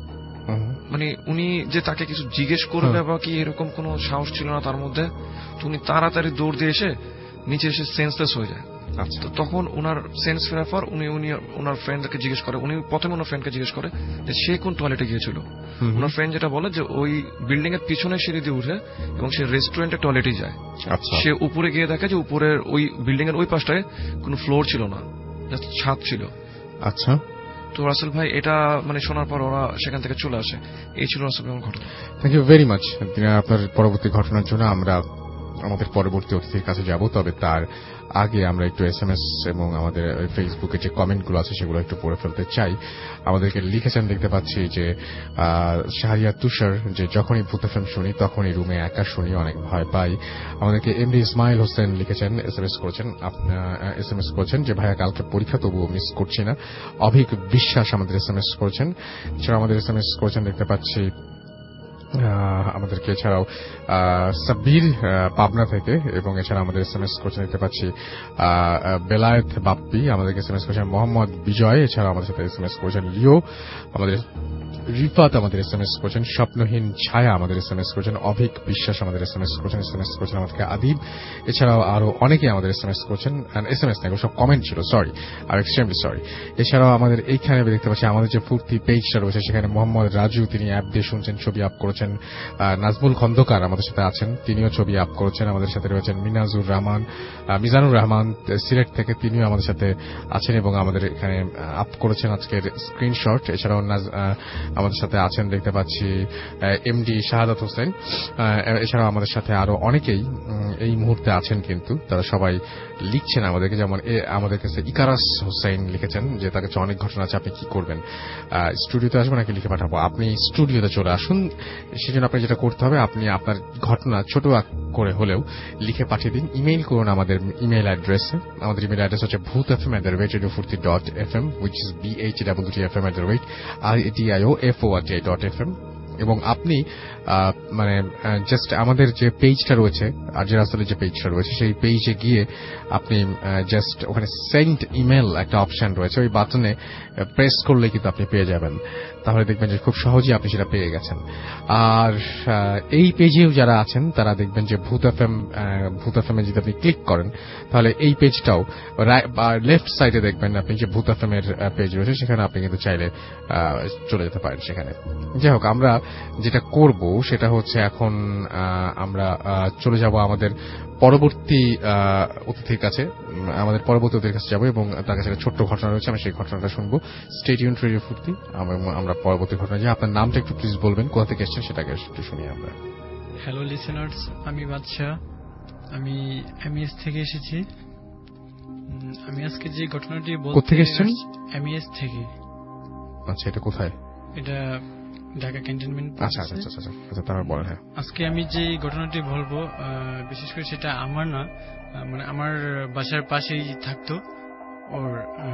মানে উনি যে তাকে কিছু জিজ্ঞেস করবে বা কি এরকম কোনো সাহস ছিল না তার মধ্যে। তো উনি তাড়াতাড়ি দৌড় দিয়ে এসে নিচে এসে সেন্সলেস হয়ে যায়। আচ্ছা। তো তখন ওনার সেন্স ফেরার পর উনি উনি ওনার ফ্রেন্ডকে জিজ্ঞেস করে, উনি প্রথমে ওনার ফ্রেন্ডকে জিজ্ঞেস করে যে সে কোন টয়লেটে গিয়েছিল। ওনার ফ্রেন্ড যেটা বলে যে ওই বিল্ডিং এর পিছনে সিঁড়ি দিয়ে উঠে এবং সে রেস্টুরেন্টের টয়লেটে যায়। সে উপরে গিয়ে দেখে যে উপরের ওই বিল্ডিং এর ওই পাশটায় কোনো ফ্লোর ছিল না, জাস্ট ছাদ ছিল। আচ্ছা। তো রাসেল ভাই এটা মানে শোনার পর ওরা সেখান থেকে চলে আসে। এই ছিল রাসেল ভাই ঘটনা। Thank you very much. আপনার পরবর্তী ঘটনার জন্য আমরা আমাদের পরবর্তী অতিথির কাছে যাব, তবে তার আগে আমরা একটু এস এম এস এবং আমাদের ফেসবুকে যে কমেন্টগুলো আছে সেগুলো একটু পড়ে ফেলতে চাই। আমাদেরকে লিখেছেন, দেখতে পাচ্ছি যে শাহরিয়া তুষার, যে যখনই ভূত এফএম শুনি তখনই রুমে একা শুনি, অনেক ভয় পাই। আমাদেরকে এমডি ইসমাইল হোসেন লিখেছেন, এস এম এস করেছেন এস এম এস করেছেন যে ভাইয়া কালকে পরীক্ষা তবুও মিস করছি না। অভিক বিশ্বাস আমাদের এস এম এস করেছেন। এছাড়া আমাদের এস এম এস করেছেন দেখতে পাচ্ছি আমাদেরকে, এছাড়াও সাব্বির পাবনা থেকে, এবং এছাড়া আমাদের এস এম এস করছেন দেখতে পাচ্ছি বেলায়েত বাপ্পি, আমাদেরকে এস এম এস করেছেন মোহাম্মদ বিজয়, এছাড়া আমাদের সাথে এস এম এস করেছেন লিও, আমাদের রিফাত আমাদের এস এম এস করেছেন, স্বপ্নহীন ছায়া আমাদের এস এম এস করেছেন, অভিক বিশ্বাস আমাদের এস এম এস করেছেন, এস এম এস করেছেন আমাদেরকে আদিব, এছাড়াও আরো অনেকে আমাদের এস এম এস করেছেন। এস এম এস নাই, সব কমেন্ট ছিল, সরি, আর এক্সট্রিমলি সরি। এছাড়াও আমাদের এইখানে দেখতে পাচ্ছি আমাদের যে ফুর্তি পেজটা রয়েছে সেখানে মোহাম্মদ রাজু, তিনি অ্যাপ দিয়ে শুনছেন, ছবি আপ করেছেন। নাজমুল খন্দকার আমাদের সাথে আছেন, তিনিও ছবি আপ করেছেন। আমাদের সাথে রয়েছেন মিনাজুর রহমান, মিজানুর রহমান সিলেট থেকে, তিনিও আমাদের সাথে আছেন এবং আমাদের এখানে আপ করেছেন আজকের স্ক্রিনশট। এছাড়াও আমাদের সাথে আছেন দেখতে পাচ্ছি এমডি শাহাদাত হোসেন। এছাড়াও আমাদের সাথে আরো অনেকেই এই মুহূর্তে আছেন, কিন্তু তারা সবাই লিখছেন আমাদেরকে। যেমন আমাদের কাছে ইকারাস হোসেন লিখেছেন যে তার কাছে অনেক ঘটনা আছে, আপনি কি করবেন, স্টুডিওতে আসবেন নাকি লিখে পাঠাবো? আপনি স্টুডিওতে চলে আসুন। সেজন্য আপনি যেটা করতে হবে, আপনি আপনার ঘটনা ছোট করে হলেও লিখে পাঠিয়ে দিন, ইমেইল করুন আমাদের ইমেইল অ্যাড্রেসে। আমাদের ইমেইল অ্যাড্রেস হচ্ছে Bhoot F M at the rate radio Foorti dot F M, which is B H double T F M at the rate R T I O F O R T I dot F M. এবং আপনি মানে just আমাদের যে পেজটা রয়েছে, আর যে রাসেলের যে পেজটা রয়েছে, সেই পেজে গিয়ে আপনি জাস্ট ওখানে সেন্ড ইমেল একটা অপশন রয়েছে, ওই বাটনে প্রেস করলে কিন্তু আপনি পেয়ে যাবেন। তাহলে দেখবেন যে খুব সহজেই আপনি সেটা পেয়ে গেছেন। আর এই পেজেও যারা আছেন তারা দেখবেন যে ভূত এফএম ভূত এফএম এ যদি আপনি ক্লিক করেন তাহলে এই পেজটাও লেফট সাইডে দেখবেন আপনি যে ভূত এফএম এর পেজ রয়েছে, সেখানে আপনি কিন্তু চাইলে চলে যেতে পারেন সেখানে। যাই হোক, আমরা যেটা করব সেটা হচ্ছে এখন আমরা চলে যাব আমাদের পরবর্তী অতিথির কাছে। আমাদের পরবর্তী অতিথির কাছে যাবো এবং তার কাছে একটা ছোট্ট ঘটনা রয়েছে, আমি সেই ঘটনাটা শুনবো। স্টে টিউনড রেডিও ফুর্তি। আমরা পরবর্তী ঘটনা যাই। আপনার নামটা একটু প্লিজ বলবেন, কোথা থেকে এসেছেন সেটাকে একটু শুনি আমরা। হ্যালো লিসেনার্স, আমি বাদশা, আমি এমইএস থেকে এসেছি। আমি আজকে যে ঘটনাটি বলতে, কোথা থেকে এসেছেন? এমইএস থেকে। আচ্ছা, এটা কোথায়? এটা ঢাকা ক্যান্টনমেন্ট। আচ্ছা আচ্ছা আচ্ছা আচ্ছা তারপর বলেন। হ্যাঁ, আজকে আমি যে ঘটনাটি বলবো বিশেষ করে সেটা আমার না, মানে আমার বাসার পাশেই থাকতো ওর।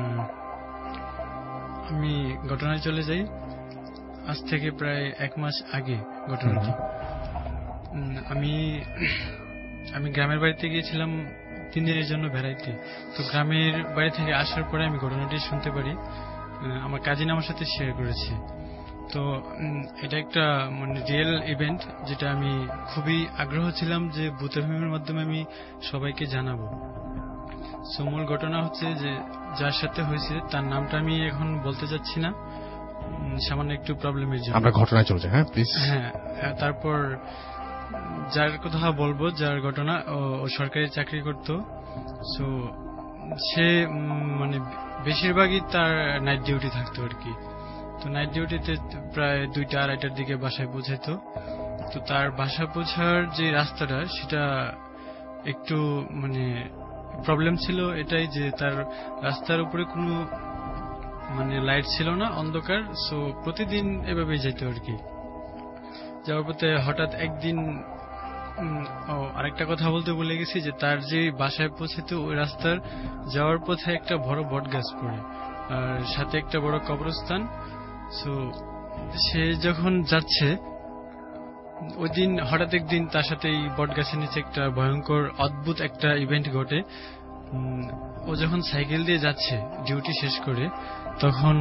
আমি ঘটনায় চলে যাই আজ থেকে প্রায় এক মাস আগে ঘটনাটি। আমি আমি গ্রামের বাড়িতে গিয়েছিলাম তিন দিনের জন্য বেড়াইতে। তো গ্রামের বাড়ি থেকে আসার পরে আমি ঘটনাটি শুনতে পারি, আমার কাজিন আমার সাথে শেয়ার করেছে। তো এটা একটা মানে রিয়েল ইভেন্ট, যেটা আমি খুবই আগ্রহ ছিলাম যে ভূত এফএমের মাধ্যমে আমি সবাইকে জানাবো। সো মূল ঘটনা হচ্ছে যে যার সাথে হয়েছে তার নামটা আমি এখন বলতে যাচ্ছি না, সামান্য একটু প্রবলেমের জন্য। আমরা ঘটনায় চলে যাই। হ্যাঁ প্লিজ। হ্যাঁ, তারপর যার কথা বলবো, যার ঘটনা, ও সরকারি চাকরি করত। সো সে মানে বেশিরভাগই তার নাইট ডিউটি থাকতো আর কি। তো নাইট ডিউটিতে প্রায় দুইটা আড়াইটার দিকে বাসায় পৌঁছাইতো। তো তার বাসা পৌঁছার যে রাস্তাটা সেটা একটু মানে প্রবলেম ছিল এটাই যে তার রাস্তার উপরে কোনো মানে লাইট ছিল না, অন্ধকার। সো প্রতিদিন এভাবেই যেত আর কি। যাওয়ার পথে হঠাৎ একদিন ও আরেকটা কথা বলতে ভুলে গেছি যে তার যে বাসায় পৌঁছাতে ওই রাস্তার যাওয়ার পথে একটা বড় বট গাছ পড়ে, আর সাথে একটা বড় কবরস্থান। সো সে যখন যাচ্ছে ওই দিন হঠাৎ একদিন তার সাথে এই বট গাছের নিচে একটা ভয়ঙ্কর অদ্ভুত একটা ইভেন্ট ঘটে। ও যখন সাইকেল দিয়ে যাচ্ছে ডিউটি শেষ করে, তখন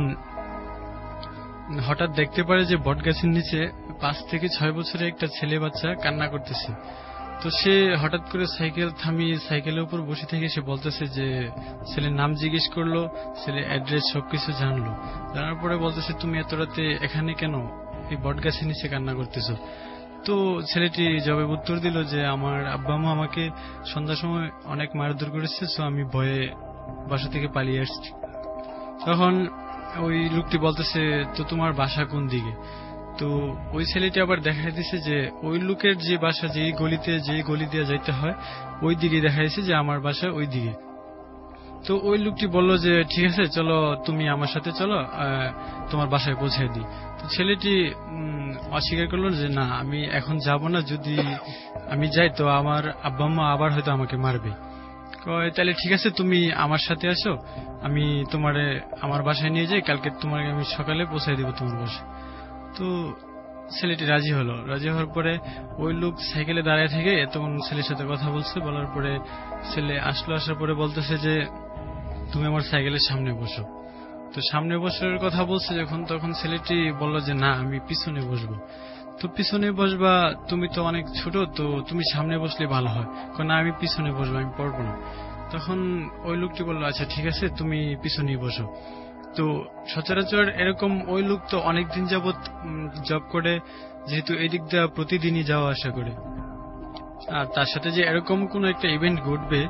হঠাৎ দেখতে পারে যে বট গাছের নিচে পাঁচ থেকে ছয় বছরের একটা ছেলে বাচ্চা কান্না করতেছে। তো সে হঠাৎ করে সাইকেল থামিয়ে সাইকেলের উপর বসে থেকে সে বলতেছে যে ছেলের নাম জিজ্ঞেস করলো, ছেলে অ্যাড্রেস সবকিছু জানলো। জানার পরে বলতেছে তুমি এত রাতে এখানে কেন, এই বট গাছের নিচে কান্না করতেছো? তো ছেলেটি জবাব উত্তর দিল যে আমার আব্বা মা আমাকে সন্ধ্যার সময় অনেক মারধর করেছে, সো আমি ভয়ে বাসা থেকে পালিয়ে আসছি। তখন ওই লোকটি বলতেছে তো তোমার বাসা কোন দিকে? তো ওই ছেলেটি আবার দেখা দিচ্ছে যে ওই লোকের যে বাসা যেই গলিতে যেই গলি দিয়ে যাইতে হয় ওই দিকে দেখা যাচ্ছে যে আমার বাসা ওই দিকে। তো ওই লোকটি বলল যে ঠিক আছে চলো তুমি আমার সাথে চলো, তোমার বাসায় পৌঁছে দিই। তো ছেলেটি অস্বীকার করলো যে না আমি এখন যাব না, যদি আমি যাই তো আমার আব্বা আম্মা আবার হয়তো আমাকে মারবে। তাহলে ঠিক আছে তুমি আমার সাথে আসো, আমি তোমারে আমার বাসায় নিয়ে যাই, কালকে তোমাকে আমি সকালে পৌঁছাই দেবো তোমার বাসায়। তো ছেলেটি রাজি হলো। রাজি হওয়ার পরে ওই লোক সাইকেলে দাঁড়ায় থেকে তখন ছেলের সাথে কথা বলছে। বলার পরে ছেলে আসলো, আসার পরে বলতেছে যে তুমি আমার সাইকেলের সামনে বসো। তো সামনে বসার কথা বলছে যখন, তখন ছেলেটি বলল যে না আমি পিছনে বসবো। তো পিছনে বসবা, তুমি তো অনেক ছোট, তো তুমি সামনে বসলে ভালো হয়। কারণ আমি পিছনে বসবো, আমি পড়বো না। তখন ওই লোকটি বললো আচ্ছা ঠিক আছে তুমি পিছনেই বসো। তো সচরাচর এরকম ওই লোক তো অনেকদিন যাবৎ জব করে, যেহেতু এই দিক দিয়ে প্রতিদিনই যাওয়া আসা করে, আর তার সাথে যে এরকম কোন একটা ইভেন্ট ঘটবে,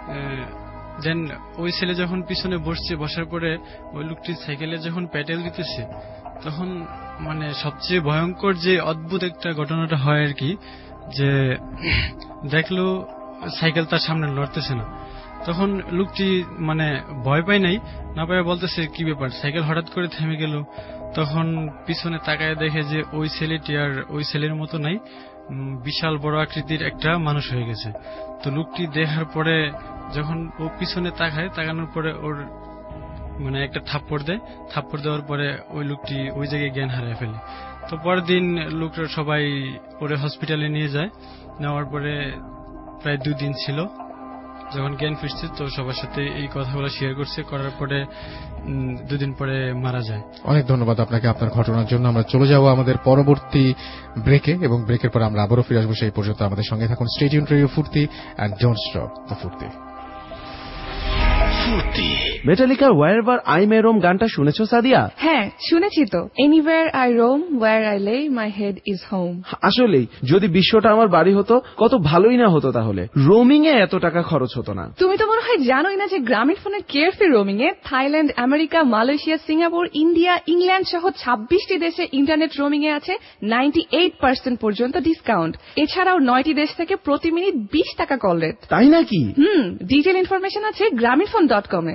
দেন ওই ছেলে যখন পিছনে বসছে, বসার পরে ওই লোকটি সাইকেলে যখন প্যাডেল দিতেছে, তখন মানে সবচেয়ে ভয়ঙ্কর যে অদ্ভুত একটা ঘটনাটা হয় আর কি, যে দেখলো সাইকেল তার সামনে লড়তেছে না। তখন লোকটি মানে ভয় পায় নাই, না পায় বলতেছে কি ব্যাপার, সাইকেল হঠাৎ করে থেমে গেল। তখন পিছনে তাকায় দেখে যে ওই ছেলেটি আর ওই ছেলের মতো নাই, বিশাল বড় আকৃতির একটা মানুষ হয়ে গেছে। তো লোকটি দেখার পরে যখন ও পিছনে তাকায়, তাকানোর পরে ওর মানে একটা থাপ্পড় দেয়। থাপ্পড় দেওয়ার পরে ওই লোকটি ওই জায়গায় জ্ঞান হারিয়ে ফেলে। তো পরের দিন লোকটা সবাই ওরে হসপিটালে নিয়ে যায়। নেওয়ার পরে প্রায় দুই দিন ছিল। যখন জ্ঞান ফিরছে তো সবার সাথে এই কথাগুলো শেয়ার করছে, করার পরে দুদিন পরে মারা যায়। অনেক ধন্যবাদ আপনাকে আপনার ঘটনার জন্য। আমরা চলে যাব আমাদের পরবর্তী ব্রেকে, এবং ব্রেকের পরে আমরা আবারও ফিরে আসবো। সেই পর্যন্ত আমাদের সঙ্গে থাকুন। Stay tuned radio Foorti and don't stop the Foorti. মেটালিকার ওয়ারএভার আই মে রোম গানটা শুনেছো সাদিয়া? হ্যাঁ শুনেছি তো। Anyway I roam where I lay my head is home. আসলেই যদি বিশ্বটা আমার বাড়ি হতো কত ভালোই না হতো, তাহলে রোমিং এ এত টাকা খরচ হতো না। তুমি তো মনে হয় জানোই না যে গ্রামীণ ফোনের কেয়ারফ্রি রোমিং এ Thailand, America, Malaysia, Singapore, India, England সহ ছাব্বিশটি দেশে ইন্টারনেট রোমিং এ আছে নাইনটি এইট পার্সেন্ট পর্যন্ত ডিসকাউন্ট। এছাড়াও নয়টি দেশ থেকে প্রতি মিনিট বিশ টাকা কল রেট। তাই নাকি? হুম, ডিটেইল ইনফরমেশন আছে গ্রামীণ ফোন ডট কম এ।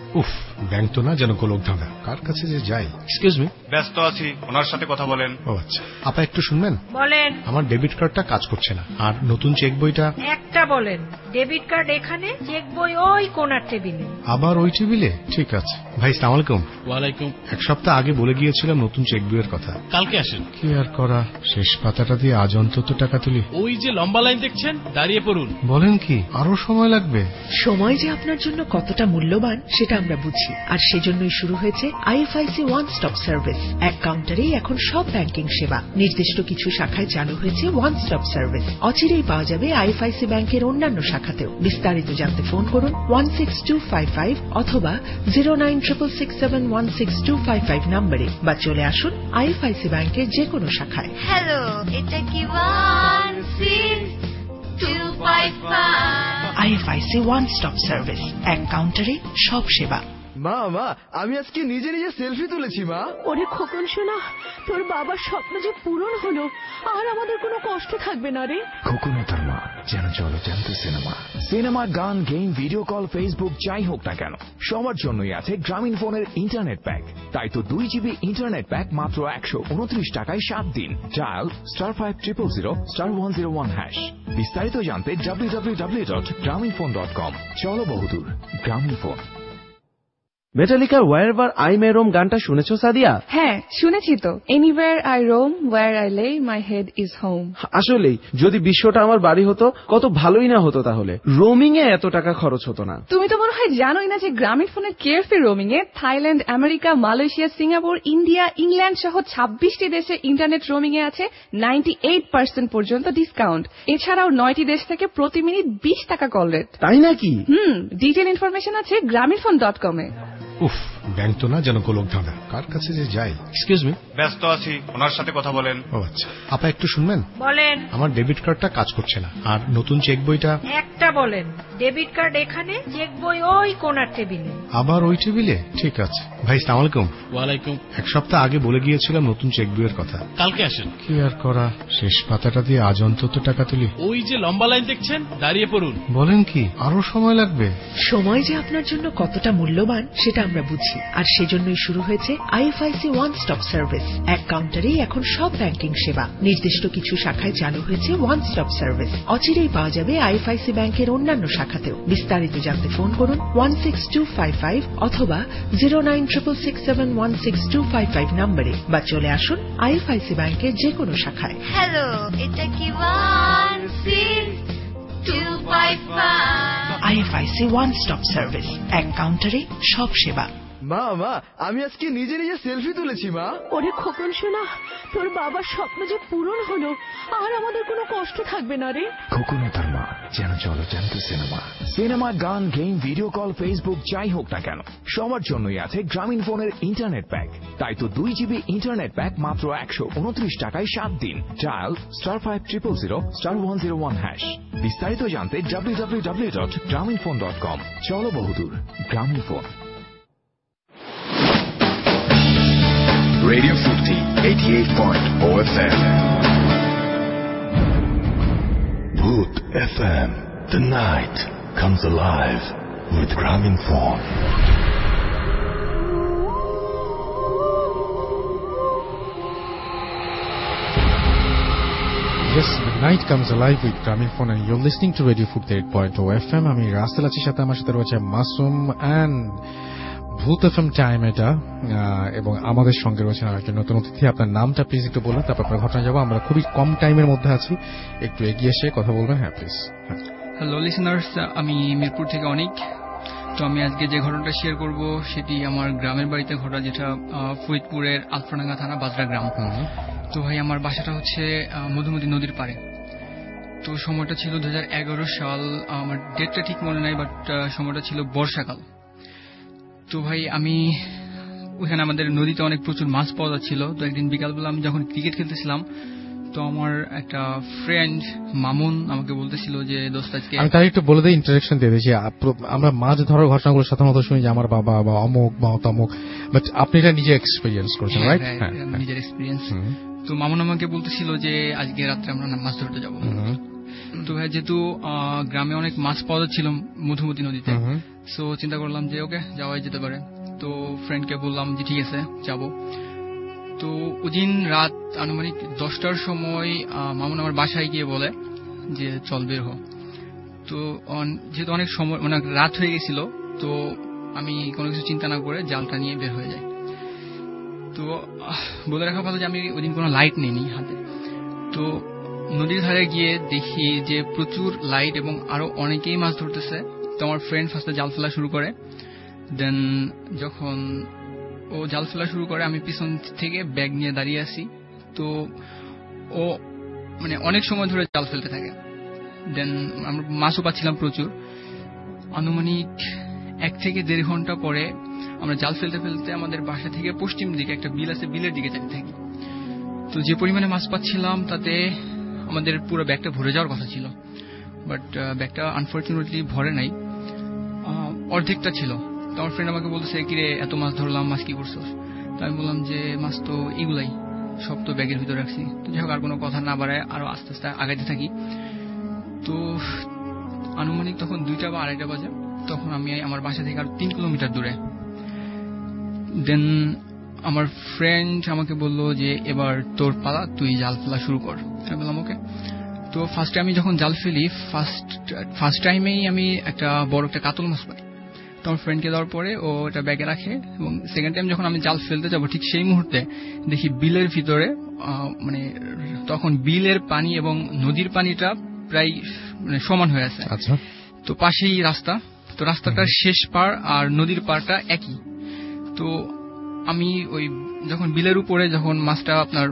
উফ, ব্যাংক তো না যেন গোলক ধাঁধা, কার কাছে যে যাই। এক্সকিউজ মি, ব্যস্ত আছি, ওনার সাথে কথা বলেন। ও আচ্ছা, আপা একটু শুনবেন? বলেন। আমার ডেবিট কার্ডটা কাজ করছে না, আর নতুন চেক বইটা। একটা বলেন। ডেবিট কার্ড এখানে, চেক বই ওই কোনার টেবিলে। আবার ওই টেবিলে? ঠিক আছে। ভাই সালাম আলাইকুম। ওয়ালাইকুম। এক সপ্তাহ আগে বলে গিয়েছিলাম নতুন চেক বইয়ের কথা। কালকে আসেন। কি আর করা, শেষ পাতাটা দিয়ে আজ অন্তত টাকা তুলি। ওই যে লম্বা লাইন দেখছেন, দাঁড়িয়ে পড়ুন। বলেন কি, আরো সময় লাগবে? সময় যে আপনার জন্য কতটা মূল্যবান সেটা আমরা বুঝি, আর সেজন্যই শুরু হয়েছে আইএফআইসি ওয়ান স্টপ সার্ভিস। এক কাউন্টারেই এখন সব ব্যাংকিং সেবা। নির্দিষ্ট কিছু শাখায় চালু হয়েছে ওয়ান স্টপ সার্ভিস। অচিরেই পাওয়া যাবে আইএফআইসি ব্যাংকের অন্যান্য শাখাতেও। বিস্তারিত জানতে ফোন করুন one six two five five অথবা zero nine triple six seven one six two five five নম্বরে, বা চলে আসুন আইএফআইসি ব্যাংকের যে কোনো শাখায়। হ্যালো, এটা কি one six two five five? IFIC one stop service. এক কাউন্টারে সব সেবা। মা মা আমি আজকে নিজে নিজে সেলফি তুলেছি মা। ওরে খোকন শোনা, তোর বাবার স্বপ্ন যে পূরণ হলো, আর আমাদের কোনো কষ্ট থাকবে না রে। খোকন ও তার মা যেন চলো জানতে সিনেমা। সিনেমা, গান, গেম, ভিডিও কল, ফেসবুক যাই হোক না কেন, সবার জন্যই আছে গ্রামীণ ফোনের ইন্টারনেট প্যাক। তাই তো দুই জিবি ইন্টারনেট প্যাক মাত্র একশো উনত্রিশ টাকায় সাত দিন। Dial star five triple zero star one zero one hash. বিস্তারিত জানতে W W W dot Grameen phone dot com. চলো বহুদূর, গ্রামীণ ফোন। মেটালিকার ওয়ারএভার আই মে রোম গানটা শুনেছো সাদিয়া? হ্যাঁ শুনেছি তো। Anyway I roam, where I lay, my head is home. আসলেই যদি বিশ্বটা আমার বাড়ি হতো কত ভালোই না হতো তাহলে। রোমিং এ এত টাকা খরচ হতো না। তুমি তো মনে হয় জানোই না যে গ্রামীণ ফোনের কেয়ারফ্রি রোমিং এ Thailand, America, Malaysia, Singapore, India, England সহ ছাব্বিশটি দেশে ইন্টারনেট রোমিং এ আছে নাইনটি এইট পার্সেন্ট পর্যন্ত ডিসকাউন্ট। এছাড়াও নয়টি দেশ থেকে প্রতি মিনিট বিশ টাকা কল রেট। তাই নাকি? হুম, ডিটেল ইনফরমেশন আছে গ্রামীণ ফোন ডট কম এ। উফ, ব্যাংক তো না যেন গোলক ধাঁধা, কার কাছে যে যাই। এক্সকিউজ মি, ব্যস্ত আছি, ওনার সাথে কথা বলেন। ও আচ্ছা, আপা একটু শুনবেন? বলেন। আমার ডেবিট কার্ডটা কাজ করছে না, আর নতুন চেক বইটা। একটা বলেন। ডেবিট কার্ড এখানে, চেক বই ওই কোনার টেবিলে। আবার ওই টেবিলে? ঠিক আছে। ভাই সালাম আলাইকুম। ওয়ালাইকুম। এক সপ্তাহ আগে বলে গিয়েছিলাম নতুন চেক বইয়ের কথা। কালকে আসেন। কি আর করা, শেষ পাতাটা দিয়ে আজ অন্তত টাকা তুলি। ওই যে লম্বা লাইন দেখছেন, দাঁড়িয়ে পড়ুন। বলেন কি, আরো সময় লাগবে? সময় যে আপনার জন্য কতটা মূল্যবান সেটা আমরা বুঝি, আর সেজন্যই শুরু হয়েছে আইএফআইসি ওয়ান স্টপ সার্ভিস। এক কাউন্টারেই এখন সব ব্যাংকিং সেবা। নির্দিষ্ট কিছু শাখায় চালু হয়েছে ওয়ান স্টপ সার্ভিস। অচিরেই পাওয়া যাবে আইএফআইসি ব্যাংকের অন্যান্য শাখাতেও। বিস্তারিত জানতে ফোন করুন one six two five five অথবা zero nine triple six seven one six two five five নম্বরে, বা চলে আসুন আইএফআইসি ব্যাংকের যে কোনো শাখায়। হ্যালো, এটা কি one six two five five? IFIC one stop service. এক কাউন্টারে সব সেবা। মা মা আমি আজকে নিজে নিজে সেলফি তুলেছি মা। ওরে খোকন শোনা, তোর বাবার স্বপ্ন যে পূরণ হলো, আর আমাদের কোনো কষ্ট থাকবে না রে। খোকন ও তার মা যেন চলো জানতে সিনেমা। সিনেমা, গান, গেম, ভিডিও কল, ফেসবুক যাই হোক না কেন, সবার জন্যই আছে গ্রামীণ ফোনের ইন্টারনেট প্যাক। তাই তো দুই জিবি ইন্টারনেট প্যাক মাত্র একশো উনত্রিশ টাকায় সাত দিন। Dial star five triple zero star one zero one hash. বিস্তারিত জানতে W W W dot Grameen phone dot com. চলো বহুদূর, Grameen phone. Radio Fruity eighty-eight point zero F M. Bhoot F M. The night comes alive with Grameenphone. Yes, the night comes alive with Grameenphone and you're listening to Radio Fruity eight point zero F M. আমি Russell আছি, সাথে আমার সাথে রয়েছে Masum and Bhoot F M time এটা, এবং আমাদের সঙ্গে রয়েছেন আরেকজন নতুন অতিথি। আপনার নামটা প্লিজ একটু বলুন, তারপর আপনার ঘটনা যাবো। আমরা খুবই কম টাইমের মধ্যে আছি, একটু এগিয়ে এসে কথা বলবেন। হ্যাঁ প্লিজ। হ্যালো লিসেনার্স, আমি মিরপুর থেকে অনেক। তো আমি আজকে যে ঘটনাটা শেয়ার করব সেটি আমার গ্রামের বাড়িতে ঘটা, যেটা ফরিদপুরের আলফাডাঙ্গা থানা বাজরা গ্রাম। তো ভাই আমার বাসাটা হচ্ছে মধুমতি নদীর পাড়ে। তো সময়টা ছিল দু হাজার এগারো সাল, আমার ডেটটা ঠিক মনে নাই, বাট সময়টা ছিল বর্ষাকাল। তো ভাই আমি ওইখানে আমাদের নদীতে অনেক প্রচুর মাছ পাওয়া যাচ্ছিল। তো একদিন বিকালবেলা আমি যখন ক্রিকেট খেলতেছিলাম, তো আমার একটা ফ্রেন্ড মামুন আমাকে বলতেছিল যে দোস্ত আজকে আমি তার একটু বলে দিই, ইন্টারেকশন দিয়ে দিয়েছি। আমরা মাছ ধরার ঘটনাগুলো সাধারণত শুনি যে আমার বাবা বা অমুক বা তমুক, বাট আপনি এটা নিজে এক্সপিরিয়েন্স করছেন, রাইট? হ্যাঁ, নিজের এক্সপিরিয়েন্স। তো মামুন আমাকে বলতেছিল যে আজকে রাত্রে আমরা মাছ ধরতে যাবো। তো ভাই যেহেতু গ্রামে অনেক মাছ পাওয়া যাচ্ছিল মধুমতি নদীতে, সো চিন্তা করলাম যে ওকে যাওয়াই যেতে পারে। তো ফ্রেন্ডকে বললাম যে ঠিক আছে যাব। তো ওদিন রাত আনুমানিক দশটার সময় মামুন আমার বাসায় গিয়ে বলে যে চল বের হ। তো যেহেতু অনেক সময় মানে রাত হয়ে গেছিল, তো আমি কোনো কিছু চিন্তা না করে জালটা নিয়ে বের হয়ে যাই। তো বলে রাখা ভালো যে আমি ওদিন কোনো লাইট নেইনি হাতে। তো নদীর ধারে গিয়ে দেখি যে প্রচুর লাইট এবং আরো অনেকেই মাছ ধরতেছে। তো আমার ফ্রেন্ড ফার্স্টে জাল ফেলা শুরু করে। দেন যখন ও জাল ফেলা শুরু করে আমি পিছন থেকে ব্যাগ নিয়ে দাঁড়িয়ে আছি। তো ও মানে অনেক সময় ধরে জাল ফেলতে থাকে। দেন আমরা মাছও পাচ্ছিলাম প্রচুর। আনুমানিক এক থেকে দেড় ঘন্টা পরে আমরা জাল ফেলতে ফেলতে আমাদের বাসা থেকে পশ্চিম দিকে একটা বিল আছে, বিলের দিকে যেতে থাকি। তো যে পরিমাণে মাছ পাচ্ছিলাম তাতে আমাদের পুরো ব্যাগটা ভরে যাওয়ার কথা ছিল, বাট ব্যাগটা আনফর্চুনেটলি ভরে নাই, অর্ধেকটা ছিল। তো আমার ফ্রেন্ড আমাকে বলতেছে কিরে এত মাছ ধরলাম, মাছ কি করছো? তো আমি বললাম যে মাছ তো এগুলাই, সব তো ব্যাগের ভিতরে রাখছি। তো যাই হোক আর কোনো কথা না বাড়ায় আরো আস্তে আস্তে আগাইতে থাকি। তো আনুমানিক তখন দুইটা বা আড়াইটা বাজে। তখন আমি আমার বাসা থেকে আর তিন কিলোমিটার দূরে। দেন আমার ফ্রেন্ড আমাকে বলল যে এবার তোর পালা, তুই জাল ফেলা শুরু কর। আমি বললাম ওকে। তো ফার্স্টে আমি যখন জাল ফেলি ফার্স্ট ফার্স্ট টাইমেই আমি একটা বড় একটা কাতল মাছ পাই। তো আমার ফ্রেন্ডকে দেওয়ার পরে ও এটা ব্যাগে রাখে এবং সেকেন্ড টাইম যখন আমি জাল ফেলতে যাবো ঠিক সেই মুহূর্তে দেখি বিলের ভিতরে মানে তখন বিলের পানি এবং নদীর পানিটা প্রায় মানে সমান হয়ে আছে। আচ্ছা। তো পাশেই রাস্তা, তো রাস্তাটার শেষ পার আর নদীর পাড়টা একই। তো আমি ওই যখন বিলের উপরে যখন মাছটা আপনার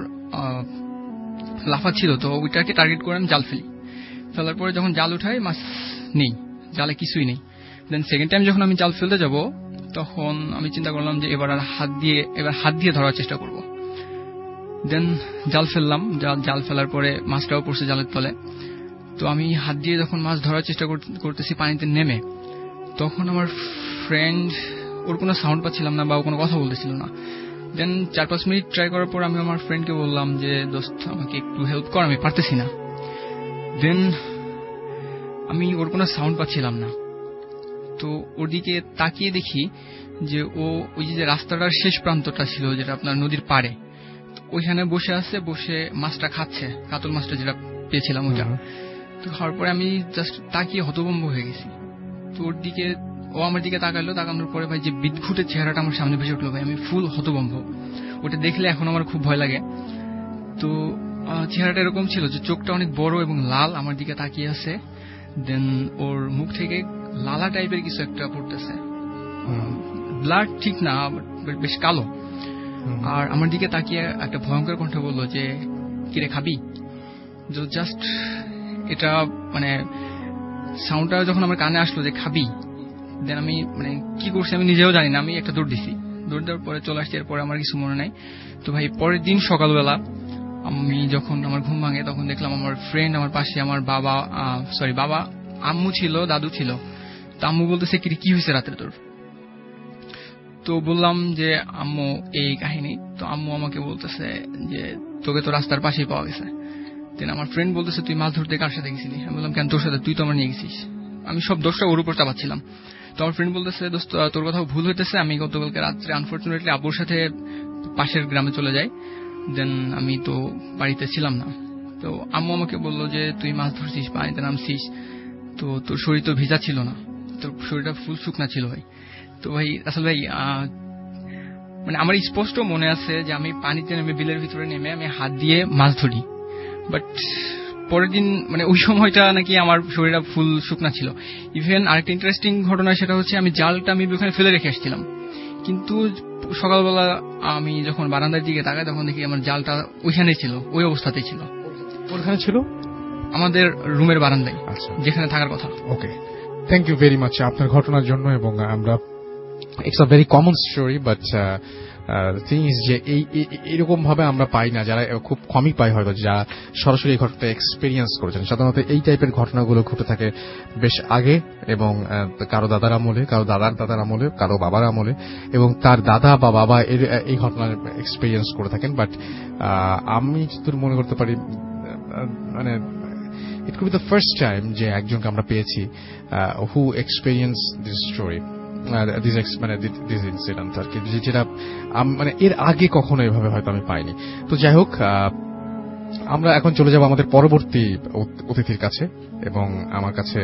লাফাচ্ছিল, তো ওইটাকে টার্গেট করে আমি জাল ফেলি। ফেলার পরে যখন জাল উঠাই মাছ নেই, জালে কিছুই নেই। দেন সেকেন্ড টাইম যখন আমি জাল ফেলতে যাব তখন আমি চিন্তা করলাম যে এবার আর হাত দিয়ে এবার হাত দিয়ে ধরার চেষ্টা করব। দেন জাল ফেললাম, জাল ফেলার পরে মাছটাও পড়ছে জালের তলে। তো আমি হাত দিয়ে যখন মাছ ধরার চেষ্টা করতেছি পানিতে নেমে, তখন আমার ফ্রেন্ড ওর কোনো সাউন্ড পাচ্ছিলাম না বা ও কোনো কথা বলতেছিল না। দেন চার পাঁচ মিনিট ট্রাই করার পর আমি আমার ফ্রেন্ডকে বললাম যে দোস্ত আমাকে একটু হেল্প কর, আমি পারতেছি না। দেন আমি ওর কোনো সাউন্ড পাচ্ছিলাম না। তো ওর দিকে তাকিয়ে দেখি যে ও ওই যে রাস্তাটার শেষ প্রান্তটা ছিল যেটা আপনার নদীর পাড়ে, ওইখানে বসে আছে, বসে মাছটা খাচ্ছে, কাতল মাছটা যেটা পেয়েছিলাম ওটা। তো খাওয়ার পরে আমি জাস্ট তাকিয়ে হতভম্ব হয়ে গেছি। তো ওর দিকে ও আমার দিকে তাকালো, তাকানোর পরে ভাই যে বিদঘুটের চেহারাটা আমার সামনে ভেসে উঠলো, ভাই আমি ফুল হতভম্ব। ওটা দেখলে এখন আমার খুব ভয় লাগে। তো চেহারাটা এরকম ছিল যে চোখটা অনেক বড় এবং লাল, আমার দিকে তাকিয়ে আছে। দেন ওর মুখ থেকে লালা টাইপের কিছু একটা পড়তেছে, ব্লাড ঠিক না, বেশ কালো। আর আমার দিকে তাকিয়ে একটা ভয়ঙ্কর কণ্ঠে বললো যে কিরে খাবি? জাস্ট এটা মানে সাউন্ডটা যখন আমার কানে আসলো যে খাবি, দেন আমি মানে কি করছি আমি নিজেও জানি না, আমি একটা দৌড় দিছি। দৌড় দেওয়ার পরে চলে আসছি, এরপরে আমার কিছু মনে নাই। তো ভাই পরের দিন সকালবেলা আমি যখন আমার ঘুম ভাঙে তখন দেখলাম আমার ফ্রেন্ড আমার পাশে, আমার বাবা সরি বাবা আম্মু ছিল, দাদু ছিল। তো আম্মু বলতেছে কি কি হয়েছে রাত্রে তোর? তো বললাম যে আম্মু এই কাহিনী। তো আম্মু আমাকে বলতেছে যে তোকে তো রাস্তার পাশেই পাওয়া গেছে। দেন আমার ফ্রেন্ড বলতেছে তুই মাছ ধরতে কার সাথে গেছিলি? আমি বললাম কেন তোর সাথে, তুই তো আমার নিয়ে গেছিস। আমি সব দোষটা ওর উপর চাপাচ্ছিলাম। তো আমার ফ্রেন্ড বলতেছে দোস্ত তোর কোথাও ভুল হইতেছে, আমি গতকালকে রাত্রে আনফর্চুনেটলি আব্বুর সাথে পাশের গ্রামে চলে যাই। দেন আমি তো বাড়িতে ছিলাম না। তো আম্মু আমাকে বললো যে তুই মাছ ধরছিস, পানিতে নামছিস, তো তোর শরীর তো ভিজা ছিল না, তোর শরীরটা ফুল শুকনা ছিল ভাই। তো ভাই আসলে ভাই মানে আমার স্পষ্ট মনে আছে যে আমি পানিতে নেমে বিলের ভিতরে নেমে আমি হাত দিয়ে মাছ ধরি, বাট পরের দিন মানে ওই সময়টা নাকি আমার শরীরটা ফুল শুকনা ছিল। ইভেন আরেকটা ইন্টারেস্টিং ঘটনা সেটা হচ্ছে আমি জালটা আমি ওখানে ফেলে রেখে আসছিলাম, কিন্তু সকালবেলা আমি যখন বারান্দার দিকে তাকাই তখন দেখি আমার জালটা ওইখানেই ছিল, ওই অবস্থাতেই ছিল। ওখানে ছিল আমাদের রুমের বারান্দায়, যেখানে থাকার কথা। Okay, thank you very much আপনার ঘটনার জন্য। এবং আমরা it's a very common story, but thing is যে এই এরকম ভাবে আমরা পাই না, যারা খুব কমই পাই হয়তো, যারা সরাসরি এই ঘটনাটা এক্সপিরিয়েন্স করেছেন। সাধারণত এই টাইপের ঘটনাগুলো ঘটে থাকে বেশ আগে, এবং কারো দাদার আমলে, কারো দাদার দাদার আমলে, কারো বাবার আমলে, এবং তার দাদা বা বাবা এর এই ঘটনার এক্সপিরিয়েন্স করে থাকেন। বাট আমি যদি মনে করতে পারি মানে it could be the first time যে একজনকে আমরা পেয়েছি who experience this story, this মানে দিস ইনসিডেন্ট আর কি, যেটা মানে এর আগে কখনো এভাবে হয়তো আমি পাইনি। তো যাই হোক, আমরা এখন চলে যাব আমাদের পরবর্তী অতিথির কাছে, এবং আমার কাছে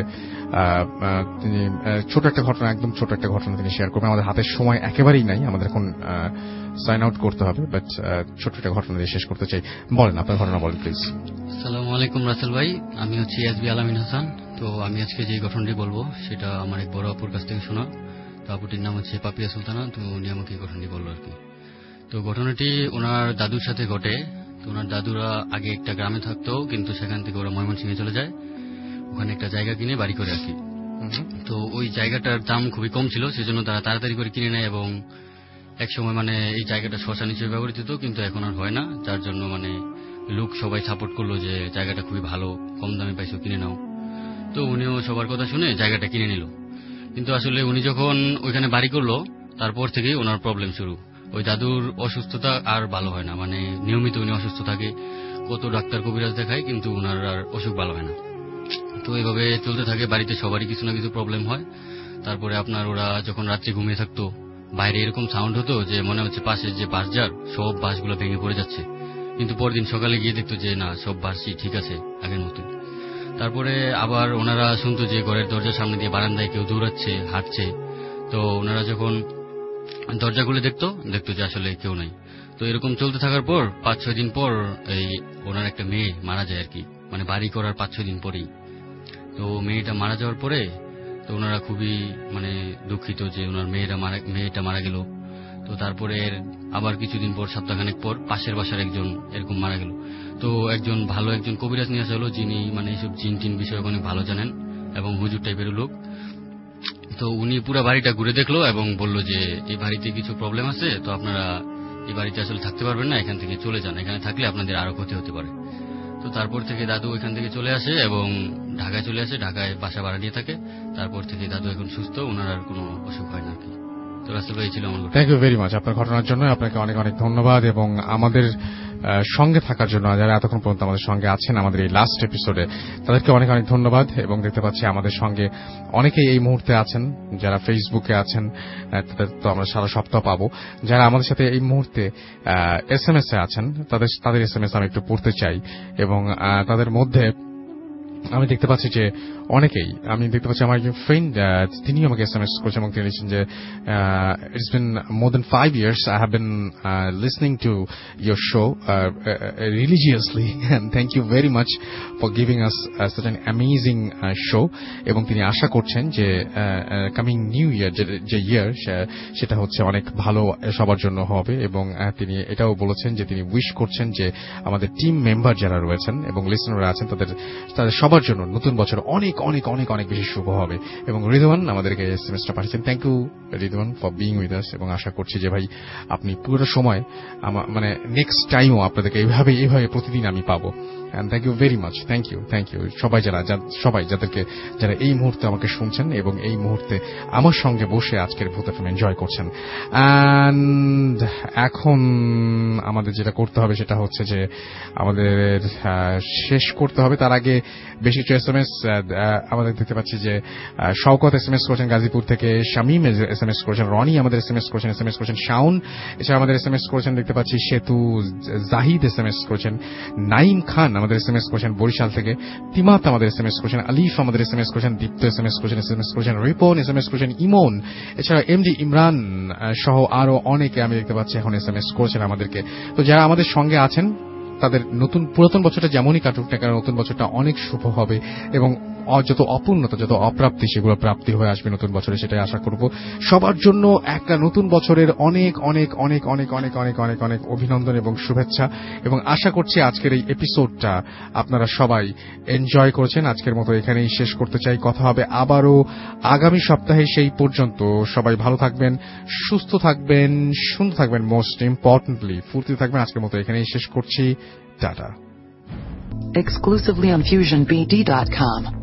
তিনি ছোট একটা ঘটনা, একদম ছোট একটা ঘটনা তিনি শেয়ার করবেন। আমাদের হাতের সময় একেবারেই নাই, আমাদের এখন সাইন আউট করতে হবে, বাট ছোট একটা ঘটনা দিয়ে শেষ করতে চাই। বলেন আপনার ঘটনা বলেন প্লিজ। আসসালামু আলাইকুম রাসেল ভাই, আমি হচ্ছি এসবি আলামিন হাসান। তো আমি আজকে যে ঘটনাটি বলবো সেটা আমার এক বড় আপুর কাছ থেকে শোনা। তো আপুটির নাম হচ্ছে পাপিয়া সুলতানা। তো উনি আমাকে এই ঘটনাটি বললো আর কি। তো ঘটনাটি ওনার দাদুর সাথে ঘটে। তো ওনার দাদুরা আগে একটা গ্রামে থাকতো, কিন্তু সেখান থেকে ওরা ময়মনসিংহে চলে যায়, ওখানে একটা জায়গা কিনে বাড়ি করে আর কি। তো ওই জায়গাটার দাম খুবই কম ছিল, সেজন্য তারা তাড়াতাড়ি করে কিনে নেয়, এবং এক সময় মানে এই জায়গাটা শ্মশান হিসেবে ব্যবহৃত হতো, কিন্তু এখন আর হয় না। যার জন্য মানে লোক সবাই সাপোর্ট করলো যে জায়গাটা খুবই ভালো, কম দামে পাইছো, কিনে নাও। তো উনিও সবার কথা শুনে জায়গাটা কিনে নিল। কিন্তু আসলে উনি যখন ওইখানে বাড়ি করলো, তারপর থেকেই ওনার প্রবলেম শুরু। ওই দাদুর অসুস্থতা আর ভালো হয় না, মানে নিয়মিত উনি অসুস্থ থাকে, কত ডাক্তার কবিরাজ দেখায়, কিন্তু ওনার আর অসুখ ভালো হয় না। তো এইভাবে চলতে থাকে, বাড়িতে সবারই কিছু না কিছু প্রবলেম হয়। তারপরে আপনার ওরা যখন রাত্রে ঘুমিয়ে থাকতো, বাইরে এরকম সাউন্ড হতো যে মনে হচ্ছে পাশের যে বাঁশঝাড় সব বাঁশগুলো ভেঙে পড়ে যাচ্ছে, কিন্তু পরদিন সকালে গিয়ে দেখতো যে না, সব বাঁশই ঠিক আছে আগের মতো। তারপরে আবার ওনারা শুনতো যে ঘরের দরজার সামনে দিয়ে বারান্দায় কেউ দৌড়াচ্ছে, হাঁটছে। তো ওনারা যখন দরজা খুলে দেখতো দেখতো যে আসলে কেউ নাই। তো এরকম চলতে থাকার পর পাঁচ ছয় দিন পর এই ওনার একটা মেয়ে মারা যায় আর কি, মানে বাড়ি করার পাঁচ ছয় দিন পরেই। তো মেয়েটা মারা যাওয়ার পরে তো ওনারা খুবই মানে দুঃখিত যে ওনার মেয়েরা মারা মেয়েটা মারা গেল। তো তারপরে আবার কিছুদিন পর, সপ্তাহখানেক পর, পাশের বাসার একজন এরকম মারা গেল। তো একজন ভালো একজন কবিরাজ নিয়ে আসা হলো, যিনি মানে এইসব জিন টিন বিষয়ে অনেক ভালো জানেন এবং হুজুর টাইপের লোক। তো উনি পুরো বাড়িটা ঘুরে দেখলো এবং বলল যে এই বাড়িতে কিছু প্রবলেম আছে, তো আপনারা এই বাড়িতে আসলে থাকতে পারবেন না, এখান থেকে চলে যান, এখানে থাকলে আপনাদের আরো ক্ষতি হতে পারে। তো তারপর থেকে দাদু এখান থেকে চলে আসে এবং ঢাকায় চলে আসে, ঢাকায় বাসা ভাড়া নিয়ে থাকে। তারপর থেকে দাদু এখন সুস্থ, ওনার আর কোনো অসুখ হয় না আর কি। তো রাসেল ভাই ছিল আমার। থ্যাংক ইউ ভেরি মাচ আপনার ঘটনার জন্য, আপনাকে অনেক অনেক ধন্যবাদ, এবং আমাদের সঙ্গে থাকার জন্য, যারা এতক্ষণ পর্যন্ত আমাদের সঙ্গে আছেন আমাদের এই লাস্ট এপিসোডে, তাদেরকে অনেক অনেক ধন্যবাদ। এবং দেখতে পাচ্ছি আমাদের সঙ্গে অনেকেই এই মুহূর্তে আছেন, যারা ফেসবুকে আছেন তাদের তো আমরা সারা সপ্তাহ পাবো, যারা আমাদের সাথে এই মুহূর্তে এস এম এস এ আছেন তাদের তাদের এস এম এস আমি একটু পড়তে চাই। এবং তাদের মধ্যে আমি দেখতে পাচ্ছি যে অনেকেই, আমি দেখতে পাচ্ছি আমার একজন ফ্রেন্ড, তিনি আমাকে এস এম এস করেছেন এবং তিনি লিখছেন যে it's been more than five years I have been listening to your show religiously, and thank you very much for giving us such an amazing show. এবং তিনি আশা করছেন যে কামিং নিউ ইয়ার যে ইয়ার সেটা হচ্ছে অনেক ভালো সবার জন্য হবে। এবং তিনি এটাও বলেছেন যে তিনি উইশ করছেন যে আমাদের টিম মেম্বার যারা রয়েছেন এবং লিসনাররা আছেন তাদের তাদের সবার জন্য নতুন বছর অনেক অনেক অনেক অনেক বেশি শুভ হবে। এবং রিদওয়ান আমাদেরকে এসএমএসটা পাঠিয়েছেন, thank you Ridwan for being with us. এবং আশা করছি যে ভাই আপনি পুরো সময় মানে নেক্সট টাইমও আপনাদেরকে এইভাবে এইভাবে প্রতিদিন আমি পাবো। And thank you very much. Thank you, thank you. সবাই যারা সবাই যাদেরকে যারা এই মুহূর্তে আমাকে শুনছেন এবং এই মুহূর্তে আমার সঙ্গে বসে আজকের ভূত এফএম এনজয় করছেন। And এখন আমাদের যেটা করতে হবে সেটা হচ্ছে যে আমাদের শেষ করতে হবে। তার আগে বেশি কিছু এসএমএস আমাদের দেখতে পাচ্ছি যে শওকত এসএমএস করেছেন গাজীপুর থেকে, শামীম এসএমএস করেছেন, রনি আমাদের এসএমএস করেছেন, এসএমএস করেছেন শাউন, এছাড়া আমাদের এসএমএস করেছেন দেখতে পাচ্ছি সেতু, জাহিদ এসএমএস করেছেন, নাইম খান আমাদের এসএমএস করেছেন বরিশাল থেকে, তিমাত আমাদের এসএমএস করেছেন, আলিফ আমাদের এসএমএস করেছেন, দীপ্ত এসএমএস করেছেন, এসএমএস করেছেন রিপন, এসএমএস করেছেন ইমন, এছাড়া এমডি ইমরান সহ আরো অনেকে আমি দেখতে পাচ্ছি এখন এসএমএস করেছেন আমাদেরকে। তো যারা আমাদের সঙ্গে আছেন তাদের নতুন পুরাতন বছরটা যেমনই কাটুক না কেন নতুন বছরটা অনেক শুভ হবে এবং যত অপূর্ণতা যত অপ্রাপ্তি সেগুলো প্রাপ্তি হয়ে আসবে নতুন বছরে, সেটাই আশা করব। সবার জন্য একটা নতুন বছরের অনেক অনেক অনেক অনেক অনেক অনেক অনেক অনেক অভিনন্দন এবং শুভেচ্ছা। এবং আশা করছি আজকের এই এপিসোডটা আপনারা সবাই এনজয় করেছেন। আজকের মতো এখানেই শেষ করতে চাই, কথা হবে আবারও আগামী সপ্তাহে। সেই পর্যন্ত সবাই ভালো থাকবেন, সুস্থ থাকবেন, সুন্দর থাকবেন, মোস্ট ইম্পর্টেন্টলি ফুর্তি থাকবেন। আজকের মতো এখানেই শেষ করছি, tata. Exclusively on fusion b d dot com.